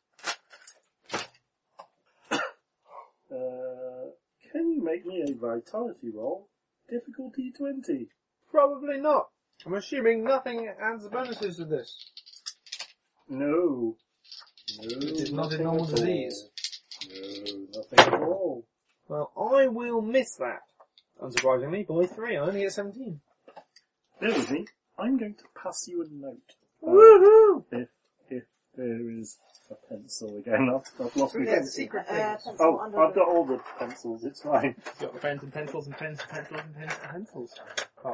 Can you make me a vitality roll? Difficulty 20. Probably not. I'm assuming nothing adds bonuses to this. No. No. It is not a nothing normal at all. disease. No, nothing at all. Well, I will miss that. Unsurprisingly, by 3, I only get 17. Bear with me. I'm going to pass you a note. Woohoo! If there is a pencil again. I've lost my Yeah, pencil. secret pencil Oh, under I've the- got all the pencils. It's fine. You've got the pens and pencils and pens and pencils and pens and pencils. Oh.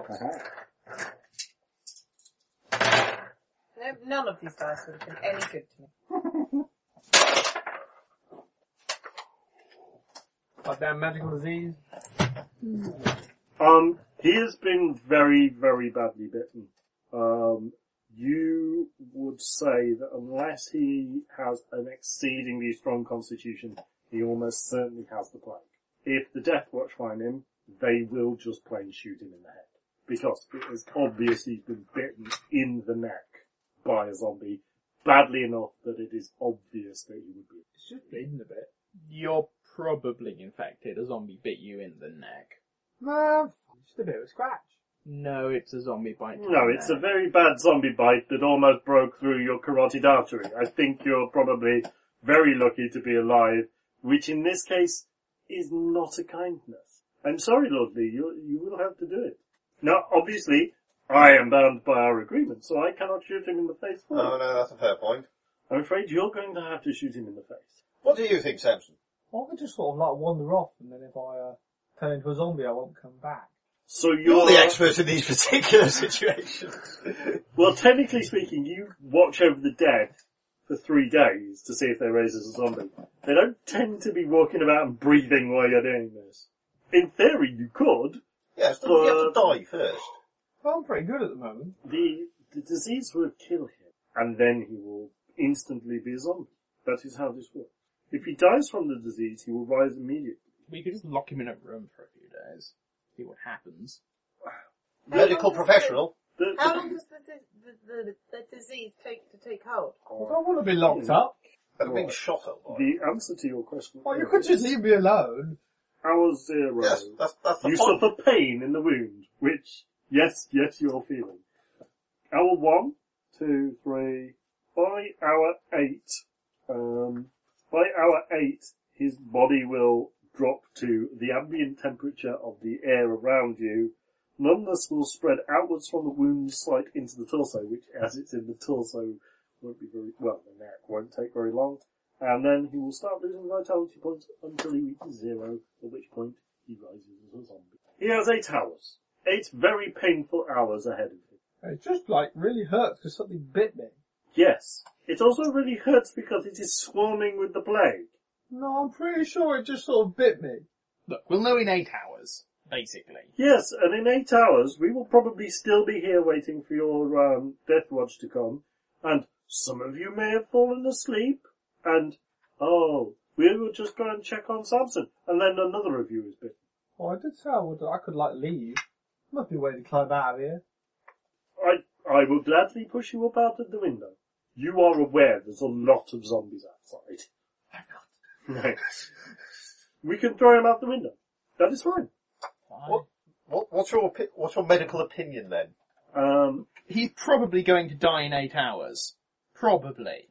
No, none of these dice would have been any good to me. Goddamn magical disease. He has been very, very badly bitten. You would say that unless he has an exceedingly strong constitution, he almost certainly has the plague. If the Death Watch find him, they will just plain shoot him in the head. Because it is obvious he's been bitten in the neck by a zombie, badly enough that it is obvious that he would be. It's just bleeding a bit. You're probably infected. A zombie bit you in the neck. No, just a bit of a scratch. No, it's a zombie bite. to No, the it's a neck. very bad zombie bite that almost broke through your carotid artery. I think you're probably very lucky to be alive, which in this case is not a kindness. I'm sorry, Lord Lee, you will have to do it. Now, obviously, I am bound by our agreement, so I cannot shoot him in the face. for Oh you. no, that's a fair point. I'm afraid you're going to have to shoot him in the face. What do you think, Samson? I could just sort of like wander off, and then if I turn into a zombie, I won't come back. So You're the expert in these particular situations. Well, technically speaking, you watch over the dead for 3 days to see if they're raised as a zombie. They don't tend to be walking about and breathing while you're doing this. In theory, you could. Yes, doesn't he have to die first? Well, I'm pretty good at the moment. The disease will kill him, and then he will instantly be a zombie. That is how this works. If he dies from the disease, he will rise immediately. We could just lock him in a room for a few days. See what happens. Medical professional. How long does the disease take hold? I don't want to be locked up. Having been shot at by. The answer to your question Well, you could just leave me alone. Hour 0. Yes, that's the You point. suffer pain in the wound, which, yes, you're feeling. Hour 1, 2, 3, by hour 8, by hour 8, his body will drop to the ambient temperature of the air around you. Numbness will spread outwards from the wound site into the torso, which, as it's in the torso, won't be very, well, the neck won't take very long. And then he will start losing vitality points until he reaches 0, at which point he rises as a zombie. He has 8 hours. 8 very painful hours ahead of him. It just like really hurts because something bit me. Yes. It also really hurts because it is swarming with the plague. No, I'm pretty sure it just sort of bit me. Look, we'll know in 8 hours, basically. Yes, and in 8 hours, we will probably still be here waiting for your Death Watch to come, and some of you may have fallen asleep, and, we will just go and check on Samson, and then another of you is bitten. Oh, I did say I could like leave. Must be a way to climb out of here. I will gladly push you up out of the window. You are aware there's a lot of zombies outside. No. We can throw him out the window. That is fine. What's your medical opinion then? He's probably going to die in 8 hours. Probably.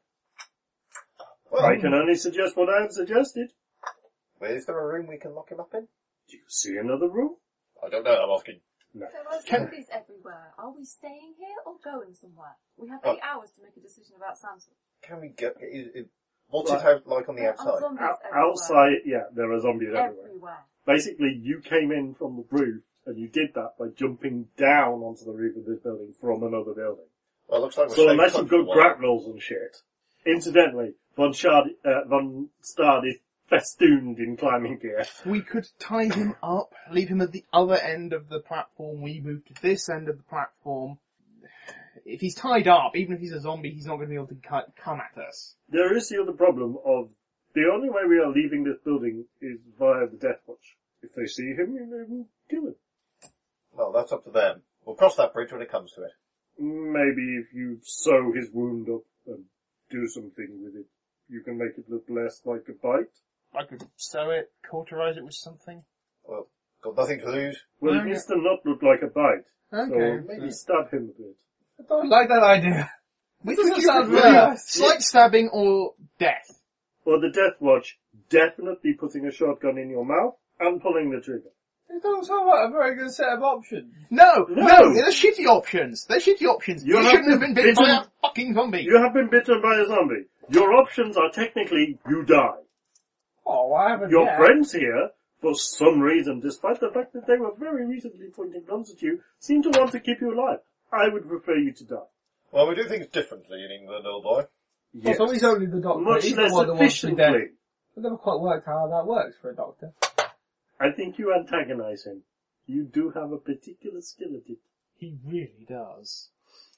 Well, I can only suggest what I have suggested. is there a room we can lock him up in? Do you see another room? I don't know, I'm asking. No. There are zombies everywhere. Are we staying here or going somewhere? We have 8 hours to make a decision about Samson. Can we go... What's it out like on the There are outside? zombies everywhere. Outside, yeah, there are zombies everywhere. Everywhere. Basically, you came in from the roof, and you did that by jumping down onto the roof of this building from another building. Well, it looks like we're So staying unless put you've for a got while. grapnels and shit. Incidentally, Von Stad is festooned in climbing gear. We could tie him up, leave him at the other end of the platform, we move to this end of the platform. If he's tied up, even if he's a zombie, he's not going to be able to come at us. There is the other problem of the only way we are leaving this building is via the Death Watch. If they see him, they will kill him. Well, that's up to them. We'll cross that bridge when it comes to it. Maybe if you sew his wound up and do something with it, you can make it look less like a bite. I could sew it, cauterize it with something. Well, got nothing to lose. Well, it Okay. needs to not look like a bite. Okay. So maybe stab him a bit. I don't like that idea. Which Doesn't would you sound prefer? very- Slight stabbing or death? Or the Death Watch, definitely putting a shotgun in your mouth and pulling the trigger. It doesn't sound like a very good set of options. No, No. they're shitty options. They're shitty options. You You have shouldn't have been bitten by bitten- a fucking zombie. You have been bitten by a zombie. Your options are technically you die. Oh, I haven't Your yet. friends here, for some reason, despite the fact that they were very recently pointing guns at you, seem to want to keep you alive. I would prefer you to die. Well, we do things differently in England, old boy. Yes. Also, he's only the doctor. Much He's the less one that wants to be dead. efficiently. I've never quite worked out how that works for a doctor. I think you antagonize him. You do have a particular skill at it. He really does.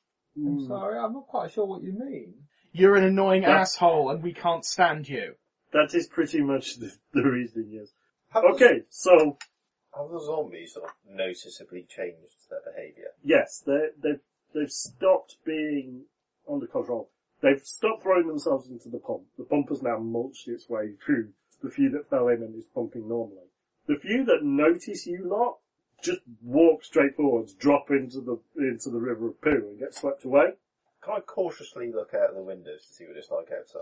I'm sorry, I'm not quite sure what you mean. You're an annoying Yeah. asshole and we can't stand you. That is pretty much the reasoning, yes. Have the- Okay, so, Have the zombies sort of noticeably changed their behaviour? yes, they've stopped being under control. They've stopped throwing themselves into the pump. The pump has now mulched its way through the few that fell in and is pumping normally. The few that notice you lot just walk straight forwards, drop into the river of poo and get swept away. Can I cautiously look out of the windows to see what it's like outside?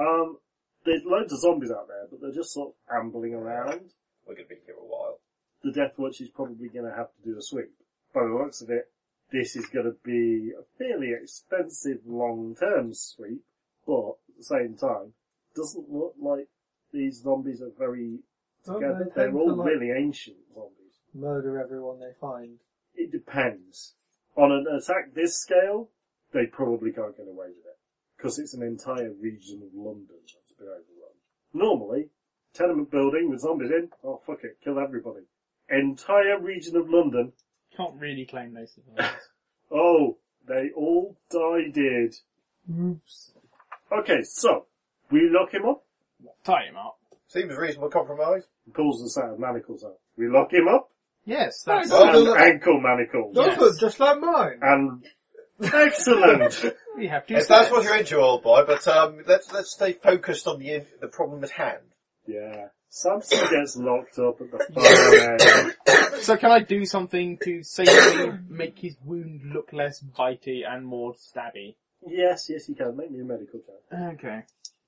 There's loads of zombies out there, but they're just sort of ambling around. We're going to be here a while. The Death Watch is probably going to have to do a sweep. By the looks of it, this is going to be a fairly expensive long-term sweep, but at the same time, doesn't look like these zombies are very Don't together. they They're tend all to, like, really ancient zombies. murder everyone they find? It depends. On an attack this scale, they probably can't get away with it. Because it's an entire region of London that's been overrun. Normally, tenement building with zombies in, oh fuck it, kill everybody. Entire region of London, Can't really claim those survivors. oh, they all died. Oops. Okay, so, we lock him up, Tie him up. Seems a reasonable compromise. he pulls the set of manacles out. We lock him up, Yes, that's... Oh, and look. ankle manacles. Those Yes. look just like mine. And, excellent! We have two If that's sets. what you're into, old boy, but let's stay focused on the problem at hand. Yeah. Samson gets locked up at the far end. So can I do something to safely make his wound look less bitey and more stabby? Yes, you can. Make me a medical check. Okay.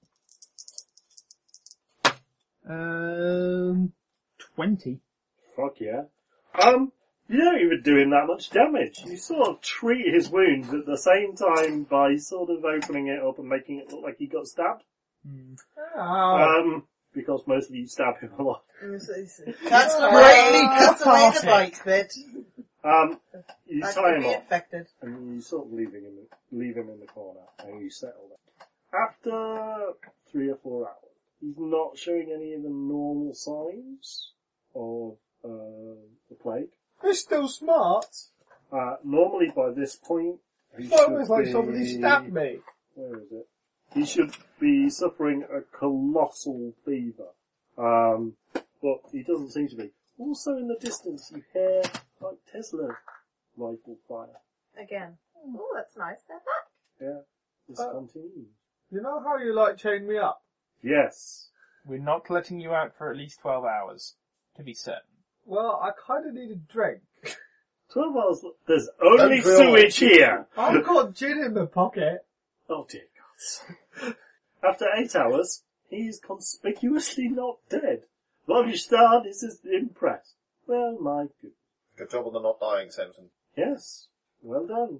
20. Fuck yeah. You don't even do him that much damage. You sort of treat his wounds at the same time by sort of opening it up and making it look like he got stabbed. Oh. Because mostly you stab him a lot. That's Greatly the way the cathartic. bite bit. You I tie could him be off infected. and you sort of leave him in the corner and you settle them. After 3 or 4 hours, he's not showing any of the normal signs of the plague. He's still smart. Normally by this point, he Well, should it's like be... somebody stabbed me. Where is it? He should be suffering a colossal fever. But he doesn't seem to be. Also in the distance you hear like Tesla rifle fire. Again. Oh, that's nice. They're back. Yeah. This continues. You know how you like chain me up? Yes. We're not letting you out for at least 12 hours, to be certain. Well, I kind of need a drink. 12 hours, there's only Don't we all? sewage here! I've got gin in my pocket. Oh dear God. After 8 hours, he's conspicuously not dead. Lovestad is impressed. Well, my goodness. Good job on the not dying, Simpson. Yes. Well done.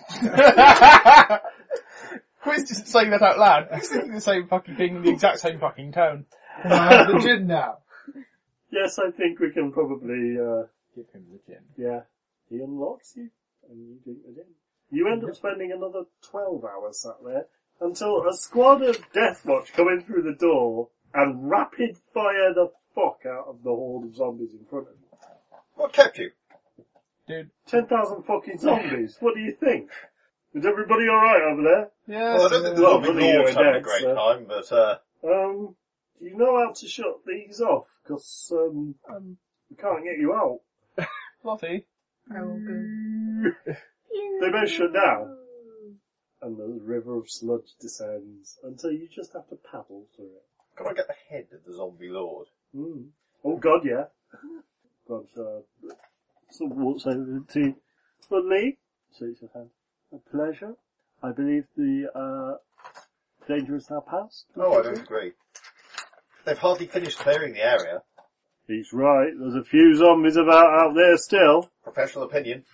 Quiz isn't saying that out loud. He's thinking the same fucking thing in the exact same fucking tone. Can I have the gin now? Yes, I think we can probably, Give him the gin. yeah. He unlocks you, and you drink the gin. You end up spending another 12 hours sat there, until a squad of Deathwatch come in through the door, and rapid fire the fuck out of the horde of zombies in front of you. What kept you? Dude. 10,000 fucking zombies. What do you think? Is everybody alright over there? Yes. Well, I don't think the Well, zombie none of you lord's are having a dead, great so- time, but, Do you know how to shut these off? Because, we can't get you out. Lottie. I will go. They both shut down. And the river of sludge descends until you just have to paddle through it. can I get the head of the zombie lord? Mm. Oh god, yeah. God, so walks over to you. But Lee, shakes your hand. A pleasure. I believe the, danger is now past. Oh, I don't agree. They've hardly finished clearing the area. He's right. There's a few zombies about out there still. Professional opinion.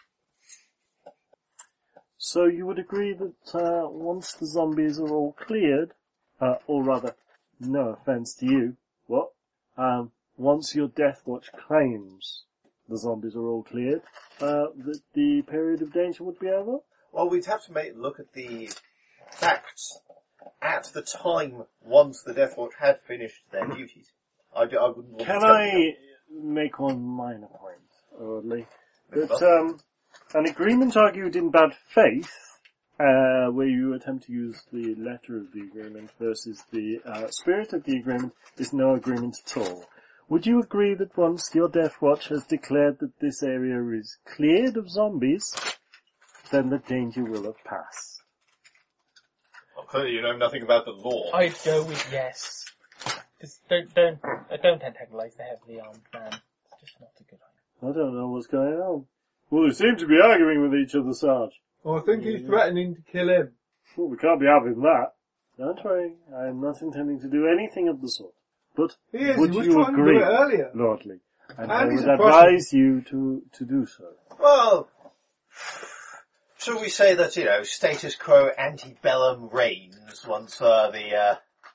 So you would agree that once the zombies are all cleared, or rather, no offence to you, once your Deathwatch claims the zombies are all cleared, that the period of danger would be over? Well, we'd have to look at the facts at the time once the Deathwatch had finished their duties. I wouldn't want to Can tell I you make one minor point, Audley? That an agreement argued in bad faith, where you attempt to use the letter of the agreement versus the spirit of the agreement, is no agreement at all. Would you agree that once your Deathwatch has declared that this area is cleared of zombies, then the danger will have passed? Well, clearly you know nothing about the law. I'd go with yes. Just don't antagonize the heavily armed man. It's just not a good idea. I don't know what's going on. Well, they seem to be arguing with each other, Sarge. Oh, I think he's threatening to kill him. Well, we can't be having that. Don't worry, I am not intending to do anything of the sort. But He is. would He was you trying to agree, do it earlier. Lordly? And I And would he's a advise you to do so. Well, shall we say that, status quo antebellum reigns once the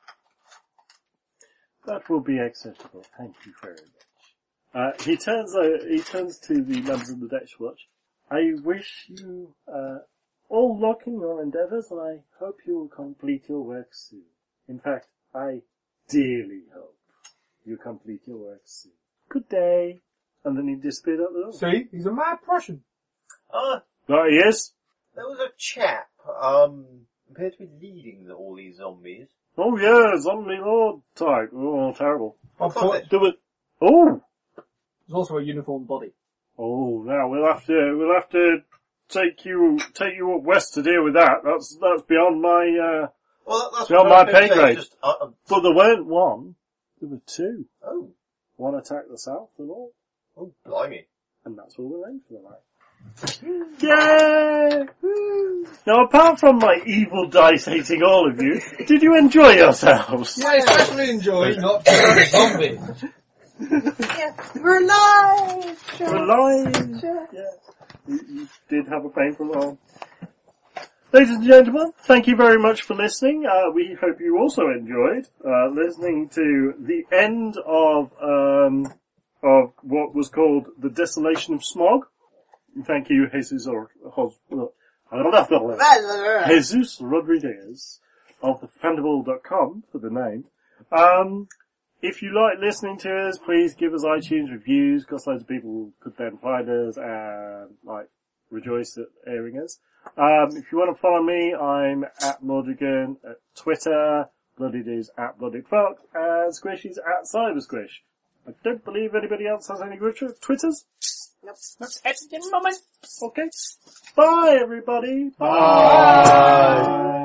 That will be acceptable. Thank you very much. He turns to the members of the Deathwatch. I wish you all luck in your endeavours, and I hope you will complete your work soon. In fact, I dearly hope you complete your work soon. Good day. And then he disappeared out the door. See, he's a mad Prussian. There he is. there was a chap, appeared to be leading all these zombies. Oh yeah, zombie lord type. Oh, terrible. Of Of course, it. Do it. Oh! there's also a uniformed body. Oh, now we'll have to take you up west to deal with that. That's beyond my, Well, that's Beyond what I my was gonna pay say, grade. just, but there weren't one. There were two. oh, One attacked the south and all. oh, blimey. And that's all we're in for the night. Yay! Woo. Now apart from my evil dice hating all of you, did you enjoy yourselves? I especially enjoy not killing zombies. Yeah, we're alive! We're alive! Yeah. You did have a painful role. Ladies and gentlemen, thank you very much for listening. We hope you also enjoyed listening to the end of what was called The Desolation of Smog. Thank you, Jesus Jesus Rodriguez of thefandible.com for the name. If you like listening to us, please give us iTunes reviews, because loads of people could then find us and rejoice at airing us. If you want to follow me, I'm at Mordrigan at Twitter, Blooded is at BloodedFox, and Squish is at CyberSquish. I don't believe anybody else has any Twitters. Nope. That's it, moment. Okay. Bye, everybody. Bye.